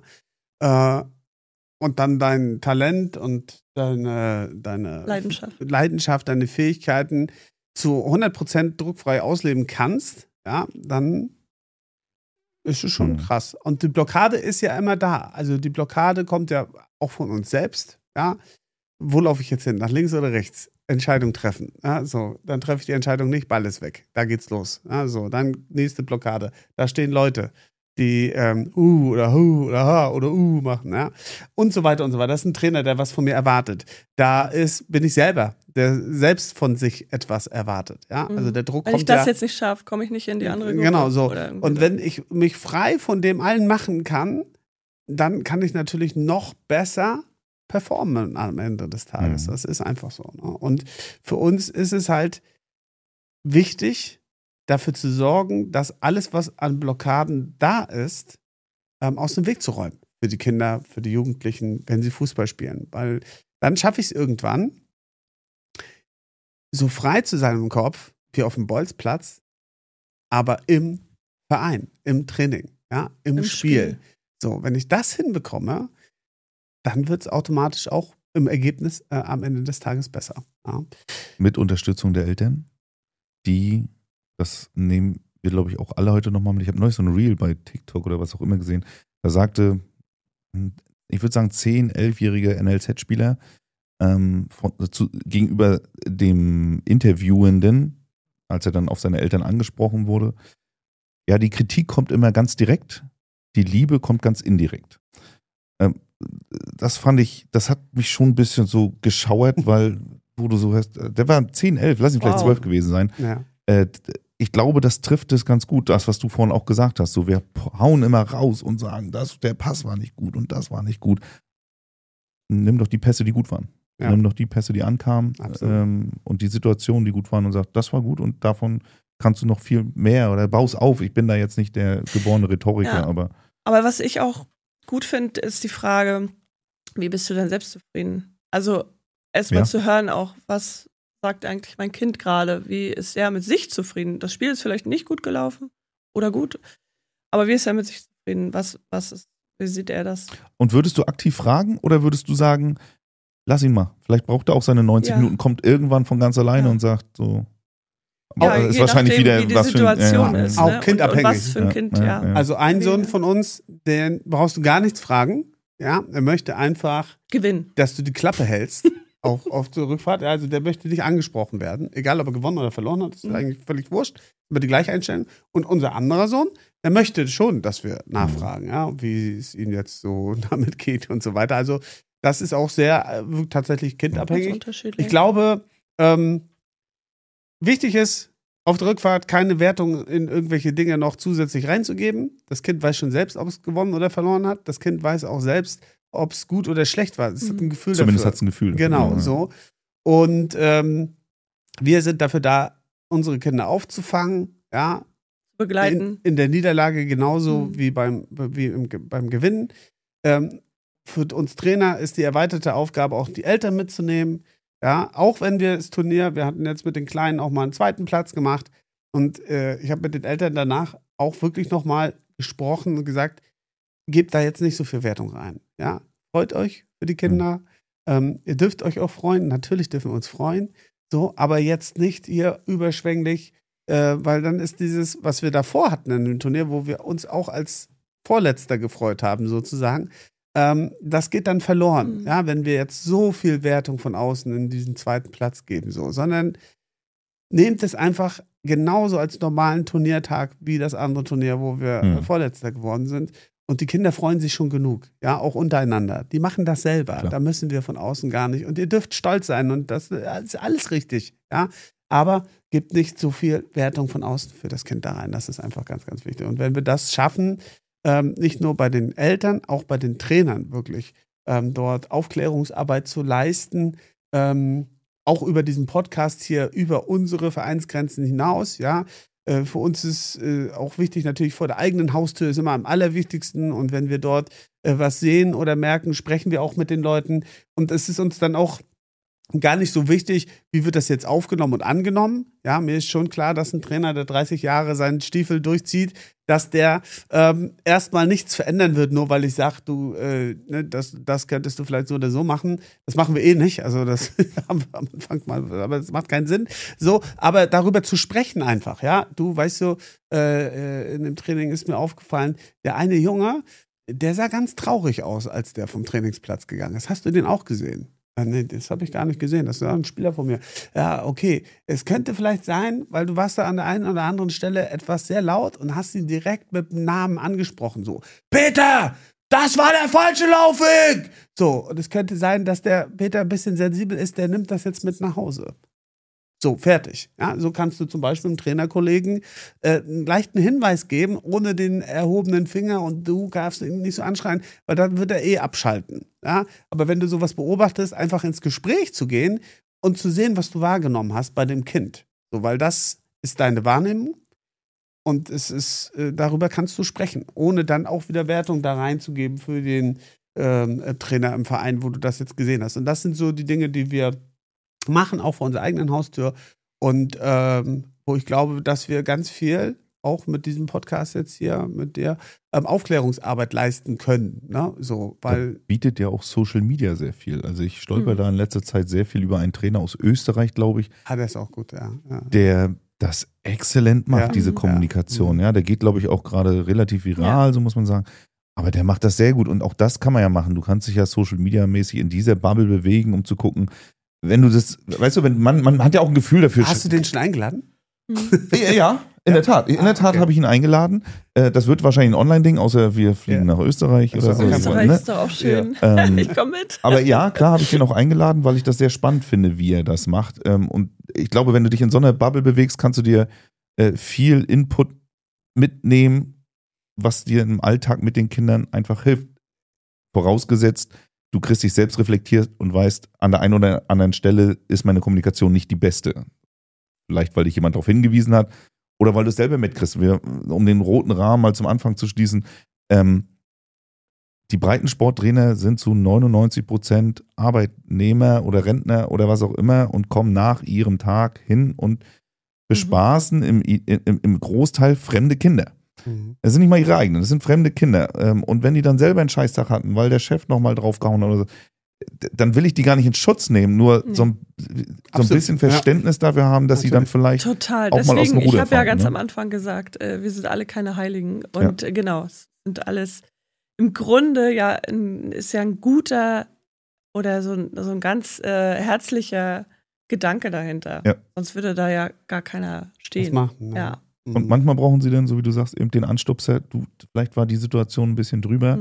und dann dein Talent und deine Leidenschaft, deine Fähigkeiten zu 100% druckfrei ausleben kannst, ja, dann ist es schon krass. Und die Blockade ist ja immer da. Also die Blockade kommt ja auch von uns selbst, ja. Wo laufe ich jetzt hin? Nach links oder rechts? Entscheidung treffen. Ja, so, dann treffe ich die Entscheidung nicht, Ball ist weg. Da geht's los. Ja, so, dann nächste Blockade. Da stehen Leute, die oder hu oder ha oder machen, ja. Und so weiter und so weiter. Das ist ein Trainer, der was von mir erwartet. Bin ich selber, der selbst von sich etwas erwartet. Ja, also der Druck kommt. Wenn ich das jetzt nicht schaffe, komme ich nicht in die andere Gruppe. Genau so. Und wenn ich mich frei von dem allen machen kann, dann kann ich natürlich noch besser performen am Ende des Tages. Das ist einfach so. Ne? Und für uns ist es halt wichtig, dafür zu sorgen, dass alles, was an Blockaden da ist, aus dem Weg zu räumen. Für die Kinder, für die Jugendlichen, wenn sie Fußball spielen. Weil dann schaffe ich es irgendwann, so frei zu sein im Kopf, wie auf dem Bolzplatz, aber im Verein, im Training, ja, im Spiel. So, wenn ich das hinbekomme, dann wird es automatisch auch im Ergebnis am Ende des Tages besser. Ja. Mit Unterstützung der Eltern, das nehmen wir, glaube ich, auch alle heute nochmal mit. Ich habe neulich so ein Reel bei TikTok oder was auch immer gesehen. Da sagte, ich würde sagen, 10-, 11-jährige NLZ-Spieler gegenüber dem Interviewenden, als er dann auf seine Eltern angesprochen wurde, ja, die Kritik kommt immer ganz direkt, die Liebe kommt ganz indirekt. Das hat mich schon ein bisschen so geschauert, weil, wo du so hast, der war 10, 11, lass ihn vielleicht 12 gewesen sein. Ja. Ich glaube, das trifft es ganz gut, das, was du vorhin auch gesagt hast. So, wir hauen immer raus und sagen, der Pass war nicht gut und das war nicht gut. Nimm doch die Pässe, die gut waren. Ja. Nimm doch die Pässe, die ankamen und die Situationen, die gut waren und sag, das war gut und davon kannst du noch viel mehr oder baust auf. Ich bin da jetzt nicht der geborene Rhetoriker, aber was ich auch gut finde, ist die Frage, wie bist du denn selbst zufrieden? Also erstmal zu hören auch, was sagt eigentlich mein Kind gerade? Wie ist er mit sich zufrieden? Das Spiel ist vielleicht nicht gut gelaufen oder gut, aber wie ist er mit sich zufrieden? Wie sieht er das? Und würdest du aktiv fragen oder würdest du sagen, lass ihn mal, vielleicht braucht er auch seine 90 Minuten, kommt irgendwann von ganz alleine und sagt so. Ja, ist wahrscheinlich nachdem, wieder wie die was Situation für ein, ist. Auch kindabhängig. Und was für ein Kind, Also ein Sohn von uns, den brauchst du gar nichts fragen. Ja, er möchte einfach gewinnen, dass du die Klappe hältst. Auch auf der Rückfahrt. Also der möchte nicht angesprochen werden. Egal, ob er gewonnen oder verloren hat, ist eigentlich völlig wurscht. Über die gleiche Einstellung. Und unser anderer Sohn, der möchte schon, dass wir nachfragen, ja, wie es ihm jetzt so damit geht und so weiter. Also das ist auch sehr tatsächlich kindabhängig. Ich glaube, wichtig ist, auf der Rückfahrt keine Wertung in irgendwelche Dinge noch zusätzlich reinzugeben. Das Kind weiß schon selbst, ob es gewonnen oder verloren hat. Das Kind weiß auch selbst, ob es gut oder schlecht war. Es hat ein Gefühl Zumindest hat es ein Gefühl. Genau, so. Und wir sind dafür da, unsere Kinder aufzufangen, ja. Begleiten. In der Niederlage genauso wie beim Gewinnen. Für uns Trainer ist die erweiterte Aufgabe, auch die Eltern mitzunehmen. Ja, auch wenn wir das Turnier, wir hatten jetzt mit den Kleinen auch mal einen zweiten Platz gemacht und ich habe mit den Eltern danach auch wirklich nochmal gesprochen und gesagt, gebt da jetzt nicht so viel Wertung rein. Ja, freut euch für die Kinder. Ihr dürft euch auch freuen. Natürlich dürfen wir uns freuen. So, aber jetzt nicht hier überschwänglich, weil dann ist dieses, was wir davor hatten in dem Turnier, wo wir uns auch als Vorletzter gefreut haben, sozusagen, das geht dann verloren, ja, wenn wir jetzt so viel Wertung von außen in diesen zweiten Platz geben, so, sondern nehmt es einfach genauso als normalen Turniertag wie das andere Turnier, wo wir Vorletzter geworden sind. Und die Kinder freuen sich schon genug, ja, auch untereinander. Die machen das selber. Klar. Da müssen wir von außen gar nicht. Und ihr dürft stolz sein und das ist alles richtig, ja. Aber gebt nicht so viel Wertung von außen für das Kind da rein. Das ist einfach ganz, ganz wichtig. Und wenn wir das schaffen, nicht nur bei den Eltern, auch bei den Trainern wirklich dort Aufklärungsarbeit zu leisten, auch über diesen Podcast hier, über unsere Vereinsgrenzen hinaus, ja. Für uns ist auch wichtig, natürlich vor der eigenen Haustür ist immer am allerwichtigsten und wenn wir dort was sehen oder merken, sprechen wir auch mit den Leuten und es ist uns dann auch gar nicht so wichtig, wie wird das jetzt aufgenommen und angenommen. Ja, mir ist schon klar, dass ein Trainer, der 30 Jahre seinen Stiefel durchzieht, dass der erstmal nichts verändern wird, nur weil ich sage, du, das könntest du vielleicht so oder so machen. Das machen wir eh nicht. Also das haben wir am Anfang mal, aber das macht keinen Sinn. So, aber darüber zu sprechen einfach, ja. Du, weißt du, in dem Training ist mir aufgefallen, der eine Junge, der sah ganz traurig aus, als der vom Trainingsplatz gegangen ist. Hast du den auch gesehen? Nee, das habe ich gar nicht gesehen. Das ist ein Spieler von mir. Ja, okay. Es könnte vielleicht sein, weil du warst da an der einen oder anderen Stelle etwas sehr laut und hast ihn direkt mit dem Namen angesprochen. So, Peter, das war der falsche Laufweg! So, und es könnte sein, dass der Peter ein bisschen sensibel ist, der nimmt das jetzt mit nach Hause. So, fertig. Ja, so kannst du zum Beispiel einem Trainerkollegen einen leichten Hinweis geben, ohne den erhobenen Finger und du darfst ihn nicht so anschreien, weil dann wird er eh abschalten. Ja? Aber wenn du sowas beobachtest, einfach ins Gespräch zu gehen und zu sehen, was du wahrgenommen hast bei dem Kind. So, weil das ist deine Wahrnehmung und es ist, darüber kannst du sprechen, ohne dann auch wieder Wertung da reinzugeben für den Trainer im Verein, wo du das jetzt gesehen hast. Und das sind so die Dinge, die wir machen, auch vor unserer eigenen Haustür und wo ich glaube, dass wir ganz viel auch mit diesem Podcast jetzt hier, mit der Aufklärungsarbeit leisten können. Ne? So, weil bietet ja auch Social Media sehr viel. Also ich stolper da in letzter Zeit sehr viel über einen Trainer aus Österreich, glaube ich. Hat er es auch gut, ja. Der das exzellent macht, diese Kommunikation. Ja, der geht, glaube ich, auch gerade relativ viral, so muss man sagen. Aber der macht das sehr gut und auch das kann man ja machen. Du kannst dich ja Social Media mäßig in dieser Bubble bewegen, um zu gucken, wenn du das, weißt du, wenn man hat ja auch ein Gefühl dafür. Hast du den schon eingeladen? Ja, in der Tat. In der Tat habe ich ihn eingeladen. Das wird wahrscheinlich ein Online-Ding, außer wir fliegen nach Österreich oder so. Österreich ist doch auch schön. Ich komme mit. Aber ja, klar habe ich ihn auch eingeladen, weil ich das sehr spannend finde, wie er das macht. Und ich glaube, wenn du dich in so einer Bubble bewegst, kannst du dir viel Input mitnehmen, was dir im Alltag mit den Kindern einfach hilft. Vorausgesetzt, du kriegst dich selbst reflektiert und weißt, an der einen oder anderen Stelle ist meine Kommunikation nicht die beste. Vielleicht, weil dich jemand darauf hingewiesen hat oder weil du es selber mitkriegst. Um den roten Rahmen mal zum Anfang zu schließen, die Breitensporttrainer sind zu 99% Arbeitnehmer oder Rentner oder was auch immer und kommen nach ihrem Tag hin und bespaßen im Großteil fremde Kinder. Das sind nicht mal ihre eigenen, das sind fremde Kinder. Und wenn die dann selber einen Scheißtag hatten, weil der Chef nochmal draufgehauen hat oder so, dann will ich die gar nicht in Schutz nehmen, nur so ein bisschen Verständnis dafür haben, dass sie dann vielleicht auch mal aus dem Ruder fallen. Ich habe ja ganz am Anfang gesagt, wir sind alle keine Heiligen. Und genau, es sind alles, im Grunde ist ja ein guter oder so ein ganz herzlicher Gedanke dahinter. Ja. Sonst würde da ja gar keiner stehen. Das machen, ja. Und manchmal brauchen sie dann, so wie du sagst, eben den Anstupser. Vielleicht war die Situation ein bisschen drüber.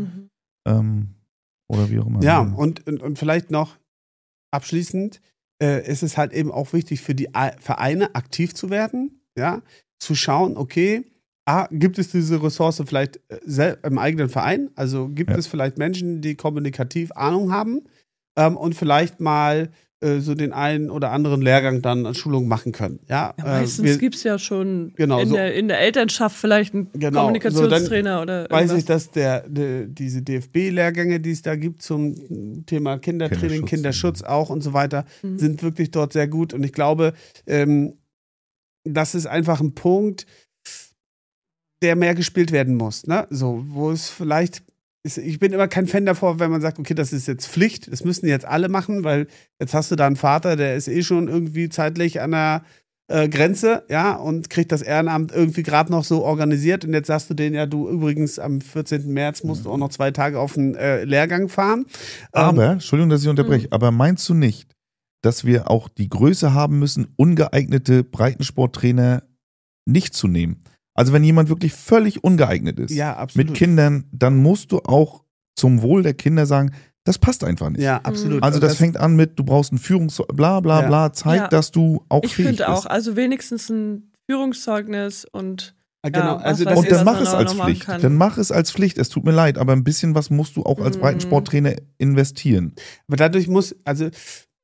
Oder wie auch immer. Ja, und vielleicht noch abschließend ist es halt eben auch wichtig für die Vereine aktiv zu werden, ja, zu schauen, okay, gibt es diese Ressource vielleicht im eigenen Verein, also gibt es vielleicht Menschen, die kommunikativ Ahnung haben und vielleicht mal so den einen oder anderen Lehrgang dann an Schulung machen können. Ja, meistens gibt es ja schon in der Elternschaft vielleicht einen Kommunikationstrainer so, oder weiß ich, dass diese DFB-Lehrgänge, die es da gibt zum Thema Kindertraining, Kinderschutz auch und so weiter, sind wirklich dort sehr gut. Und ich glaube, das ist einfach ein Punkt, der mehr gespielt werden muss. Ne? So, wo es vielleicht ich bin immer kein Fan davor, wenn man sagt, okay, das ist jetzt Pflicht, das müssen jetzt alle machen, weil jetzt hast du da einen Vater, der ist schon irgendwie zeitlich an der Grenze, ja, und kriegt das Ehrenamt irgendwie gerade noch so organisiert und jetzt sagst du denen, ja, du übrigens am 14. März musst du auch noch 2 Tage auf einen Lehrgang fahren. Aber, Entschuldigung, dass ich unterbreche, aber meinst du nicht, dass wir auch die Größe haben müssen, ungeeignete Breitensporttrainer nicht zu nehmen? Also wenn jemand wirklich völlig ungeeignet ist mit Kindern, dann musst du auch zum Wohl der Kinder sagen, das passt einfach nicht. Ja, absolut. Also das fängt an mit, du brauchst ein bla bla bla, zeig, dass du auch fähig bist. Ich finde auch, also wenigstens ein Führungszeugnis und genau, also und dann mach es als Pflicht. Dann mach es als Pflicht. Es tut mir leid, aber ein bisschen was musst du auch als Breitensporttrainer investieren. Aber dadurch finde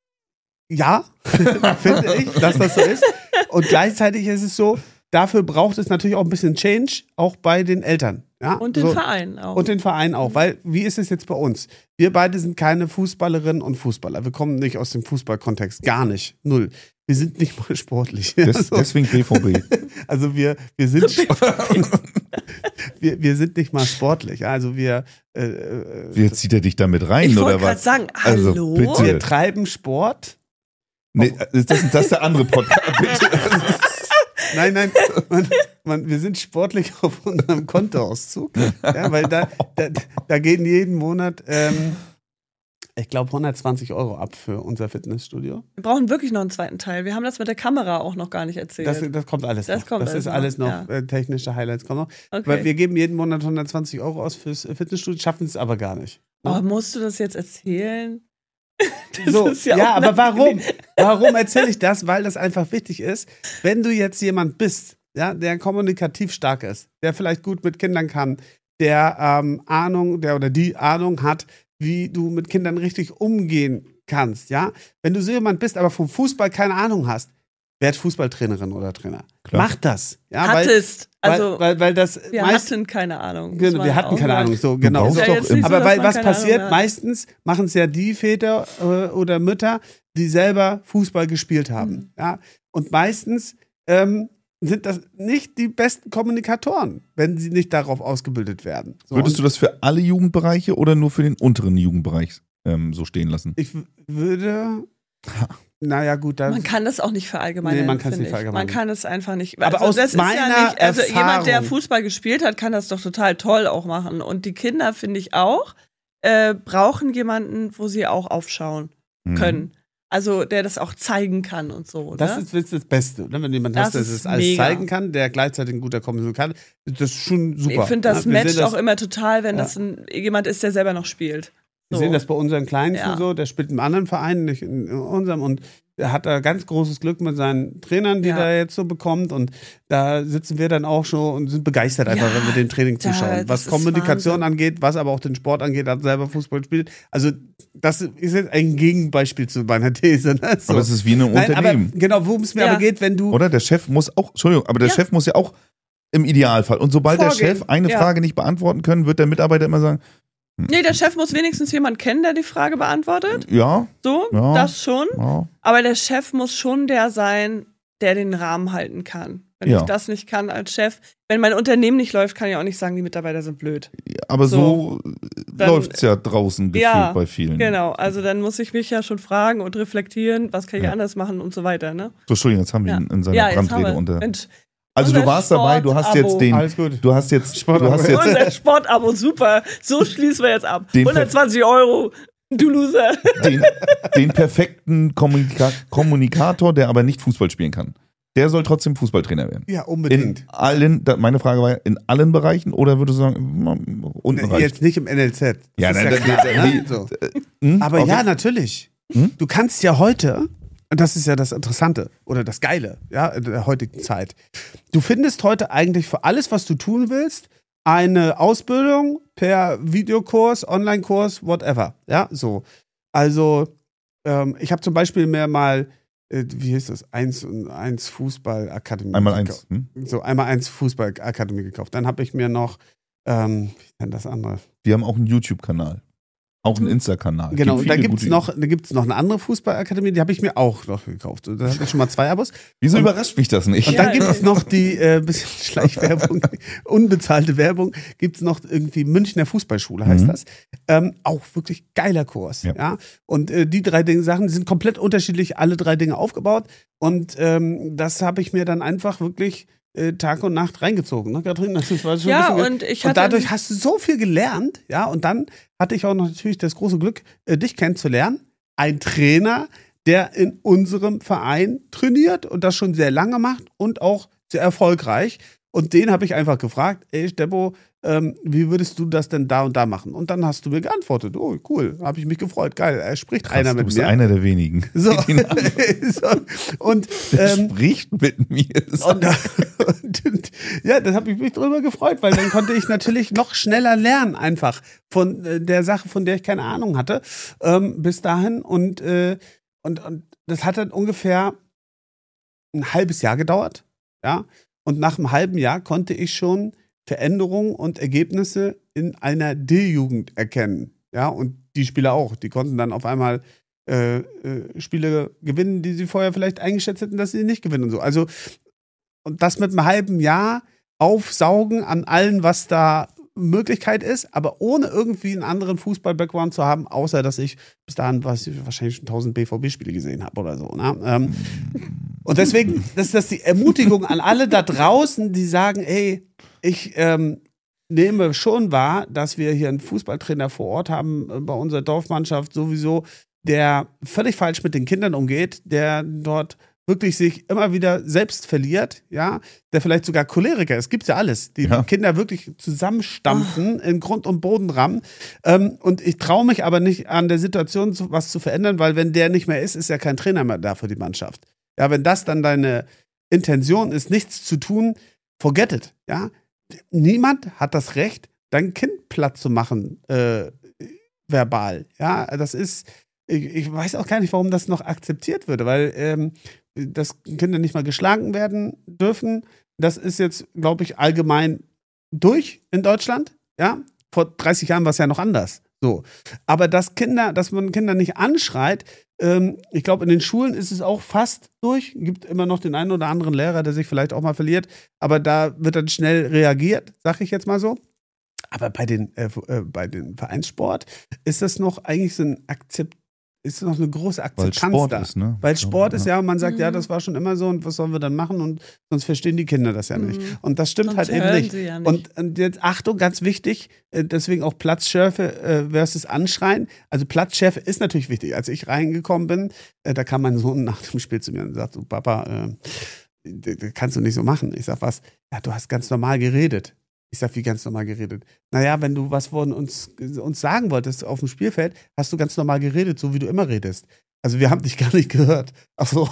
ich, dass das so ist. Und gleichzeitig ist es so, dafür braucht es natürlich auch ein bisschen Change, auch bei den Eltern. Ja? Und den Verein auch. Und den Verein auch, weil, wie ist es jetzt bei uns? Wir beide sind keine Fußballerinnen und Fußballer. Wir kommen nicht aus dem Fußballkontext, gar nicht, 0. Wir sind nicht mal sportlich. Deswegen BVB. Also wir sind wir sind nicht mal sportlich. Also Jetzt zieht er dich damit rein, oder was? Ich wollte gerade sagen, hallo? Also, bitte. Wir treiben Sport. Nee, das ist der andere Podcast. Bitte. Nein, wir sind sportlich auf unserem Kontoauszug, ja, weil da gehen jeden Monat, ich glaube, 120 € ab für unser Fitnessstudio. Wir brauchen wirklich noch einen zweiten Teil. Wir haben das mit der Kamera auch noch gar nicht erzählt. Das kommt alles noch. Das ist alles noch technische Highlights. Kommen noch. Okay. Weil wir geben jeden Monat 120 € aus fürs Fitnessstudio, schaffen es aber gar nicht. Oh, musst du das jetzt erzählen? So, aber warum? Warum erzähle ich das? Weil das einfach wichtig ist. Wenn du jetzt jemand bist, ja, der kommunikativ stark ist, der vielleicht gut mit Kindern kann, der Ahnung hat, wie du mit Kindern richtig umgehen kannst, ja. Wenn du so jemand bist, aber vom Fußball keine Ahnung hast, werd Fußballtrainerin oder Trainer. Klar. Mach das. Ja, weil das wir hatten keine Ahnung. Genau, wir hatten keine Ahnung. So, genau. So. Aber was passiert? Meistens machen es ja die Väter oder Mütter, die selber Fußball gespielt haben. Ja? Und meistens sind das nicht die besten Kommunikatoren, wenn sie nicht darauf ausgebildet werden. So, Würdest du das für alle Jugendbereiche oder nur für den unteren Jugendbereich so stehen lassen? Ich würde, naja gut, man kann das auch nicht verallgemeinern. Nee, man kann es nicht verallgemeinern. Man kann es einfach nicht. Aber aus das meiner ist ja nicht, also Erfahrung, jemand, der Fußball gespielt hat, kann das doch total toll auch machen. Und die Kinder, finde ich auch, brauchen jemanden, wo sie auch aufschauen können. Also der das auch zeigen kann und so. Oder? Das ist das Beste, ne? Wenn jemand hast, der das alles zeigen kann, der gleichzeitig ein guter Kommunikator kann, ist das schon super. Ich finde, das ne? matcht auch immer total, wenn das jemand ist, der selber noch spielt. Wir sehen das bei unseren Kleinen schon so, der spielt in einem anderen Verein, nicht in unserem, und er hat da ganz großes Glück mit seinen Trainern, die er jetzt so bekommt, und da sitzen wir dann auch schon und sind begeistert einfach, wenn wir dem Training zuschauen. Was Kommunikation angeht, was aber auch den Sport angeht, hat selber Fußball spielt. Also das ist jetzt ein Gegenbeispiel zu meiner These. Ne? So. Aber es ist wie ein Unternehmen. Aber, genau, worum es mir aber geht, wenn du... Oder der Chef muss auch, Entschuldigung, aber der Chef muss ja auch im Idealfall, und sobald der Chef eine Frage nicht beantworten kann, wird der Mitarbeiter immer sagen, nee, der Chef muss wenigstens jemanden kennen, der die Frage beantwortet. Ja. So, ja, das schon. Ja. Aber der Chef muss schon der sein, der den Rahmen halten kann. Wenn ich das nicht kann als Chef, wenn mein Unternehmen nicht läuft, kann ich auch nicht sagen, die Mitarbeiter sind blöd. Aber so läuft es ja draußen gefühlt bei vielen. Genau, also dann muss ich mich ja schon fragen und reflektieren, was kann ich anders machen und so weiter. Ne? So, Entschuldigung, jetzt haben wir ihn in seiner Brandrede unter... Mensch, also du warst dabei, du hast jetzt den, unser Sportabo, super, so schließen wir jetzt ab. 120 €, du Loser. Den perfekten Kommunikator, der aber nicht Fußball spielen kann. Der soll trotzdem Fußballtrainer werden. Ja, unbedingt. Meine Frage war, in allen Bereichen oder würdest du sagen, unten reicht? Jetzt nicht im NLZ. Das ja, ist klar, ne? So. Aber ja, natürlich. Du kannst ja heute... Und das ist ja das Interessante oder das Geile, ja, in der heutigen Zeit. Du findest heute eigentlich für alles, was du tun willst, eine Ausbildung per Videokurs, Online-Kurs, whatever. Ja, so. Also, ich habe zum Beispiel mir mal, wie hieß das, 1&1 Fußballakademie gekauft. So, einmal 1 Fußballakademie gekauft. Dann habe ich mir noch, wie denn das andere? Die haben auch einen YouTube-Kanal. Auch einen Insta-Kanal. Genau, und da gibt's noch eine andere Fußballakademie, die habe ich mir auch noch gekauft. Da habe ich schon mal 2 Abos. Wieso überrascht mich das nicht? Und dann gibt es noch die bisschen Schleichwerbung, unbezahlte Werbung, gibt es noch irgendwie Münchner Fußballschule, heißt das. Auch wirklich geiler Kurs. Ja? Und die 3 Sachen sind komplett unterschiedlich, alle 3 Dinge aufgebaut. Und das habe ich mir dann einfach wirklich Tag und Nacht reingezogen, ne, Katrin? Das war schon ein bisschen und dadurch hast du so viel gelernt, ja, und dann hatte ich auch noch natürlich das große Glück, dich kennenzulernen. Ein Trainer, der in unserem Verein trainiert und das schon sehr lange macht und auch sehr erfolgreich. Und den habe ich einfach gefragt, ey Steppo, wie würdest du das denn da und da machen? Und dann hast du mir geantwortet, oh cool, habe ich mich gefreut, geil, er spricht einer mit mir. Du bist einer der wenigen. So. Und spricht mit mir. Und ja, das habe ich mich drüber gefreut, weil dann konnte ich natürlich noch schneller lernen einfach von der Sache, von der ich keine Ahnung hatte, bis dahin. Und das hat dann ungefähr ein halbes Jahr gedauert, ja. Und nach einem halben Jahr konnte ich schon Veränderungen und Ergebnisse in einer D-Jugend erkennen. Ja, und die Spieler auch. Die konnten dann auf einmal Spiele gewinnen, die sie vorher vielleicht eingeschätzt hätten, dass sie nicht gewinnen und so. Also, und das mit einem halben Jahr aufsaugen an allem, was da Möglichkeit ist, aber ohne irgendwie einen anderen Fußball-Background zu haben, außer dass ich bis dahin wahrscheinlich schon 1000 BVB-Spiele gesehen habe oder so. Ne? Und deswegen, das ist die Ermutigung an alle da draußen, die sagen, ey, ich nehme schon wahr, dass wir hier einen Fußballtrainer vor Ort haben, bei unserer Dorfmannschaft sowieso, der völlig falsch mit den Kindern umgeht, der dort wirklich sich immer wieder selbst verliert, ja, der vielleicht sogar Choleriker ist, gibt's ja alles, die Kinder wirklich zusammenstampfen, in Grund und Boden rammen, und ich traue mich aber nicht an der Situation was zu verändern, weil wenn der nicht mehr ist, ist ja kein Trainer mehr da für die Mannschaft. Ja, wenn das dann deine Intention ist, nichts zu tun, forget it, ja. Niemand hat das Recht, dein Kind platt zu machen, verbal, ja, das ist, ich weiß auch gar nicht, warum das noch akzeptiert würde, weil dass Kinder nicht mal geschlagen werden dürfen, das ist jetzt, glaube ich, allgemein durch in Deutschland, ja. Vor 30 Jahren war es ja noch anders. So. Aber dass man Kinder nicht anschreit, ich glaube, in den Schulen ist es auch fast durch. Gibt immer noch den einen oder anderen Lehrer, der sich vielleicht auch mal verliert. Aber da wird dann schnell reagiert, sag ich jetzt mal so. Aber bei den Vereinssport ist das noch eigentlich so ein ist noch eine große Akzeptanz Weil Sport da. ist, ne? Weil Sport ist ja, und man sagt, Mhm. ja, das war schon immer so und was sollen wir dann machen und sonst verstehen die Kinder das ja nicht. Mhm. Und das stimmt Sonst halt eben hören nicht. sie ja nicht. Und jetzt Achtung, ganz wichtig, deswegen auch Platzschärfe versus Anschreien. Also Platzschärfe ist natürlich wichtig. Als ich reingekommen bin, da kam mein Sohn nach dem Spiel zu mir und sagt so, Papa, das kannst du nicht so machen. Ich sag, was? Ja, du hast ganz normal geredet. Ich sag, wie ganz normal geredet? Naja, wenn du was von uns sagen wolltest auf dem Spielfeld, hast du ganz normal geredet, so wie du immer redest. Also wir haben dich gar nicht gehört. Ach so.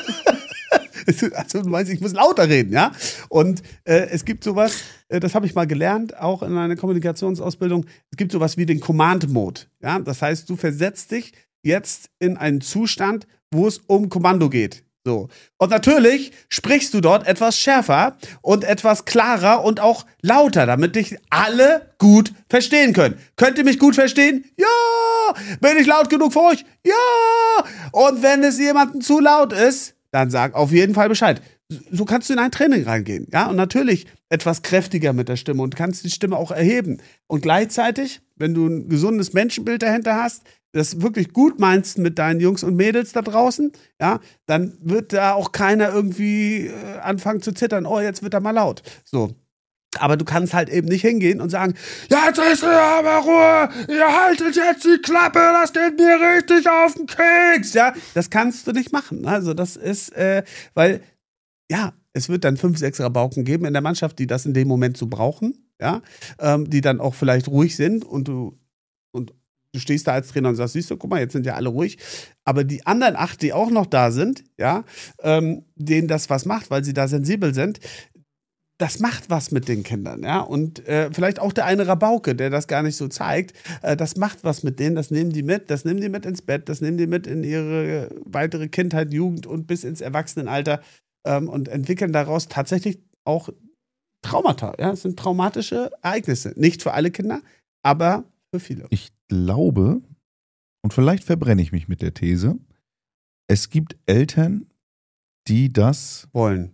Also du meinst, ich muss lauter reden, ja? Und es gibt sowas, das habe ich mal gelernt, auch in einer Kommunikationsausbildung, es gibt sowas wie den Command-Mode, ja? Das heißt, du versetzt dich jetzt in einen Zustand, wo es um Kommando geht. So. Und natürlich sprichst du dort etwas schärfer und etwas klarer und auch lauter, damit dich alle gut verstehen können. Könnt ihr mich gut verstehen? Ja! Bin ich laut genug für euch? Ja! Und wenn es jemandem zu laut ist, dann sag auf jeden Fall Bescheid. So kannst du in ein Training reingehen, ja? Und natürlich etwas kräftiger mit der Stimme und kannst die Stimme auch erheben. Und gleichzeitig, wenn du ein gesundes Menschenbild dahinter hast, das wirklich gut meinst mit deinen Jungs und Mädels da draußen, ja, dann wird da auch keiner irgendwie anfangen zu zittern, oh, jetzt wird er mal laut. So. Aber du kannst halt eben nicht hingehen und sagen, ja, jetzt ist aber Ruhe, ihr haltet jetzt die Klappe, das geht mir richtig auf den Keks, ja. Das kannst du nicht machen. Also das ist, weil, ja, es wird dann 5, 6 Rabauken geben in der Mannschaft, die das in dem Moment so brauchen, ja, die dann auch vielleicht ruhig sind und du stehst da als Trainer und sagst, siehst du, guck mal, jetzt sind ja alle ruhig. Aber die anderen 8, die auch noch da sind, ja, denen das was macht, weil sie da sensibel sind, das macht was mit den Kindern, ja. Und vielleicht auch der eine Rabauke, der das gar nicht so zeigt, das macht was mit denen, das nehmen die mit ins Bett, das nehmen die mit in ihre weitere Kindheit, Jugend und bis ins Erwachsenenalter und entwickeln daraus tatsächlich auch Traumata, ja. Es sind traumatische Ereignisse. Nicht für alle Kinder, aber für viele. Ich glaube, und vielleicht verbrenne ich mich mit der These, es gibt Eltern, die das wollen.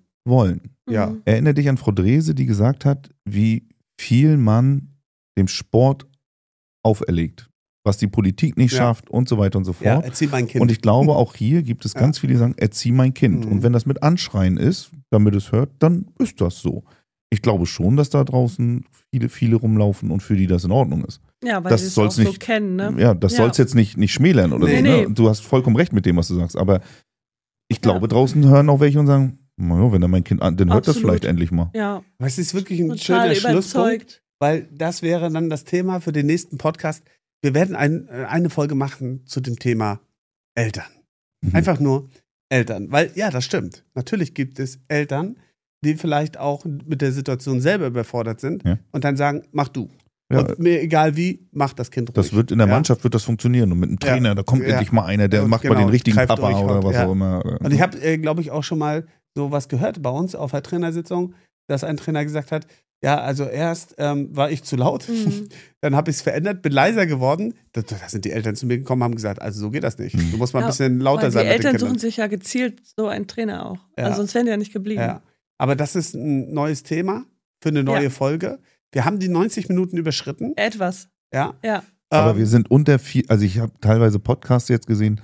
Ja. Mhm. Erinnere dich an Frau Drese, die gesagt hat, wie viel man dem Sport auferlegt, was die Politik nicht schafft und so weiter und so fort. Ja, erzieh mein Kind. Und ich glaube, auch hier gibt es ganz viele, die sagen, erzieh mein Kind. Mhm. Und wenn das mit Anschreien ist, damit es hört, dann ist das so. Ich glaube schon, dass da draußen viele rumlaufen und für die das in Ordnung ist. Ja, weil das sie es soll's auch so nicht kennen, ne? Ja, das soll es jetzt nicht schmälern oder Nee, so. nee. Ne? Du hast vollkommen recht mit dem, was du sagst. Aber ich glaube, draußen hören auch welche und sagen, naja, wenn er mein Kind an, dann hört das Absolut. vielleicht endlich mal. Ja, Aber es ist wirklich ein total schöner Schlusspunkt, überzeugt. weil das wäre dann das Thema für den nächsten Podcast. Wir werden eine Folge machen zu dem Thema Eltern. Mhm. Einfach nur Eltern. Weil, ja, das stimmt. Natürlich gibt es Eltern, die vielleicht auch mit der Situation selber überfordert sind und dann sagen, mach du. Ja. Und mir egal wie, mach das Kind ruhig. Das wird in der Mannschaft wird das funktionieren. Und mit einem Trainer, da kommt endlich mal einer, der macht mal den richtigen greift Papa durch oder und- was ja. auch immer. Und ich habe, glaube ich, auch schon mal sowas gehört bei uns auf der Trainersitzung, dass ein Trainer gesagt hat, ja, also erst war ich zu laut, Mhm. dann habe ich es verändert, bin leiser geworden. Da sind die Eltern zu mir gekommen, haben gesagt, also so geht das nicht. Du musst mal ein bisschen lauter Weil sein die mit den Eltern Kindern. suchen sich ja gezielt so einen Trainer auch. Ja. Also sonst wären die ja nicht geblieben. Ja. Aber das ist ein neues Thema für eine neue Folge. Wir haben die 90 Minuten überschritten. Etwas. Ja. Ja. Aber wir sind unter 4, also ich habe teilweise Podcasts jetzt gesehen,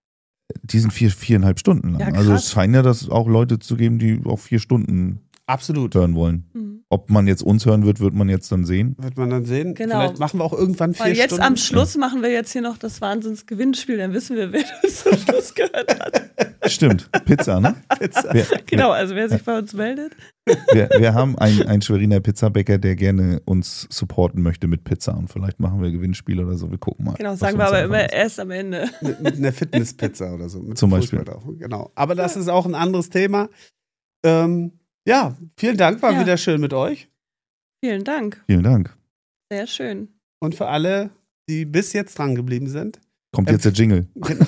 die sind 4,5 Stunden lang. Ja, krass. Also es scheint ja, dass es auch Leute zu geben, die auch 4 Stunden absolut. hören wollen. Mhm. Ob man jetzt uns hören wird man jetzt dann sehen. Wird man dann sehen. Genau. Vielleicht machen wir auch irgendwann 4 Weil jetzt Stunden. am Schluss machen wir jetzt hier noch das Wahnsinnsgewinnspiel, dann wissen wir, wer das zum Schluss gehört hat. Stimmt, Pizza, ne? Pizza. Genau, also wer sich bei uns meldet. Wir haben einen Schweriner Pizzabäcker, der gerne uns supporten möchte mit Pizza und vielleicht machen wir Gewinnspiel oder so. Wir gucken mal. Genau, was sagen wir uns aber einfallen immer lässt. erst am Ende. Mit einer Fitnesspizza oder so. Mit Zum Beispiel. Fußball drauf. Genau. Aber das ist auch ein anderes Thema. Ja, vielen Dank, war Ja. wieder schön mit euch. Vielen Dank. Vielen Dank. Sehr schön. Und für alle, die bis jetzt dran geblieben sind, Kommt jetzt der Jingle.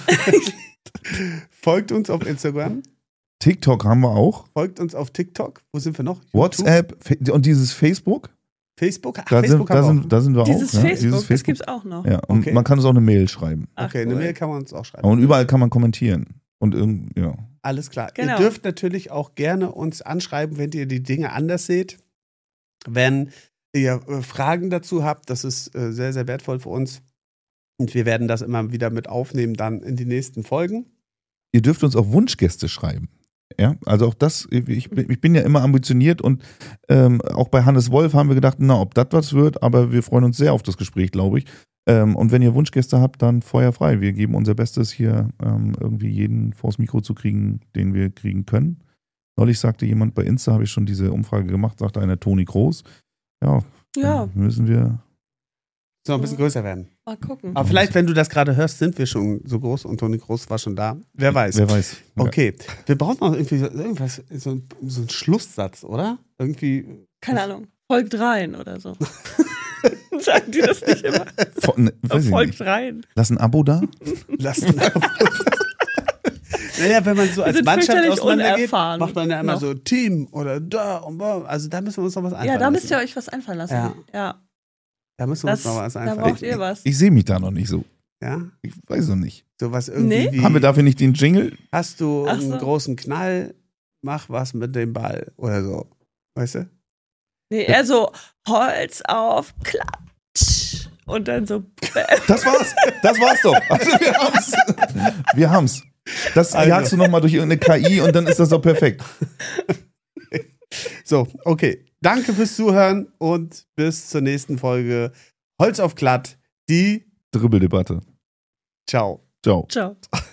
folgt uns auf Instagram, TikTok haben wir auch. folgt uns auf TikTok. Wo sind wir noch? YouTube, WhatsApp und dieses Facebook. Facebook? Ach, Da Facebook haben wir auch. da sind wir Dieses auch. Facebook, das gibt's auch noch. Ja, und Okay. man kann uns auch eine Mail schreiben. Ach, Okay, eine cool. Mail kann man uns auch schreiben. Und überall kann man kommentieren. Und ja. Alles klar. Genau. Ihr dürft natürlich auch gerne uns anschreiben, wenn ihr die Dinge anders seht. Wenn ihr Fragen dazu habt, das ist sehr, sehr wertvoll für uns. Und wir werden das immer wieder mit aufnehmen dann in die nächsten Folgen. Ihr dürft uns auch Wunschgäste schreiben. Ja, also auch das, ich bin ja immer ambitioniert und auch bei Hannes Wolf haben wir gedacht, na, ob das was wird, aber wir freuen uns sehr auf das Gespräch, glaube ich. Und wenn ihr Wunschgäste habt, dann Feuer frei. Wir geben unser Bestes, hier irgendwie jeden vors Mikro zu kriegen, den wir kriegen können. Neulich sagte jemand bei Insta, habe ich schon diese Umfrage gemacht, sagte einer Toni Kroos. Ja, Ja, müssen wir. So ein bisschen größer werden. mal gucken. Aber vielleicht, wenn du das gerade hörst, sind wir schon so groß und Toni Kroos war schon da. Wer weiß. Wer weiß. Ja. Okay, wir brauchen noch irgendwie irgendwas, so ein Schlusssatz, oder? Irgendwie. Keine Ahnung. Folgt rein oder so. Sagen die das nicht immer? Weiß ich Folgt nicht. rein. Lass ein Abo da. Lassen. Naja, wenn man so als sind Mannschaft fürchterlich auseinandergeht, unerfahren macht man ja immer noch. so Team oder da und da. Also da müssen wir uns noch was einfallen Ja, da müsst ihr lassen. euch was einfallen lassen. Ja. Ja. Da müssen wir uns noch was Da einfallen braucht ihr was. Ich sehe mich da noch nicht so. Ja, Ich weiß noch nicht. sowas irgendwie Nee? wie, Haben wir dafür nicht den Jingle? hast du Ach einen so. großen Knall, mach was mit dem Ball oder so. Weißt du? Nee, eher so Holz auf, klatsch. Und dann so, Das war's. Das war's doch. Also wir haben's. Wir haben's. Das Also. jagst du nochmal durch irgendeine KI und dann ist das doch perfekt. So, okay. Danke fürs Zuhören und bis zur nächsten Folge. Holz auf glatt, die Dribbeldebatte. Ciao. Ciao. ciao.